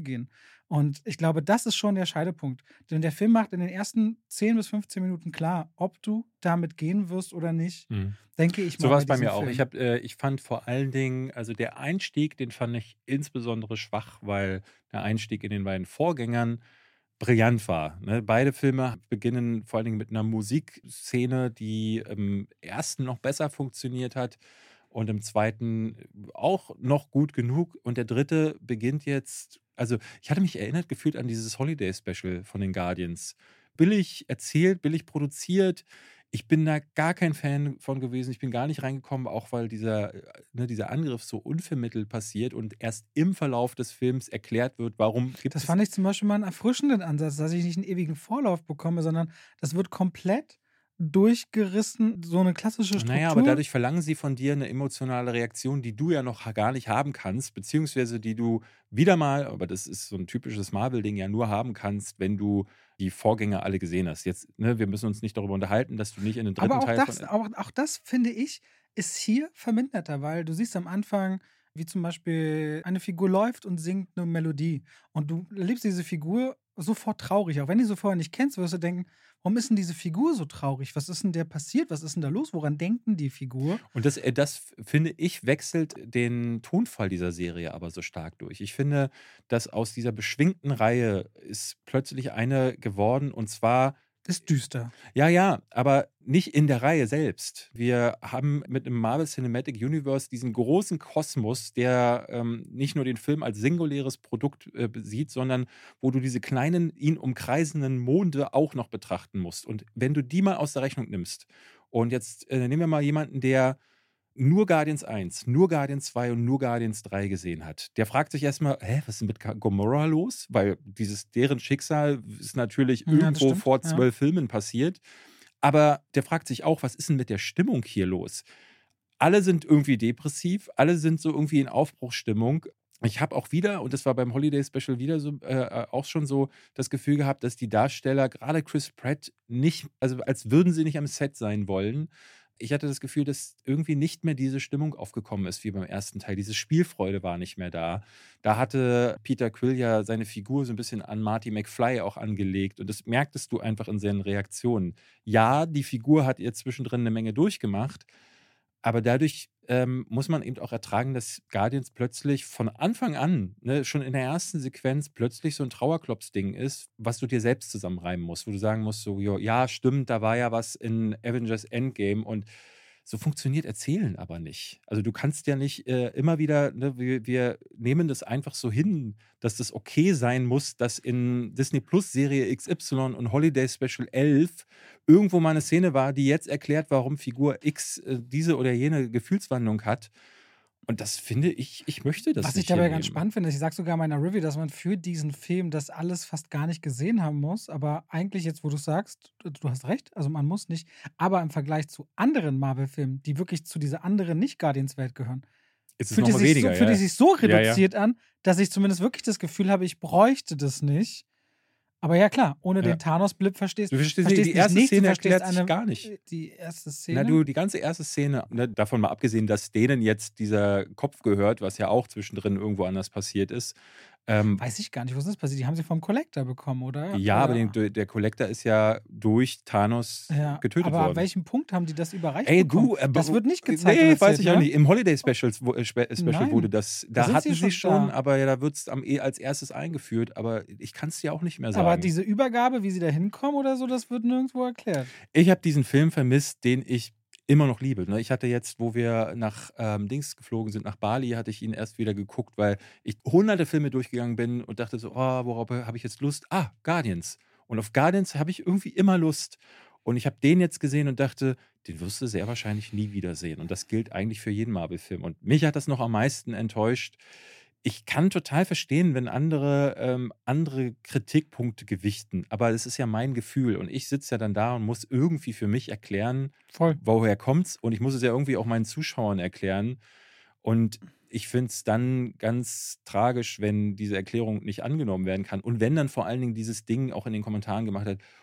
Speaker 1: Tiefe gehen. Und ich glaube, das ist schon der Scheidepunkt. Denn der Film macht in den ersten 10 bis 15 Minuten klar, ob du damit gehen wirst oder nicht.
Speaker 2: Mhm.
Speaker 1: Denke ich mal.
Speaker 2: So war es bei
Speaker 1: diesem
Speaker 2: mir auch.
Speaker 1: Film.
Speaker 2: Ich fand vor allen Dingen, also der Einstieg, den fand ich insbesondere schwach, weil der Einstieg in den beiden Vorgängern brillant war. Ne? Beide Filme beginnen vor allen Dingen mit einer Musikszene, die im ersten noch besser funktioniert hat und im zweiten auch noch gut genug. Und der dritte beginnt jetzt, also ich hatte mich erinnert gefühlt an dieses Holiday-Special von den Guardians. Billig erzählt, billig produziert. Ich bin da gar kein Fan von gewesen. Ich bin gar nicht reingekommen, auch weil dieser Angriff so unvermittelt passiert und erst im Verlauf des Films erklärt wird, warum gibt
Speaker 1: Das
Speaker 2: es.
Speaker 1: fand ich zum Beispiel mal einen erfrischenden Ansatz, dass ich nicht einen ewigen Vorlauf bekomme, sondern das wird komplett durchgerissen, so eine klassische Struktur.
Speaker 2: Naja, aber dadurch verlangen sie von dir eine emotionale Reaktion, die du ja noch gar nicht haben kannst, beziehungsweise die du wieder mal, aber das ist so ein typisches Marvel-Ding, ja nur haben kannst, wenn du die Vorgänger alle gesehen hast. Jetzt, ne, wir müssen uns nicht darüber unterhalten, dass du nicht in den dritten
Speaker 1: Aber auch
Speaker 2: Teil
Speaker 1: das,
Speaker 2: von.
Speaker 1: auch das, finde ich, ist hier verminderter, weil du siehst am Anfang, wie zum Beispiel eine Figur läuft und singt eine Melodie. Und du erlebst diese Figur sofort traurig. Auch wenn du sie vorher nicht kennst, wirst du denken, warum ist denn diese Figur so traurig? Was ist denn der passiert? Was ist denn da los? Woran denkt denn die Figur?
Speaker 2: Und das finde ich, wechselt den Tonfall dieser Serie aber so stark durch. Ich finde, dass aus dieser beschwingten Reihe ist plötzlich eine geworden, und zwar.
Speaker 1: Ist düster.
Speaker 2: Ja, aber nicht in der Reihe selbst. Wir haben mit dem Marvel Cinematic Universe diesen großen Kosmos, der nicht nur den Film als singuläres Produkt sieht, sondern wo du diese kleinen, ihn umkreisenden Monde auch noch betrachten musst. Und wenn du die mal aus der Rechnung nimmst, und jetzt nehmen wir mal jemanden, der nur Guardians 1, nur Guardians 2 und nur Guardians 3 gesehen hat, der fragt sich erstmal, was ist denn mit Gamora los? Weil deren Schicksal ist natürlich
Speaker 1: Ja, das
Speaker 2: irgendwo
Speaker 1: stimmt,
Speaker 2: vor
Speaker 1: ja.
Speaker 2: 12 Filmen passiert. Aber der fragt sich auch, was ist denn mit der Stimmung hier los? Alle sind irgendwie depressiv, alle sind so irgendwie in Aufbruchsstimmung. Ich habe auch wieder, und das war beim Holiday Special wieder so, auch schon so das Gefühl gehabt, dass die Darsteller, gerade Chris Pratt, nicht, also als würden sie nicht am Set sein wollen. Ich hatte das Gefühl, dass irgendwie nicht mehr diese Stimmung aufgekommen ist wie beim ersten Teil. Diese Spielfreude war nicht mehr da. Da hatte Peter Quill ja seine Figur so ein bisschen an Marty McFly auch angelegt. Und das merktest du einfach in seinen Reaktionen. Ja, die Figur hat ihr zwischendrin eine Menge durchgemacht. Aber dadurch muss man eben auch ertragen, dass Guardians plötzlich von Anfang an, ne, schon in der ersten Sequenz, plötzlich so ein Trauerklops-Ding ist, was du dir selbst zusammenreimen musst, wo du sagen musst, so, ja, stimmt, da war ja was in Avengers Endgame, und so funktioniert Erzählen aber nicht. Also du kannst ja nicht immer wieder, ne, wir nehmen das einfach so hin, dass das okay sein muss, dass in Disney Plus Serie XY und Holiday Special 11 irgendwo mal eine Szene war, die jetzt erklärt, warum Figur X diese oder jene Gefühlswandlung hat. Und das finde ich möchte das
Speaker 1: Was
Speaker 2: nicht
Speaker 1: ich dabei ganz
Speaker 2: hinnehmen.
Speaker 1: spannend finde, ich sage sogar in meiner Review, dass man für diesen Film das alles fast gar nicht gesehen haben muss. Aber eigentlich jetzt, wo du sagst, du hast recht, also man muss nicht. Aber im Vergleich zu anderen Marvel-Filmen, die wirklich zu dieser anderen Nicht-Guardians-Welt gehören,
Speaker 2: Ist es
Speaker 1: fühlt
Speaker 2: noch
Speaker 1: es
Speaker 2: mal
Speaker 1: sich,
Speaker 2: weniger,
Speaker 1: fühlt
Speaker 2: ja.
Speaker 1: es sich so
Speaker 2: Ja, ja.
Speaker 1: reduziert an, dass ich zumindest wirklich das Gefühl habe, ich bräuchte das nicht. Aber ja, klar, ohne
Speaker 2: Ja.
Speaker 1: den Thanos-Blip verstehst
Speaker 2: Du verstehst
Speaker 1: verstehst
Speaker 2: die
Speaker 1: nicht
Speaker 2: erste
Speaker 1: nichts, du
Speaker 2: Szene
Speaker 1: verstehst
Speaker 2: erklärt sich gar nicht.
Speaker 1: die erste
Speaker 2: Na
Speaker 1: Szene.
Speaker 2: du, die ganze erste Szene, ne, davon mal abgesehen, dass denen jetzt dieser Kopf gehört, was ja auch zwischendrin irgendwo anders passiert ist.
Speaker 1: Weiß ich gar nicht, was ist passiert? Die haben sie vom Collector bekommen, oder?
Speaker 2: Ja, aber
Speaker 1: Oder?
Speaker 2: der Collector ist ja durch Thanos
Speaker 1: Ja,
Speaker 2: getötet
Speaker 1: aber an
Speaker 2: worden.
Speaker 1: welchem Punkt haben die das überreicht
Speaker 2: Ey,
Speaker 1: bekommen?
Speaker 2: du,
Speaker 1: Das wird nicht gezeigt und
Speaker 2: nee, weiß
Speaker 1: erzählt,
Speaker 2: ich auch
Speaker 1: ne?
Speaker 2: nicht. Im Holiday Special
Speaker 1: Nein,
Speaker 2: wurde das,
Speaker 1: da
Speaker 2: da
Speaker 1: sind
Speaker 2: hatten
Speaker 1: sie
Speaker 2: sie schon,
Speaker 1: da.
Speaker 2: aber ja, da wird es als erstes eingeführt. Aber ich kann es dir auch nicht mehr
Speaker 1: Aber
Speaker 2: sagen.
Speaker 1: diese Übergabe, wie sie da hinkommen oder so, das wird nirgendwo erklärt.
Speaker 2: Ich habe diesen Film vermisst, den ich immer noch liebe. Ne? Ich hatte jetzt, wo wir nach Dings geflogen sind, nach Bali, hatte ich ihn erst wieder geguckt, weil ich hunderte Filme durchgegangen bin und dachte so, worauf habe ich jetzt Lust? Guardians. Und auf Guardians habe ich irgendwie immer Lust. Und ich habe den jetzt gesehen und dachte, den wirst du sehr wahrscheinlich nie wiedersehen. Und das gilt eigentlich für jeden Marvel-Film. Und mich hat das noch am meisten enttäuscht. Ich kann total verstehen, wenn andere Kritikpunkte gewichten, aber es ist ja mein Gefühl und ich sitze ja dann da und muss irgendwie für mich erklären,
Speaker 1: Voll.
Speaker 2: woher kommt's, und ich muss es ja irgendwie auch meinen Zuschauern erklären, und ich finde es dann ganz tragisch, wenn diese Erklärung nicht angenommen werden kann und wenn dann vor allen Dingen dieses Ding auch in den Kommentaren gemacht hat,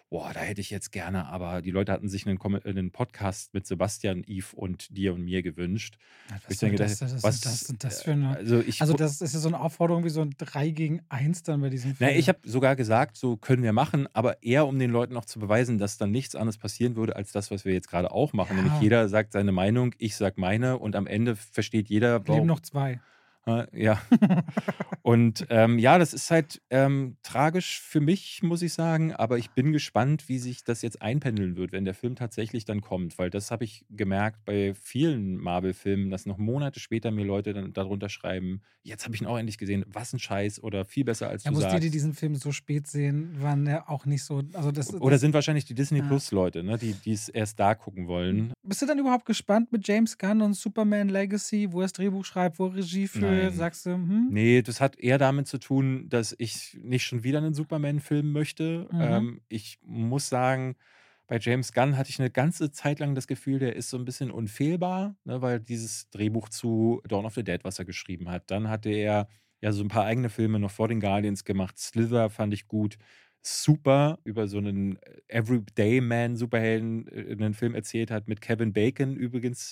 Speaker 2: boah, da hätte ich jetzt gerne, aber die Leute hatten sich einen Podcast mit Sebastian, Yves und dir und mir gewünscht. Wo
Speaker 1: Was
Speaker 2: ich
Speaker 1: soll
Speaker 2: dann
Speaker 1: das,
Speaker 2: gedacht,
Speaker 1: das für eine.
Speaker 2: also
Speaker 1: Also, das ist ja so eine Aufforderung wie so ein 3 gegen 1 dann bei diesem
Speaker 2: na, ich
Speaker 1: Film.
Speaker 2: habe sogar gesagt, so können wir machen, aber eher um den Leuten noch zu beweisen, dass dann nichts anderes passieren würde, als das, was wir jetzt gerade auch machen. Nämlich
Speaker 1: Ja,
Speaker 2: jeder sagt seine Meinung, ich sag meine und am Ende versteht jeder,
Speaker 1: leben noch 2.
Speaker 2: ja. Und ja, das ist halt tragisch für mich, muss ich sagen, aber ich bin gespannt, wie sich das jetzt einpendeln wird, wenn der Film tatsächlich dann kommt, weil das habe ich gemerkt bei vielen Marvel-Filmen, dass noch Monate später mir Leute dann darunter schreiben, jetzt habe ich ihn auch endlich gesehen, was ein Scheiß oder viel besser, als
Speaker 1: Ja,
Speaker 2: du
Speaker 1: bloß die
Speaker 2: sagst.
Speaker 1: diesen Film so spät sehen, waren ja auch nicht so. Also
Speaker 2: Oder sind wahrscheinlich die Disney
Speaker 1: ja.
Speaker 2: Plus-Leute, ne, die es erst da gucken wollen.
Speaker 1: Bist du dann überhaupt gespannt mit James Gunn und Superman Legacy, wo er das Drehbuch schreibt, wo er Regie führt?
Speaker 2: Nein.
Speaker 1: Sagst du,
Speaker 2: Nee, das hat eher damit zu tun, dass ich nicht schon wieder einen Superman-Film möchte. Ich muss sagen, bei James Gunn hatte ich eine ganze Zeit lang das Gefühl, der ist so ein bisschen unfehlbar, ne, weil dieses Drehbuch zu Dawn of the Dead, was er geschrieben hat. Dann hatte er ja so ein paar eigene Filme noch vor den Guardians gemacht. Slither fand ich gut. Super über so einen Everyday-Man-Superhelden einen Film erzählt hat mit Kevin Bacon übrigens.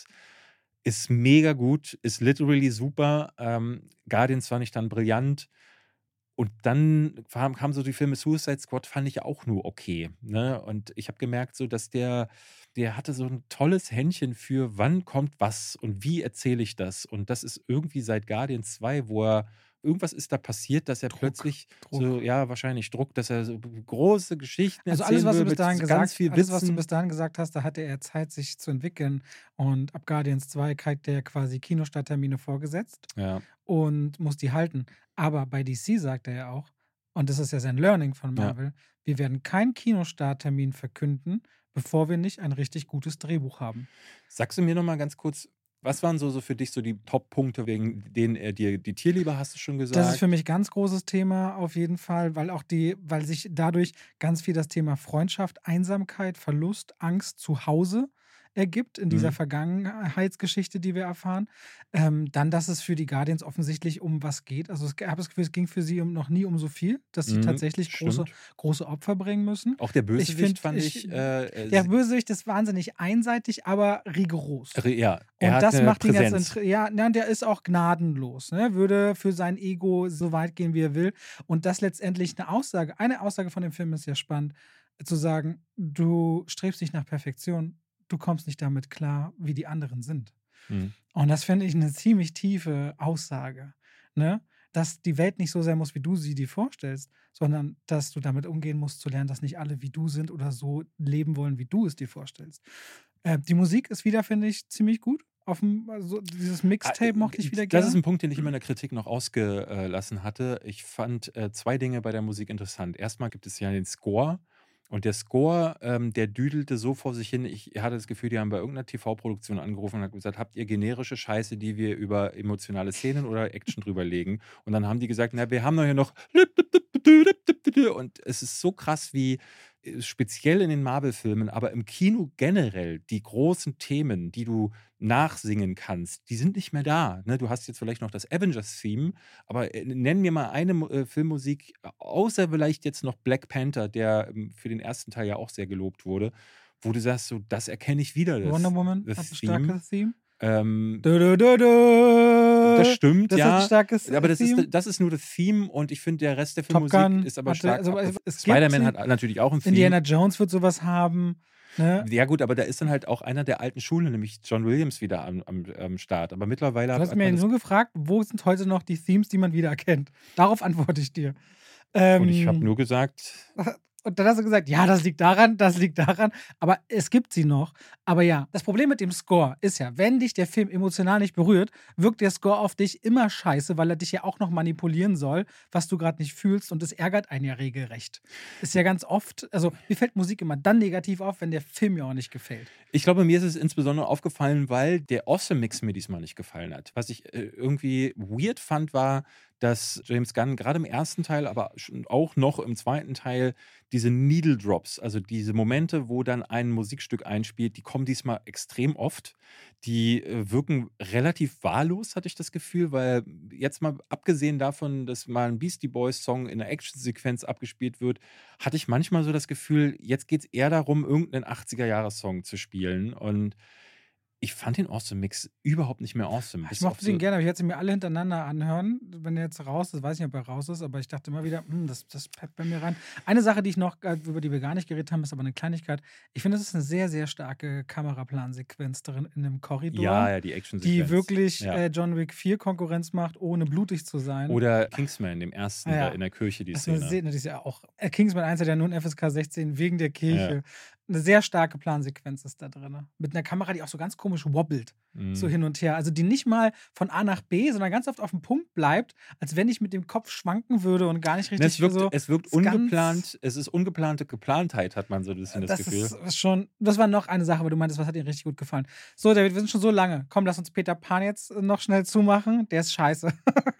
Speaker 2: Ist mega gut, ist literally super. Guardians fand ich dann brillant. Und dann kamen so die Filme Suicide Squad, fand ich auch nur okay. Ne? Und ich habe gemerkt, so, dass der hatte so ein tolles Händchen für, wann kommt was und wie erzähle ich das. Und das ist irgendwie seit Guardians 2, wo er, irgendwas ist da passiert, dass er plötzlich so, ja, wahrscheinlich Druck, dass er so große Geschichten
Speaker 1: Also
Speaker 2: erzählen
Speaker 1: alles, was du
Speaker 2: will
Speaker 1: bis
Speaker 2: mit
Speaker 1: dahin
Speaker 2: ganz
Speaker 1: gesagt,
Speaker 2: viel
Speaker 1: alles, was du
Speaker 2: Witzen.
Speaker 1: bis dahin gesagt hast, da hatte er Zeit, sich zu entwickeln. Und ab Guardians 2 kriegt er quasi Kinostarttermine vorgesetzt
Speaker 2: Ja.
Speaker 1: und muss die halten. Aber bei DC sagt er ja auch, und das ist ja sein Learning von
Speaker 2: Ja.
Speaker 1: Marvel, wir werden keinen Kinostarttermin verkünden, bevor wir nicht ein richtig gutes Drehbuch haben.
Speaker 2: Sagst du mir noch mal ganz kurz, was waren so für dich so die Top-Punkte, wegen denen er dir die Tierliebe, hast du schon
Speaker 1: Das ist
Speaker 2: gesagt?
Speaker 1: für mich ein ganz großes Thema auf jeden Fall, weil sich dadurch ganz viel das Thema Freundschaft, Einsamkeit, Verlust, Angst zu Hause ergibt in dieser Vergangenheitsgeschichte, die wir erfahren. Dann, dass es für die Guardians offensichtlich um was geht. Also ich habe das Gefühl, es ging für sie noch nie um so viel, dass sie tatsächlich
Speaker 2: Stimmt.
Speaker 1: große Opfer bringen müssen.
Speaker 2: Auch der Bösewicht fand ich.
Speaker 1: Der Bösewicht ist wahnsinnig einseitig, aber rigoros.
Speaker 2: Ja,
Speaker 1: Und
Speaker 2: er hat
Speaker 1: das
Speaker 2: eine
Speaker 1: macht ihn
Speaker 2: Präsenz.
Speaker 1: jetzt, der ist auch gnadenlos, ne? Würde für sein Ego so weit gehen, wie er will. Und das letztendlich eine Aussage von dem Film ist ja spannend, zu sagen, du strebst nicht nach Perfektion, du kommst nicht damit klar, wie die anderen sind.
Speaker 2: Mhm.
Speaker 1: Und das finde ich eine ziemlich tiefe Aussage, ne? Dass die Welt nicht so sein muss, wie du sie dir vorstellst, sondern dass du damit umgehen musst, zu lernen, dass nicht alle wie du sind oder so leben wollen, wie du es dir vorstellst. Die Musik ist wieder, finde ich, ziemlich gut. Also dieses Mixtape mochte ich wieder
Speaker 2: Das
Speaker 1: gerne.
Speaker 2: ist ein Punkt, den ich immer in der Kritik noch ausgelassen hatte. Ich fand 2 Dinge bei der Musik interessant. Erstmal gibt es ja den Score. Und der Score, der düdelte so vor sich hin. Ich hatte das Gefühl, die haben bei irgendeiner TV-Produktion angerufen und haben gesagt, habt ihr generische Scheiße, die wir über emotionale Szenen oder Action drüber legen? Und dann haben die gesagt, na, wir haben doch hier noch. Und es ist so krass, wie speziell in den Marvel-Filmen, aber im Kino generell, die großen Themen, die du nachsingen kannst, die sind nicht mehr da. Ne? Du hast jetzt vielleicht noch das Avengers-Theme, aber nenn mir mal eine Filmmusik, außer vielleicht jetzt noch Black Panther, der für den ersten Teil ja auch sehr gelobt wurde, wo du sagst, so, das erkenne ich wieder.
Speaker 1: Wonder Woman
Speaker 2: das
Speaker 1: hat ein
Speaker 2: Theme.
Speaker 1: starkes Theme.
Speaker 2: Das stimmt,
Speaker 1: Das
Speaker 2: ja.
Speaker 1: hat ein starkes
Speaker 2: Aber
Speaker 1: Theme.
Speaker 2: das ist nur das Theme und ich finde, der Rest der
Speaker 1: Top
Speaker 2: Filmmusik
Speaker 1: Gun
Speaker 2: ist aber
Speaker 1: hatte-
Speaker 2: stark.
Speaker 1: also, es gibt
Speaker 2: Spider-Man
Speaker 1: sie-
Speaker 2: hat natürlich auch ein Theme.
Speaker 1: Indiana Jones wird sowas haben. Ne?
Speaker 2: Ja gut, aber da ist dann halt auch einer der alten Schule, nämlich John Williams, wieder am Start. Aber mittlerweile
Speaker 1: Du hast
Speaker 2: hat
Speaker 1: mir
Speaker 2: man
Speaker 1: nur gefragt, wo sind heute noch die Themes, die man wieder erkennt? Darauf antworte ich dir.
Speaker 2: und ich habe nur gesagt,
Speaker 1: Und dann hast du gesagt, ja, das liegt daran, aber es gibt sie noch. Aber ja, das Problem mit dem Score ist ja, wenn dich der Film emotional nicht berührt, wirkt der Score auf dich immer scheiße, weil er dich ja auch noch manipulieren soll, was du gerade nicht fühlst und das ärgert einen ja regelrecht. Ist ja ganz oft, also mir fällt Musik immer dann negativ auf, wenn der Film mir auch nicht gefällt.
Speaker 2: ich glaube, mir ist es insbesondere aufgefallen, weil der Awesome Mix mir diesmal nicht gefallen hat. Was ich irgendwie weird fand, war, dass James Gunn gerade im ersten Teil, aber auch noch im zweiten Teil diese Needle Drops, also diese Momente, wo dann ein Musikstück einspielt, die kommen diesmal extrem oft. Die wirken relativ wahllos, hatte ich das Gefühl, weil jetzt mal abgesehen davon, dass mal ein Beastie Boys Song in einer Actionsequenz abgespielt wird, hatte ich manchmal so das Gefühl, jetzt geht es eher darum, irgendeinen 80er-Jahres-Song zu spielen. Und ich fand den Awesome-Mix überhaupt nicht mehr awesome.
Speaker 1: Ich mochte den gerne, aber ich hätte sie mir alle hintereinander anhören. Wenn er jetzt raus ist, weiß ich nicht, ob er raus ist, aber ich dachte immer wieder, das peppt bei mir rein. Eine Sache, die ich noch, über die wir gar nicht geredet haben, ist aber eine Kleinigkeit. Ich finde, es ist eine sehr, sehr starke Kameraplansequenz drin in einem Korridor.
Speaker 2: Ja, die Action-Sequenz.
Speaker 1: Die wirklich
Speaker 2: Ja.
Speaker 1: John Wick 4 Konkurrenz macht, ohne blutig zu sein.
Speaker 2: Oder Kingsman, dem ersten,
Speaker 1: Ja.
Speaker 2: da in der Kirche, die
Speaker 1: Das ist eine
Speaker 2: Szene.
Speaker 1: Szene, die ist ja auch. Kingsman 1 hat ja nun FSK 16 wegen der Kirche.
Speaker 2: Ja.
Speaker 1: Eine sehr starke Plansequenz ist da drin. Mit einer Kamera, die auch so ganz komisch wobbelt. So hin und her. Also die nicht mal von A nach B, sondern ganz oft auf dem Punkt bleibt, als wenn ich mit dem Kopf schwanken würde und gar nicht richtig
Speaker 2: Es wirkt ungeplant, es ist ungeplante Geplantheit, hat man so ein bisschen das Gefühl.
Speaker 1: Ist schon, das war noch eine Sache, weil du meintest, was hat dir richtig gut gefallen. So, David, wir sind schon so lange. Komm, lass uns Peter Pan jetzt noch schnell zumachen. Der ist scheiße.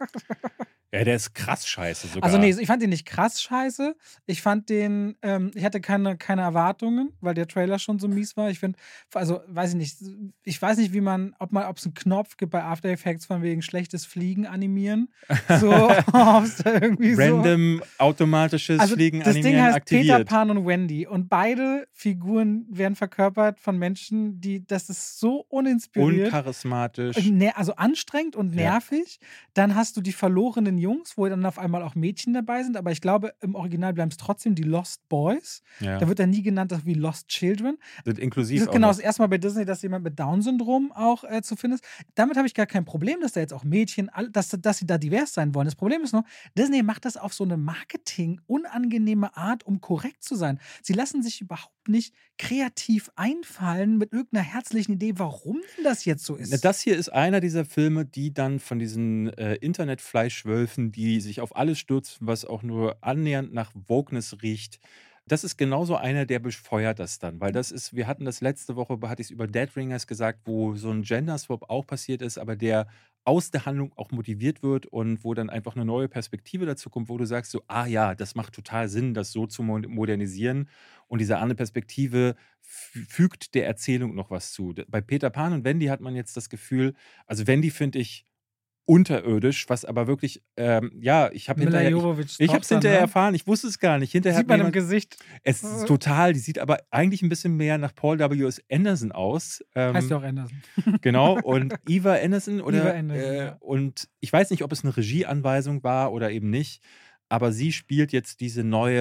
Speaker 2: Ja, der ist krass scheiße sogar.
Speaker 1: Also nee, ich fand den nicht krass scheiße. Ich fand den, ich hatte keine Erwartungen, weil der Trailer schon so mies war. Ich finde, also weiß ich weiß nicht, ob es einen Knopf gibt bei After Effects von wegen schlechtes Fliegen animieren. So, ob es da irgendwie
Speaker 2: Random automatisches Fliegen
Speaker 1: das
Speaker 2: animieren
Speaker 1: Ding heißt
Speaker 2: aktiviert.
Speaker 1: Peter Pan und Wendy und beide Figuren werden verkörpert von Menschen, das ist so uninspiriert.
Speaker 2: Uncharismatisch.
Speaker 1: Also anstrengend und nervig. Dann hast du die verlorenen Jungs, wo dann auf einmal auch Mädchen dabei sind, aber ich glaube, im Original bleiben es trotzdem die Lost Boys.
Speaker 2: Ja.
Speaker 1: Da wird dann nie genannt, wie Lost Children.
Speaker 2: Sind inklusiv
Speaker 1: Das ist
Speaker 2: auch
Speaker 1: genau
Speaker 2: noch.
Speaker 1: das erste Mal bei Disney, dass jemand mit Down-Syndrom auch zu finden ist. Damit habe ich gar kein Problem, dass da jetzt auch Mädchen, dass sie da divers sein wollen. Das Problem ist nur, Disney macht das auf so eine Marketing-unangenehme Art, um korrekt zu sein. Sie lassen sich überhaupt nicht kreativ einfallen mit irgendeiner herzlichen Idee, warum denn das jetzt so ist.
Speaker 2: Das hier ist einer dieser Filme, die dann von diesen Internetfleischwölfen, die sich auf alles stürzen, was auch nur annähernd nach Wokeness riecht. Das ist genauso einer, der befeuert das dann. Weil wir hatten das letzte Woche, hatte ich es über Dead Ringers gesagt, wo so ein Gender-Swap auch passiert ist, aber der aus der Handlung auch motiviert wird und wo dann einfach eine neue Perspektive dazu kommt, wo du sagst so, ja, das macht total Sinn, das so zu modernisieren. Und diese andere Perspektive fügt der Erzählung noch was zu. Bei Peter Pan und Wendy hat man jetzt das Gefühl, also Wendy finde ich unterirdisch, was aber wirklich, ich habe es hinterher erfahren, ich wusste es gar nicht. Hinterher
Speaker 1: sieht man im Gesicht.
Speaker 2: Es ist total, die sieht aber eigentlich ein bisschen mehr nach Paul W.S. Anderson aus.
Speaker 1: Heißt ja auch Anderson.
Speaker 2: Genau, und Eva Anderson.
Speaker 1: Eva Anderson, ja.
Speaker 2: Und ich weiß nicht, ob es eine Regieanweisung war oder eben nicht, aber sie spielt jetzt diese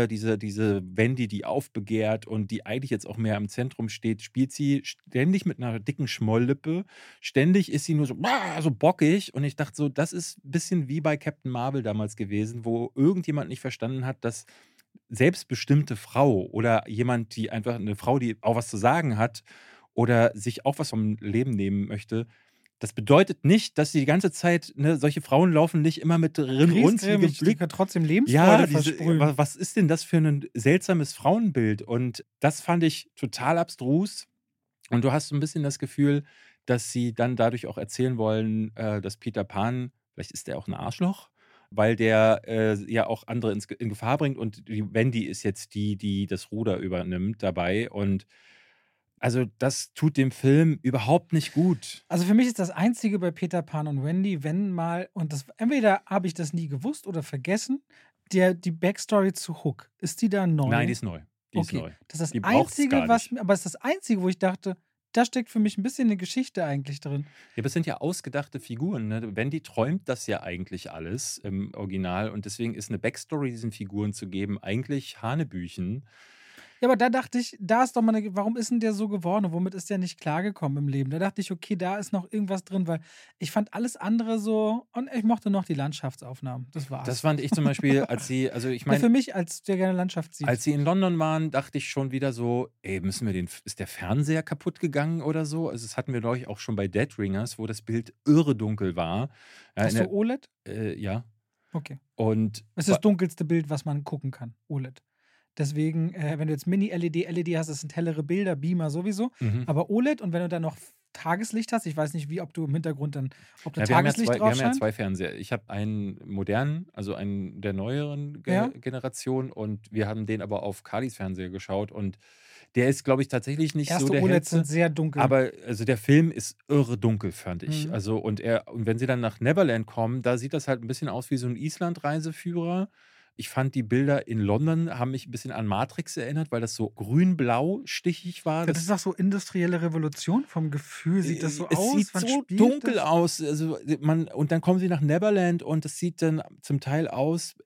Speaker 2: Wendy, die aufbegehrt und die eigentlich jetzt auch mehr im Zentrum steht, spielt sie ständig mit einer dicken Schmolllippe. Ständig ist sie nur so bockig. Und ich dachte so, das ist ein bisschen wie bei Captain Marvel damals gewesen, wo irgendjemand nicht verstanden hat, dass selbstbestimmte Frau oder jemand, die einfach eine Frau, die auch was zu sagen hat oder sich auch was vom Leben nehmen möchte, das bedeutet nicht, dass sie die ganze Zeit, solche Frauen laufen nicht immer mit runzligem Blick.
Speaker 1: Die trotzdem Lebensfreude versprühen.
Speaker 2: Was ist denn das für ein seltsames Frauenbild? Und das fand ich total abstrus. Und du hast so ein bisschen das Gefühl, dass sie dann dadurch auch erzählen wollen, dass Peter Pan, vielleicht ist der auch ein Arschloch, weil der ja auch andere in Gefahr bringt. Und die Wendy ist jetzt die das Ruder übernimmt dabei. Und also das tut dem Film überhaupt nicht gut.
Speaker 1: Also für mich ist das Einzige bei Peter Pan und Wendy, wenn mal, und das entweder habe ich das nie gewusst oder vergessen, die Backstory zu Hook, ist die da neu?
Speaker 2: Nein, die ist neu.
Speaker 1: Das ist das Einzige, aber es ist das Einzige, wo ich dachte, da steckt für mich ein bisschen eine Geschichte eigentlich drin.
Speaker 2: Ja, aber es sind ja ausgedachte Figuren. Ne? Wendy träumt das ja eigentlich alles im Original und deswegen ist eine Backstory diesen Figuren zu geben eigentlich Hanebüchen.
Speaker 1: Ja, aber da dachte ich, da ist doch mal warum ist denn der so geworden und womit ist der nicht klargekommen im Leben? Da dachte ich, okay, da ist noch irgendwas drin, weil ich fand alles andere so und ich mochte noch die Landschaftsaufnahmen. Das war's.
Speaker 2: Das fand ich zum Beispiel,
Speaker 1: für mich, als der gerne Landschaft sieht.
Speaker 2: Als sie in London waren, dachte ich schon wieder so, ist der Fernseher kaputt gegangen oder so? Also das hatten wir, glaube ich, auch schon bei Dead Ringers, wo das Bild irre dunkel war.
Speaker 1: Hast du OLED?
Speaker 2: Ja.
Speaker 1: Okay.
Speaker 2: Und
Speaker 1: es ist das dunkelste Bild, was man gucken kann, OLED. Deswegen, wenn du jetzt Mini-LED hast, das sind hellere Bilder, Beamer sowieso. Aber OLED und wenn du dann noch Tageslicht hast. Ich weiß nicht, ob du im Hintergrund dann, ob da
Speaker 2: Ja, wir haben ja
Speaker 1: Tageslicht
Speaker 2: zwei, wir
Speaker 1: drauf
Speaker 2: haben ja
Speaker 1: scheint.
Speaker 2: zwei Fernseher. Ich habe einen modernen, also einen der neueren
Speaker 1: Ja.
Speaker 2: Generation, und wir haben den aber auf Kalis Fernseher geschaut, und der ist, glaube ich, tatsächlich nicht so
Speaker 1: Erste
Speaker 2: der
Speaker 1: OLEDs sind
Speaker 2: hellste.
Speaker 1: sehr dunkel.
Speaker 2: Aber also der Film ist irre dunkel, fand ich.
Speaker 1: Mhm.
Speaker 2: Also, und wenn sie dann nach Neverland kommen, da sieht das halt ein bisschen aus wie so ein Island-Reiseführer. Ich fand die Bilder in London haben mich ein bisschen an Matrix erinnert, weil das so grün-blau stichig war.
Speaker 1: Das ist doch so industrielle Revolution. Vom Gefühl sieht das so
Speaker 2: Es
Speaker 1: aus.
Speaker 2: sieht
Speaker 1: Wann
Speaker 2: so
Speaker 1: spielt
Speaker 2: dunkel
Speaker 1: das?
Speaker 2: aus. Also und dann kommen sie nach Neverland, und das sieht dann zum Teil aus,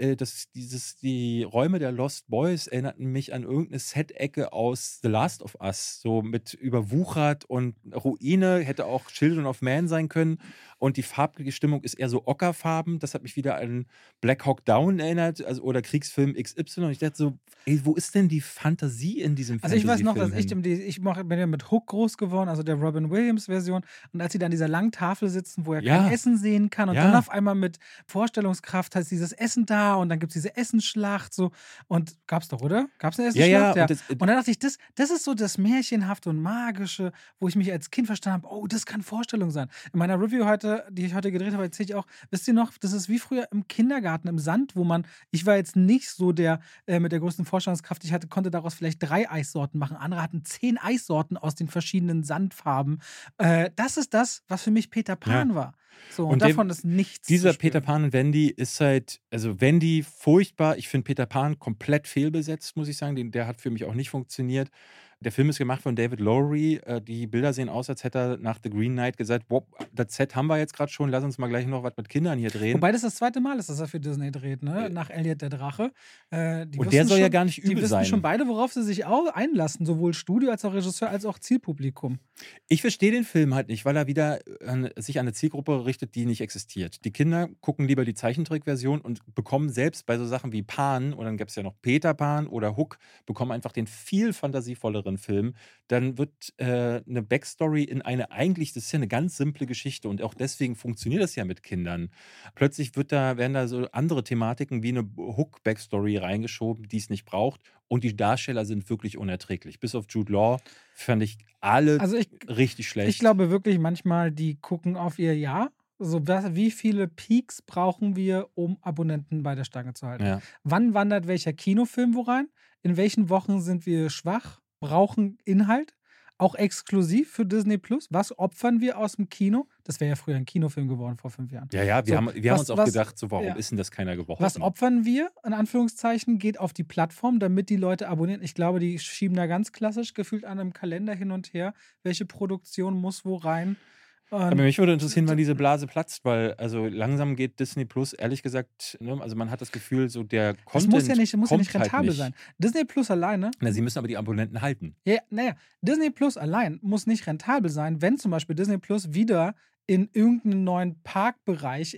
Speaker 2: die Räume der Lost Boys erinnerten mich an irgendeine Set-Ecke aus The Last of Us. So mit überwuchert und Ruine, hätte auch Children of Man sein können. Und die farbliche Stimmung ist eher so ockerfarben. Das hat mich wieder an Black Hawk Down erinnert, also, oder Kriegsfilm XY. Und ich dachte so, ey, wo ist denn die Fantasie in diesem
Speaker 1: Also ich weiß noch, dass
Speaker 2: Fantasy-Film hin?
Speaker 1: bin ja mit Hook groß geworden, also der Robin Williams-Version. Und als sie dann an dieser langen Tafel sitzen, wo er
Speaker 2: Ja.
Speaker 1: kein Essen sehen kann und
Speaker 2: Ja.
Speaker 1: dann auf einmal mit Vorstellungskraft heißt dieses Essen da und dann gibt es diese Essensschlacht so. Und gab's doch, oder? Gab's eine
Speaker 2: Ja, ja,
Speaker 1: Essensschlacht?
Speaker 2: und
Speaker 1: Und dann dachte ich, das ist so das Märchenhafte und Magische, wo ich mich als Kind verstanden habe, oh, das kann Vorstellung sein. In meiner Review heute, die ich heute gedreht habe, erzähle ich auch, wisst ihr noch, das ist wie früher im Kindergarten im Sand, wo ich war jetzt nicht so der mit der größten Vorstellungskraft, konnte daraus vielleicht 3 Eissorten machen. Andere hatten 10 Eissorten aus den verschiedenen Sandfarben. Das ist das, was für mich Peter Pan war. So, und davon ist nichts zu
Speaker 2: Dieser
Speaker 1: spüren.
Speaker 2: Peter Pan und Wendy ist halt, also Wendy furchtbar. Ich finde Peter Pan komplett fehlbesetzt, muss ich sagen. Der hat für mich auch nicht funktioniert. Der Film ist gemacht von David Lowery. Die Bilder sehen aus, als hätte er nach The Green Knight gesagt, wow, das Set haben wir jetzt gerade schon, lass uns mal gleich noch was mit Kindern hier drehen.
Speaker 1: Wobei das zweite Mal ist, dass er für Disney dreht, ne? Nach Elliot der Drache.
Speaker 2: Und der soll ja gar nicht übel
Speaker 1: Die wissen
Speaker 2: sein.
Speaker 1: schon beide, worauf sie sich auch einlassen, sowohl Studio als auch Regisseur als auch Zielpublikum.
Speaker 2: Ich verstehe den Film halt nicht, weil er wieder sich an eine Zielgruppe richtet, die nicht existiert. Die Kinder gucken lieber die Zeichentrickversion und bekommen selbst bei so Sachen wie Pan, oder dann gäbe es ja noch Peter Pan oder Hook, bekommen einfach den viel fantasievolleren Film. Dann wird eine Backstory in das ist ja eine ganz simple Geschichte, und auch deswegen funktioniert das ja mit Kindern. Plötzlich werden da so andere Thematiken wie eine Hook-Backstory reingeschoben, die es nicht braucht, und die Darsteller sind wirklich unerträglich. Bis auf Jude Law fand ich alle richtig schlecht.
Speaker 1: Ich glaube wirklich manchmal, die gucken auf ihr Jahr. So, wie viele Peaks brauchen wir, um Abonnenten bei der Stange zu halten?
Speaker 2: Ja.
Speaker 1: Wann wandert welcher Kinofilm wo rein? In welchen Wochen sind wir schwach? Brauchen Inhalt? Auch exklusiv für Disney Plus? Was opfern wir aus dem Kino? Das wäre ja früher ein Kinofilm geworden vor 5 Jahren.
Speaker 2: Ja, wir haben uns auch gedacht, so, warum
Speaker 1: ja.
Speaker 2: ist denn das keiner gebrochen?
Speaker 1: Was opfern wir, in Anführungszeichen, geht auf die Plattform, damit die Leute abonnieren? Ich glaube, die schieben da ganz klassisch gefühlt an einem Kalender hin und her, welche Produktion muss wo rein.
Speaker 2: Aber mich würde interessieren, wann diese Blase platzt, weil also langsam geht Disney Plus, ehrlich gesagt, ne, also man hat das Gefühl, so der Content
Speaker 1: muss ja nicht
Speaker 2: kommt
Speaker 1: rentabel
Speaker 2: halt
Speaker 1: sein. Disney Plus alleine.
Speaker 2: Na, sie müssen aber die Abonnenten halten.
Speaker 1: Ja, naja, Disney Plus allein muss nicht rentabel sein, wenn zum Beispiel Disney Plus wieder in irgendeinen neuen Parkbereich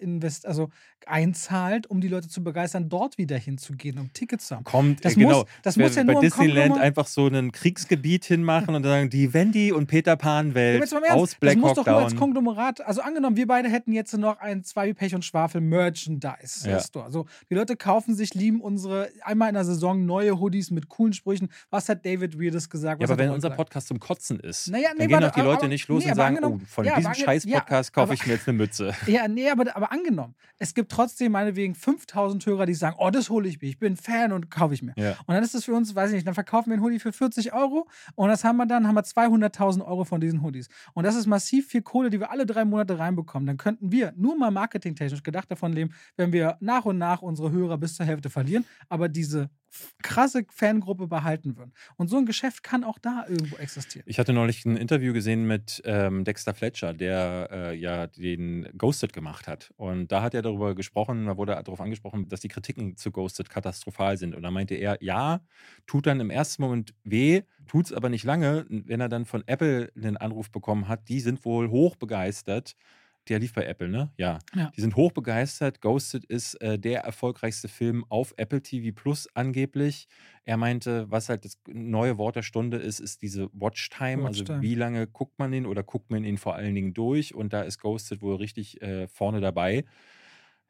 Speaker 1: einzahlt, um die Leute zu begeistern, dort wieder hinzugehen, um Tickets zu haben.
Speaker 2: Das
Speaker 1: muss ja
Speaker 2: bei
Speaker 1: nur
Speaker 2: Disneyland einfach so ein Kriegsgebiet hinmachen und sagen, die Wendy und Peter Pan-Welt aus Black
Speaker 1: Das muss
Speaker 2: Hawk
Speaker 1: doch nur als
Speaker 2: Down.
Speaker 1: Konglomerat, also angenommen, wir beide hätten jetzt noch ein 2 Pech und Schwafel Merchandise-Store. Also die Leute lieben unsere einmal in der Saison neue Hoodies mit coolen Sprüchen. Was hat David Weirdes gesagt?
Speaker 2: Ja,
Speaker 1: Was
Speaker 2: aber
Speaker 1: hat
Speaker 2: wenn
Speaker 1: Roy
Speaker 2: unser
Speaker 1: gesagt?
Speaker 2: Podcast zum Kotzen ist,
Speaker 1: Naja,
Speaker 2: dann gehen doch die Leute nicht los und
Speaker 1: aber
Speaker 2: sagen,
Speaker 1: angenommen-
Speaker 2: von
Speaker 1: ja,
Speaker 2: diesem
Speaker 1: aber
Speaker 2: Scheiß-Podcast kaufe
Speaker 1: aber-
Speaker 2: ich mir jetzt eine Mütze.
Speaker 1: Ja, nee, aber angenommen, es gibt trotzdem meinetwegen 5000 Hörer, die sagen, oh, das hole ich mir, ich bin Fan und kaufe ich mir.
Speaker 2: Ja.
Speaker 1: Und dann ist das für uns, weiß ich nicht, dann verkaufen wir einen Hoodie für 40 € und das haben wir 200.000 € von diesen Hoodies. Und das ist massiv viel Kohle, die wir alle 3 Monate reinbekommen. Dann könnten wir nur mal marketingtechnisch gedacht davon leben, wenn wir nach und nach unsere Hörer bis zur Hälfte verlieren, aber diese krasse Fangruppe behalten würden. Und so ein Geschäft kann auch da irgendwo existieren.
Speaker 2: Ich hatte neulich ein Interview gesehen mit Dexter Fletcher, der ja den Ghosted gemacht hat. Und da hat er darüber gesprochen, da wurde darauf angesprochen, dass die Kritiken zu Ghosted katastrophal sind. Und da meinte er, ja, tut dann im ersten Moment weh, tut es aber nicht lange. Wenn er dann von Apple einen Anruf bekommen hat, die sind wohl hochbegeistert. Der lief bei Apple, ne? Ja. Die sind hochbegeistert. Ghosted ist der erfolgreichste Film auf Apple TV Plus angeblich. Er meinte, was halt das neue Wort der Stunde ist diese Watchtime. Also wie lange guckt man ihn oder guckt man ihn vor allen Dingen durch? Und da ist Ghosted wohl richtig vorne dabei.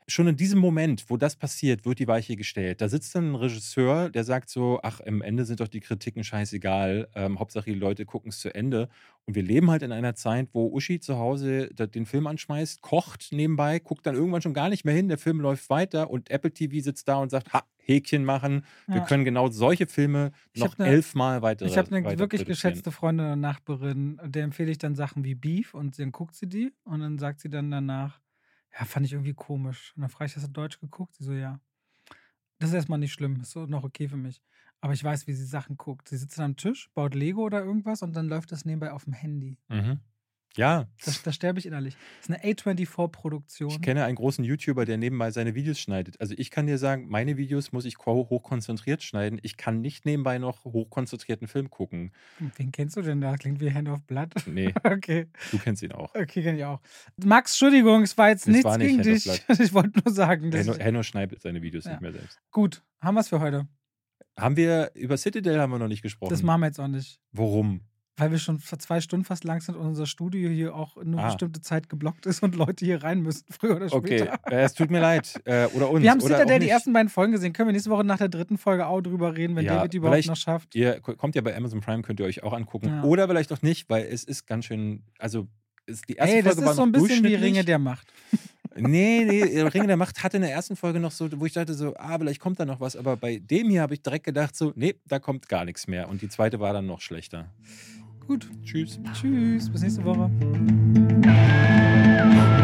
Speaker 2: Schon in diesem Moment, wo das passiert, wird die Weiche gestellt. Da sitzt dann ein Regisseur, der sagt so, ach, im Ende sind doch die Kritiken scheißegal. Hauptsache die Leute gucken es zu Ende. Und wir leben halt in einer Zeit, wo Uschi zu Hause den Film anschmeißt, kocht nebenbei, guckt dann irgendwann schon gar nicht mehr hin, der Film läuft weiter und Apple TV sitzt da und sagt, ha, Häkchen machen. Wir
Speaker 1: Ja.
Speaker 2: können genau solche Filme noch 11 Mal weiter
Speaker 1: Ich habe eine
Speaker 2: weiter
Speaker 1: wirklich
Speaker 2: produzieren.
Speaker 1: geschätzte Freundin und Nachbarin, der empfehle ich dann Sachen wie Beef und dann guckt sie die und dann sagt sie dann danach, ja, fand ich irgendwie komisch. Und dann frage ich, hast du Deutsch geguckt? Sie so, ja. Das ist erstmal nicht schlimm, ist so noch okay für mich. Aber ich weiß, wie sie Sachen guckt. Sie sitzt am Tisch, baut Lego oder irgendwas und dann läuft das nebenbei auf dem Handy.
Speaker 2: Mhm. Ja,
Speaker 1: Da sterbe ich innerlich. Das ist eine A24-Produktion.
Speaker 2: ich kenne einen großen YouTuber, der nebenbei seine Videos schneidet. Also ich kann dir sagen, meine Videos muss ich hochkonzentriert schneiden. Ich kann nicht nebenbei noch hochkonzentrierten Film gucken.
Speaker 1: Wen kennst du denn da? Klingt wie Hand of Blood.
Speaker 2: Nee,
Speaker 1: Okay.
Speaker 2: du kennst ihn auch.
Speaker 1: Okay, kenn ich auch. Max, Entschuldigung, es war jetzt
Speaker 2: Es
Speaker 1: nichts
Speaker 2: war nicht
Speaker 1: gegen
Speaker 2: Hand of
Speaker 1: dich.
Speaker 2: Blood.
Speaker 1: Ich wollte nur sagen, dass
Speaker 2: Henno schneidet seine Videos
Speaker 1: Ja.
Speaker 2: nicht mehr selbst.
Speaker 1: gut, haben wir es für heute.
Speaker 2: Über Citadel haben wir noch nicht gesprochen.
Speaker 1: Das machen wir jetzt auch nicht.
Speaker 2: Warum?
Speaker 1: Weil wir schon vor 2 Stunden fast lang sind und unser Studio hier auch nur eine
Speaker 2: Ah.
Speaker 1: bestimmte Zeit geblockt ist und Leute hier rein müssen, früher oder
Speaker 2: Okay,
Speaker 1: später.
Speaker 2: es tut mir leid. Oder uns.
Speaker 1: Wir haben
Speaker 2: oder
Speaker 1: Citadel
Speaker 2: auch
Speaker 1: die
Speaker 2: nicht.
Speaker 1: ersten beiden Folgen gesehen. Können wir nächste Woche nach der 3. Folge auch drüber reden, wenn
Speaker 2: Ja,
Speaker 1: David die überhaupt
Speaker 2: vielleicht-
Speaker 1: noch schafft?
Speaker 2: Ihr kommt ja bei Amazon Prime, könnt ihr euch auch angucken.
Speaker 1: Ja.
Speaker 2: Oder vielleicht auch nicht, weil es ist ganz schön, also die erste
Speaker 1: Ey, das
Speaker 2: Folge war
Speaker 1: ist so
Speaker 2: noch
Speaker 1: ein bisschen wie
Speaker 2: durchschnittlich.
Speaker 1: Ringe der Macht.
Speaker 2: Nee, Ringe der Macht hatte in der ersten Folge noch so, wo ich dachte so, vielleicht kommt da noch was. Aber bei dem hier habe ich direkt gedacht so, nee, da kommt gar nichts mehr. Und die zweite war dann noch schlechter.
Speaker 1: Gut,
Speaker 2: Tschüss.
Speaker 1: tschüss, bis nächste Woche.